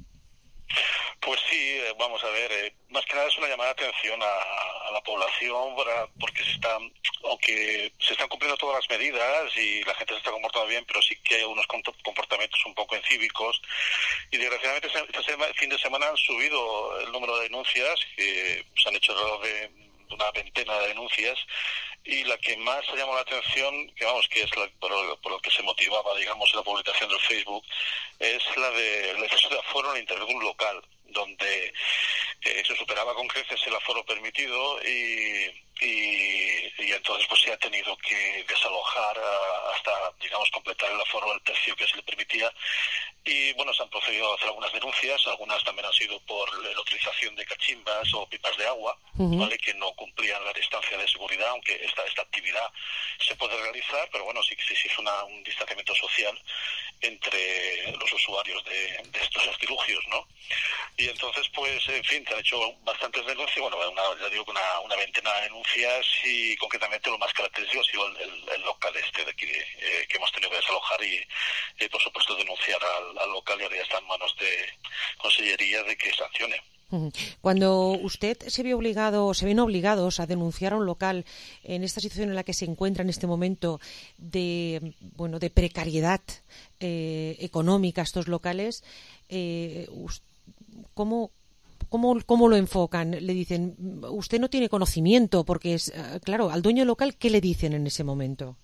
Pues sí, vamos a ver, eh, más que nada es una llamada de atención a, a la población para, porque se están, aunque se están cumpliendo todas las medidas y la gente se está comportando bien, pero sí que hay unos comportamientos un poco incívicos y desgraciadamente este fin de semana han subido el número de denuncias, que se han hecho alrededor de una veintena de denuncias, y la que más ha llamado la atención, que vamos, que es la, por, por lo que se motivaba, digamos, la publicación del Facebook, es la del exceso de aforo en el interior de un local, donde eh, se superaba con creces el aforo permitido y, y, y entonces pues se ha tenido que desalojar a, hasta, digamos, completar el aforo del tercio que se le permitía. Y bueno, se han procedido a hacer algunas denuncias, algunas también han sido por la utilización de cachimbas o pipas de agua, uh-huh. ¿vale? Que no cumplían la distancia de seguridad, aunque esta, esta actividad se puede realizar, pero bueno, sí que se exige una, un distanciamiento social entre los usuarios de, de estos artilugios, ¿no? Y entonces, pues, en fin, se han hecho bastantes denuncias, bueno, una, ya digo que una, una veintena de denuncias, y concretamente lo más característico ha sido el, el, el local este de aquí, eh, que hemos tenido que desalojar y, eh, por supuesto, denunciar al, al local, y ahora ya está en manos de Consellería de que sancione. Cuando usted se vio obligado, se ven obligados a denunciar a un local en esta situación en la que se encuentra en este momento de, bueno, de precariedad eh, económica estos locales, eh, ¿cómo, cómo, cómo lo enfocan? Le dicen, usted no tiene conocimiento, porque es, claro, al dueño local, ¿qué le dicen en ese momento?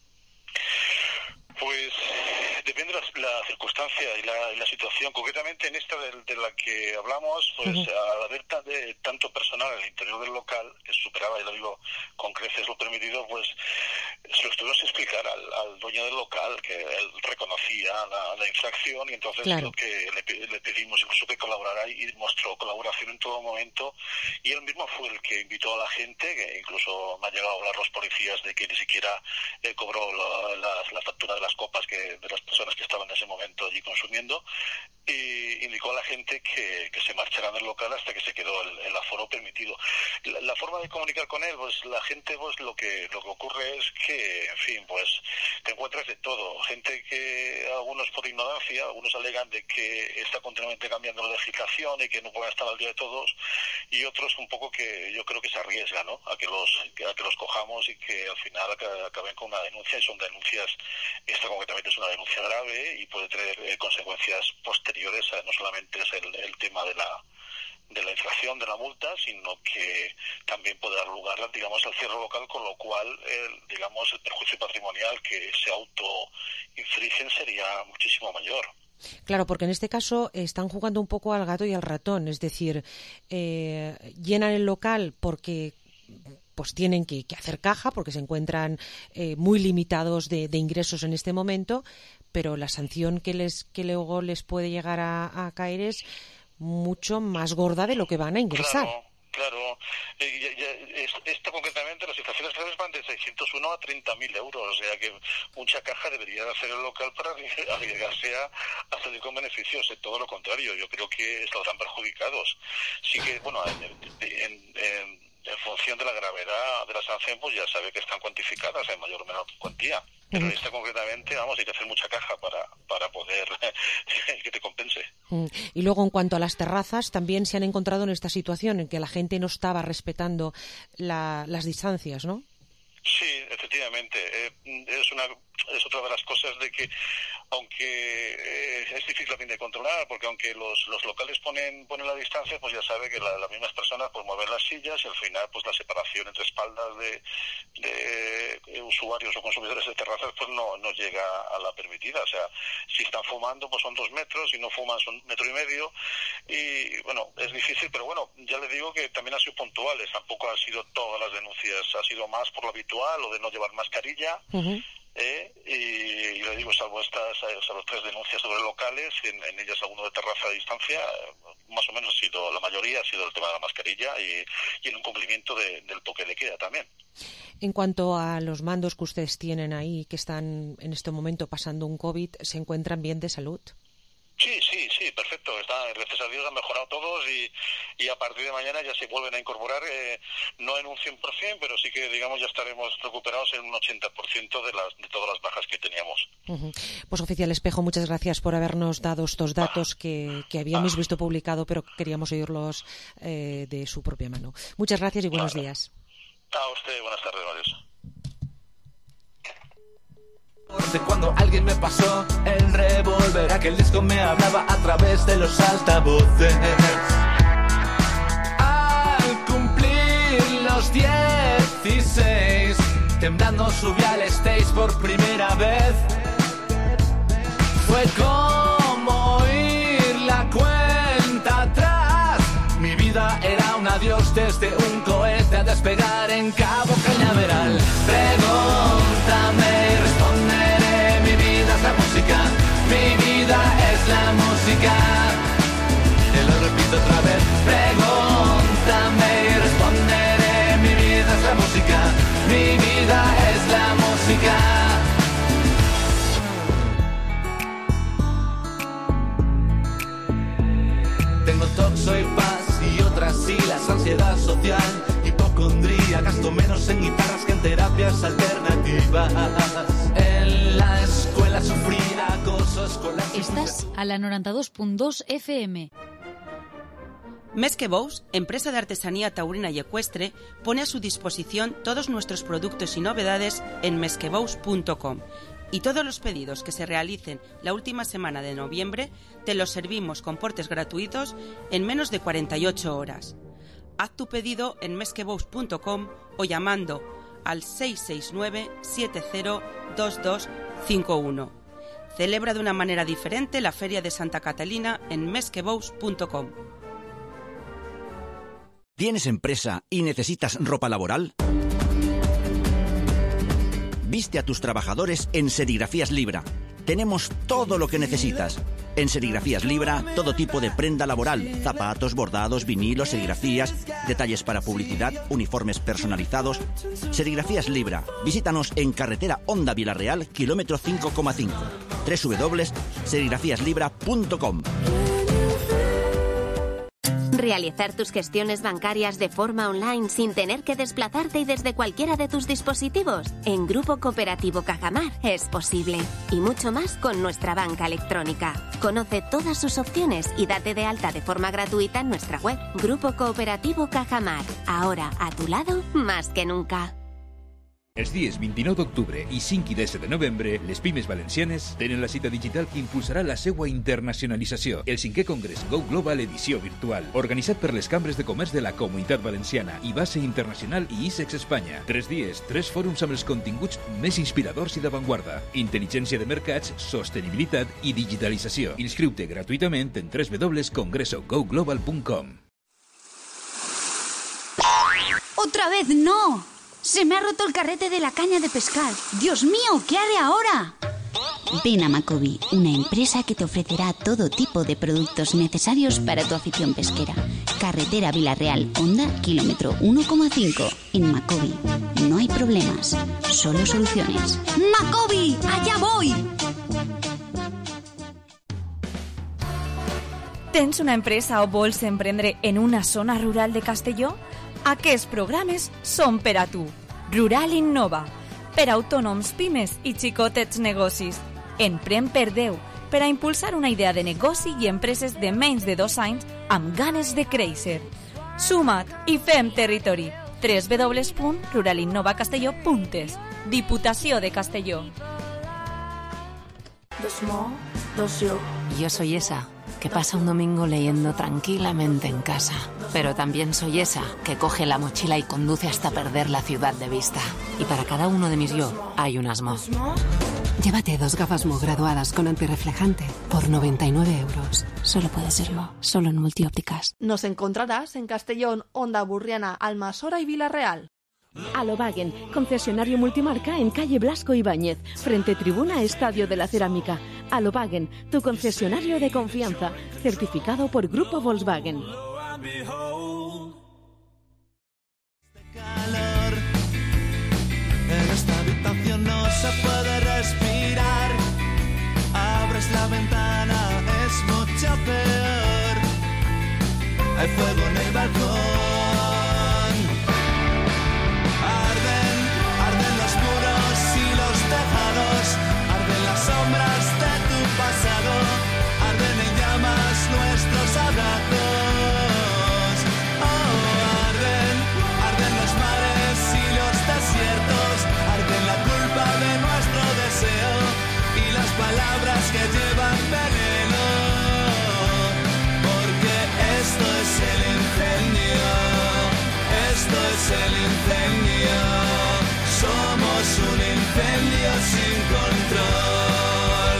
Pues depende de la, la circunstancia y la, y la situación. Concretamente en esta de, de la que hablamos, pues uh-huh. al haber ta, de, tanto personal en el interior del local, que superaba, y lo digo con creces lo permitido, pues se lo tuvimos que explicar al, al dueño del local, que él reconocía la, la infracción, y entonces claro. lo que le, le pedimos incluso que colaborara, y mostró colaboración en todo momento, y él mismo fue el que invitó a la gente, que incluso me han llegado a hablar los policías de que ni siquiera eh, cobró la, la, la factura de las copas que de las personas que estaban en ese momento allí consumiendo, y indicó a la gente que, que se marcharan del local hasta que se quedó el, el aforo permitido. La, la forma de comunicar con él, pues la gente, pues lo que lo que ocurre es que, en fin, pues te encuentras de todo. Gente que, algunos por ignorancia, algunos alegan de que está continuamente cambiando la legislación y que no pueden estar al día de todos, y otros un poco que yo creo que se arriesgan, ¿no?, a que los a que los cojamos y que al final acaben con una denuncia, y son denuncias, esta concretamente es una denuncia grave y puede tener eh, consecuencias posteriores. Eh, no solamente es el, el tema de la de la infracción, de la multa, sino que también puede dar lugar, digamos, al cierre local, con lo cual, el, digamos, el perjuicio patrimonial que se auto-infringen sería muchísimo mayor. Claro, porque en este caso están jugando un poco al gato y al ratón, es decir, eh, llenan el local porque pues tienen que, que hacer caja, porque se encuentran eh, muy limitados de, de ingresos en este momento, pero la sanción que les que luego les puede llegar a, a caer es mucho más gorda de lo que van a ingresar. Claro. Claro, eh, ya, ya, es, esto concretamente, las infracciones graves van de seiscientos uno a treinta mil euros, o sea que mucha caja debería hacer el local para arriesgarse a, a salir con beneficios. Es todo lo contrario, yo creo que saldrán perjudicados. Sí que, bueno, en, en, en, en función de la gravedad de la sanción, pues ya sabe que están cuantificadas en mayor o menor cuantía. Pero uh-huh. esta concretamente, vamos, hay que hacer mucha caja para, para poder que te compense. Uh-huh. Y luego, en cuanto a las terrazas, también se han encontrado en esta situación en que la gente no estaba respetando la, las distancias, ¿no? Sí, efectivamente. Eh, es una es otra de las cosas de que, aunque eh, es difícil también de controlar, porque aunque los, los locales ponen ponen la distancia, pues ya sabe que la, las mismas personas pues mueven las sillas y al final pues la separación entre espaldas de, de usuarios o consumidores de terrazas pues no, no llega a la permitida. O sea, si están fumando pues son dos metros, si no fuman son metro y medio y bueno, es difícil, pero bueno, ya le digo que también ha sido puntuales, tampoco han sido todas las denuncias, ha sido más por lo habitual o de no llevar mascarilla. Uh-huh. Eh, y, y le digo, salvo estas, salvo tres denuncias sobre locales, en, en ellas alguno de terraza a distancia, más o menos ha sido, la mayoría ha sido el tema de la mascarilla y, y el incumplimiento de, del toque de queda también. En cuanto a los mandos que ustedes tienen ahí, que están en este momento pasando un COVID, ¿se encuentran bien de salud? Sí, sí, sí, perfecto. Está, gracias a Dios han mejorado todos y, y a partir de mañana ya se vuelven a incorporar, eh, no en un cien por ciento, pero sí que, digamos, ya estaremos recuperados en un ochenta por ciento de, las, de todas las bajas que teníamos. Uh-huh. Pues, oficial Espejo, muchas gracias por habernos dado estos datos ah. que, que habíamos ah. visto publicado, pero queríamos oírlos eh, de su propia mano. Muchas gracias y buenos vale. días. A usted, buenas tardes, adiós. De cuando alguien me pasó el revólver, aquel disco me hablaba a través de los altavoces. Al cumplir los dieciséis, temblando subí al stage por primera vez. Fue como oír la cuenta atrás. Mi vida era un adiós desde un cohete a despegar en Cabo Cañaveral. Pregúntame y responderé, mi vida es la música, mi vida es la música. Te lo repito otra vez. Pregúntame y responderé, mi vida es la música, mi vida es la música. Tengo toxo y paz y otras siglas, ansiedad social, hipocondría, gasto menos en guitarras que en terapias alternativas. En la escuela sufrí acoso escolar. Estás a la noranta dos punto dos F M. Mesquebous, empresa de artesanía taurina y ecuestre, pone a su disposición todos nuestros productos y novedades en mesquebous punto com. Y todos los pedidos que se realicen la última semana de noviembre te los servimos con portes gratuitos en menos de cuarenta y ocho horas. Haz tu pedido en mesquebous punto com o llamando al seis seis nueve siete cero dos dos cinco uno. Celebra de una manera diferente la Feria de Santa Catalina en mesquebous punto com. ¿Tienes empresa y necesitas ropa laboral? Viste a tus trabajadores en Serigrafías Libra. Tenemos todo lo que necesitas. En Serigrafías Libra, todo tipo de prenda laboral, zapatos, bordados, vinilos, serigrafías, detalles para publicidad, uniformes personalizados. Serigrafías Libra. Visítanos en carretera Honda Vilarreal, kilómetro cinco coma cinco. doble u doble u doble u punto serigrafías libra punto com. Realizar tus gestiones bancarias de forma online sin tener que desplazarte y desde cualquiera de tus dispositivos. En Grupo Cooperativo Cajamar es posible. Y mucho más con nuestra banca electrónica. Conoce todas sus opciones y date de alta de forma gratuita en nuestra web. Grupo Cooperativo Cajamar. Ahora a tu lado más que nunca. Els dies vint-i-nou d'octubre i cinc i deu de novembre, les pimes valencianes tenen la cita digital que impulsarà la seva internacionalització. El cinquè Congrés Go Global edició virtual, organitzat per les cambres de comerç de la Comunitat Valenciana i Base Internacional i ISEX Espanya. Tres dies, tres fòrums amb els continguts més inspiradors i d'avantguarda. Intel·ligència de mercats, sostenibilitat i digitalització. Inscriu-te gratuïtament en w w w punt congreso go global punt com. ¡Otra vez no! ¡Se me ha roto el carrete de la caña de pescar! ¡Dios mío! ¿Qué haré ahora? Ven a Macobi, una empresa que te ofrecerá todo tipo de productos necesarios para tu afición pesquera. Carretera Vilarreal, Honda, kilómetro uno coma cinco. En Macobi no hay problemas, solo soluciones. ¡Macobi! ¡Allá voy! ¿Tens una empresa o vols emprendre en una zona rural de Castelló? Aquests programes són per a tu. Rural Innova, per a autònoms, pimes i xicotets negocis. Emprèn per deu, per a impulsar una idea de negoci i empreses de menys de dos anys amb ganes de créixer. Suma't i fem territori. w w w punt rural innova castelló punt es. Diputació de Castelló. Dos mo, dos yo. Yo soy esa que pasa un domingo leyendo tranquilamente en casa. Pero también soy esa que coge la mochila y conduce hasta perder la ciudad de vista. Y para cada uno de mis yo hay un asmo. Llévate dos gafas Mo graduadas con antirreflejante por noventa y nueve euros. Solo puede ser Mo, solo en Multiópticas. Nos encontrarás en Castellón, Onda Burriana, Almasora y Villarreal. Alobagen, concesionario multimarca en calle Blasco Ibáñez, frente tribuna Estadio de la Cerámica. Alobagen, tu concesionario de confianza, certificado por Grupo Volkswagen. En esta habitación no se puede respirar. Abres la ventana, es mucho peor. Hay fuego en el balcón. Arden, arden los muros y los tejados. Arden las sombras de tu pasado. Arden en llamas nuestros abrazos. Oh, arden, arden los mares y los desiertos. Arden la culpa de nuestro deseo y las palabras que llevan veneno. Porque esto es el incendio, esto es el incendio. Somos un incendio sin control.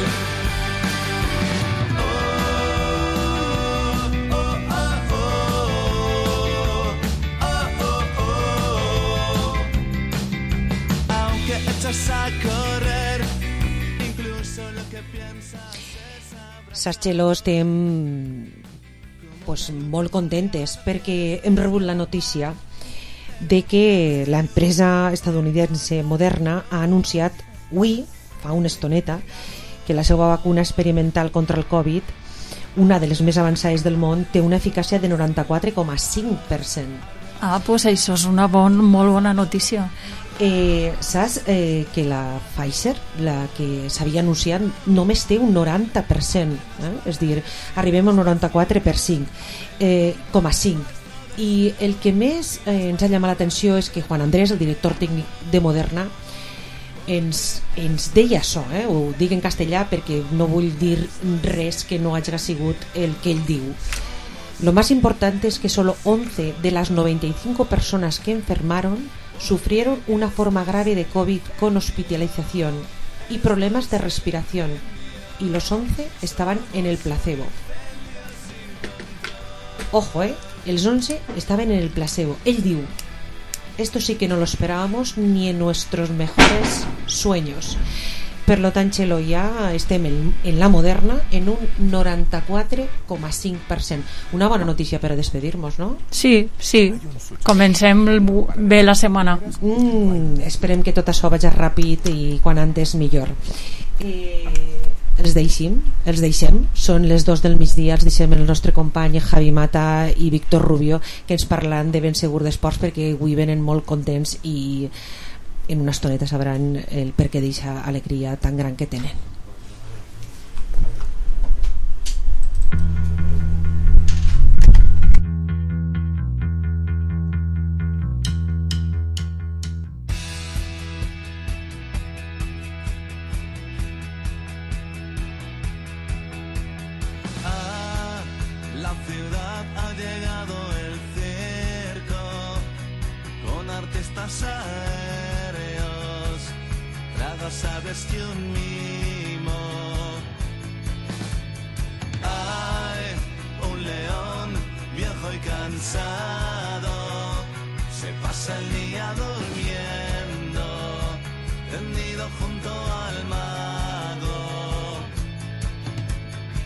Oh, oh, oh, oh, oh, oh, oh. Aunque echas a correr, incluso lo que piensas. Saps, Txelo, estem pues, molt contentes perquè hem rebut la notícia de que l'empresa estadounidense Moderna ha anunciat avui, fa una estoneta, que la seva vacuna experimental contra el Covid, una de les més avançades del món, té una eficàcia de noranta-quatre coma cinc per cent. Ah, doncs pues això és una bon, molt bona notícia. Eh, saps eh, que la Pfizer, la que s'havia anunciat, només té un noranta per cent, eh? És a dir, arribem al noranta-quatre per cinc, eh, com a cinc. I el que més eh, ens ha llamat l'atenció és que Juan Andrés, el director tècnic de Moderna, ens, ens deia això, eh? Ho dic en castellà perquè no vull dir res que no hagi sigut el que ell diu. Lo más importante es que solo once de las noventa y cinco personas que enfermaron sufrieron una forma grave de COVID con hospitalización y problemas de respiración, y los once estaban en el placebo. Ojo, eh, els once estaven en el placebo. Ell diu, esto sí que no lo esperábamos ni en nuestros mejores sueños. Per lo tant, Txelo, ja estem en, en la Moderna en un noranta-quatre coma cinc per cent. Una bona notícia per a despedir-nos, no? Sí, sí. Comencem bé la setmana. Mm, esperem que tot això vagi ràpid i quan antes millor. Eh, els deixem, els deixem. Són les dos del migdia, els deixem el nostre company Javi Mata i Víctor Rubio, que ens parlen de Ben Segur d'Esports, perquè avui venen molt contents i en una estoneta sabran el per què d'aquesta alegria tan gran que tenen. Ah, la ciudad ha llegado el circo con artistas sabes que un mimo. Hay un león viejo y cansado, se pasa el día durmiendo, tendido junto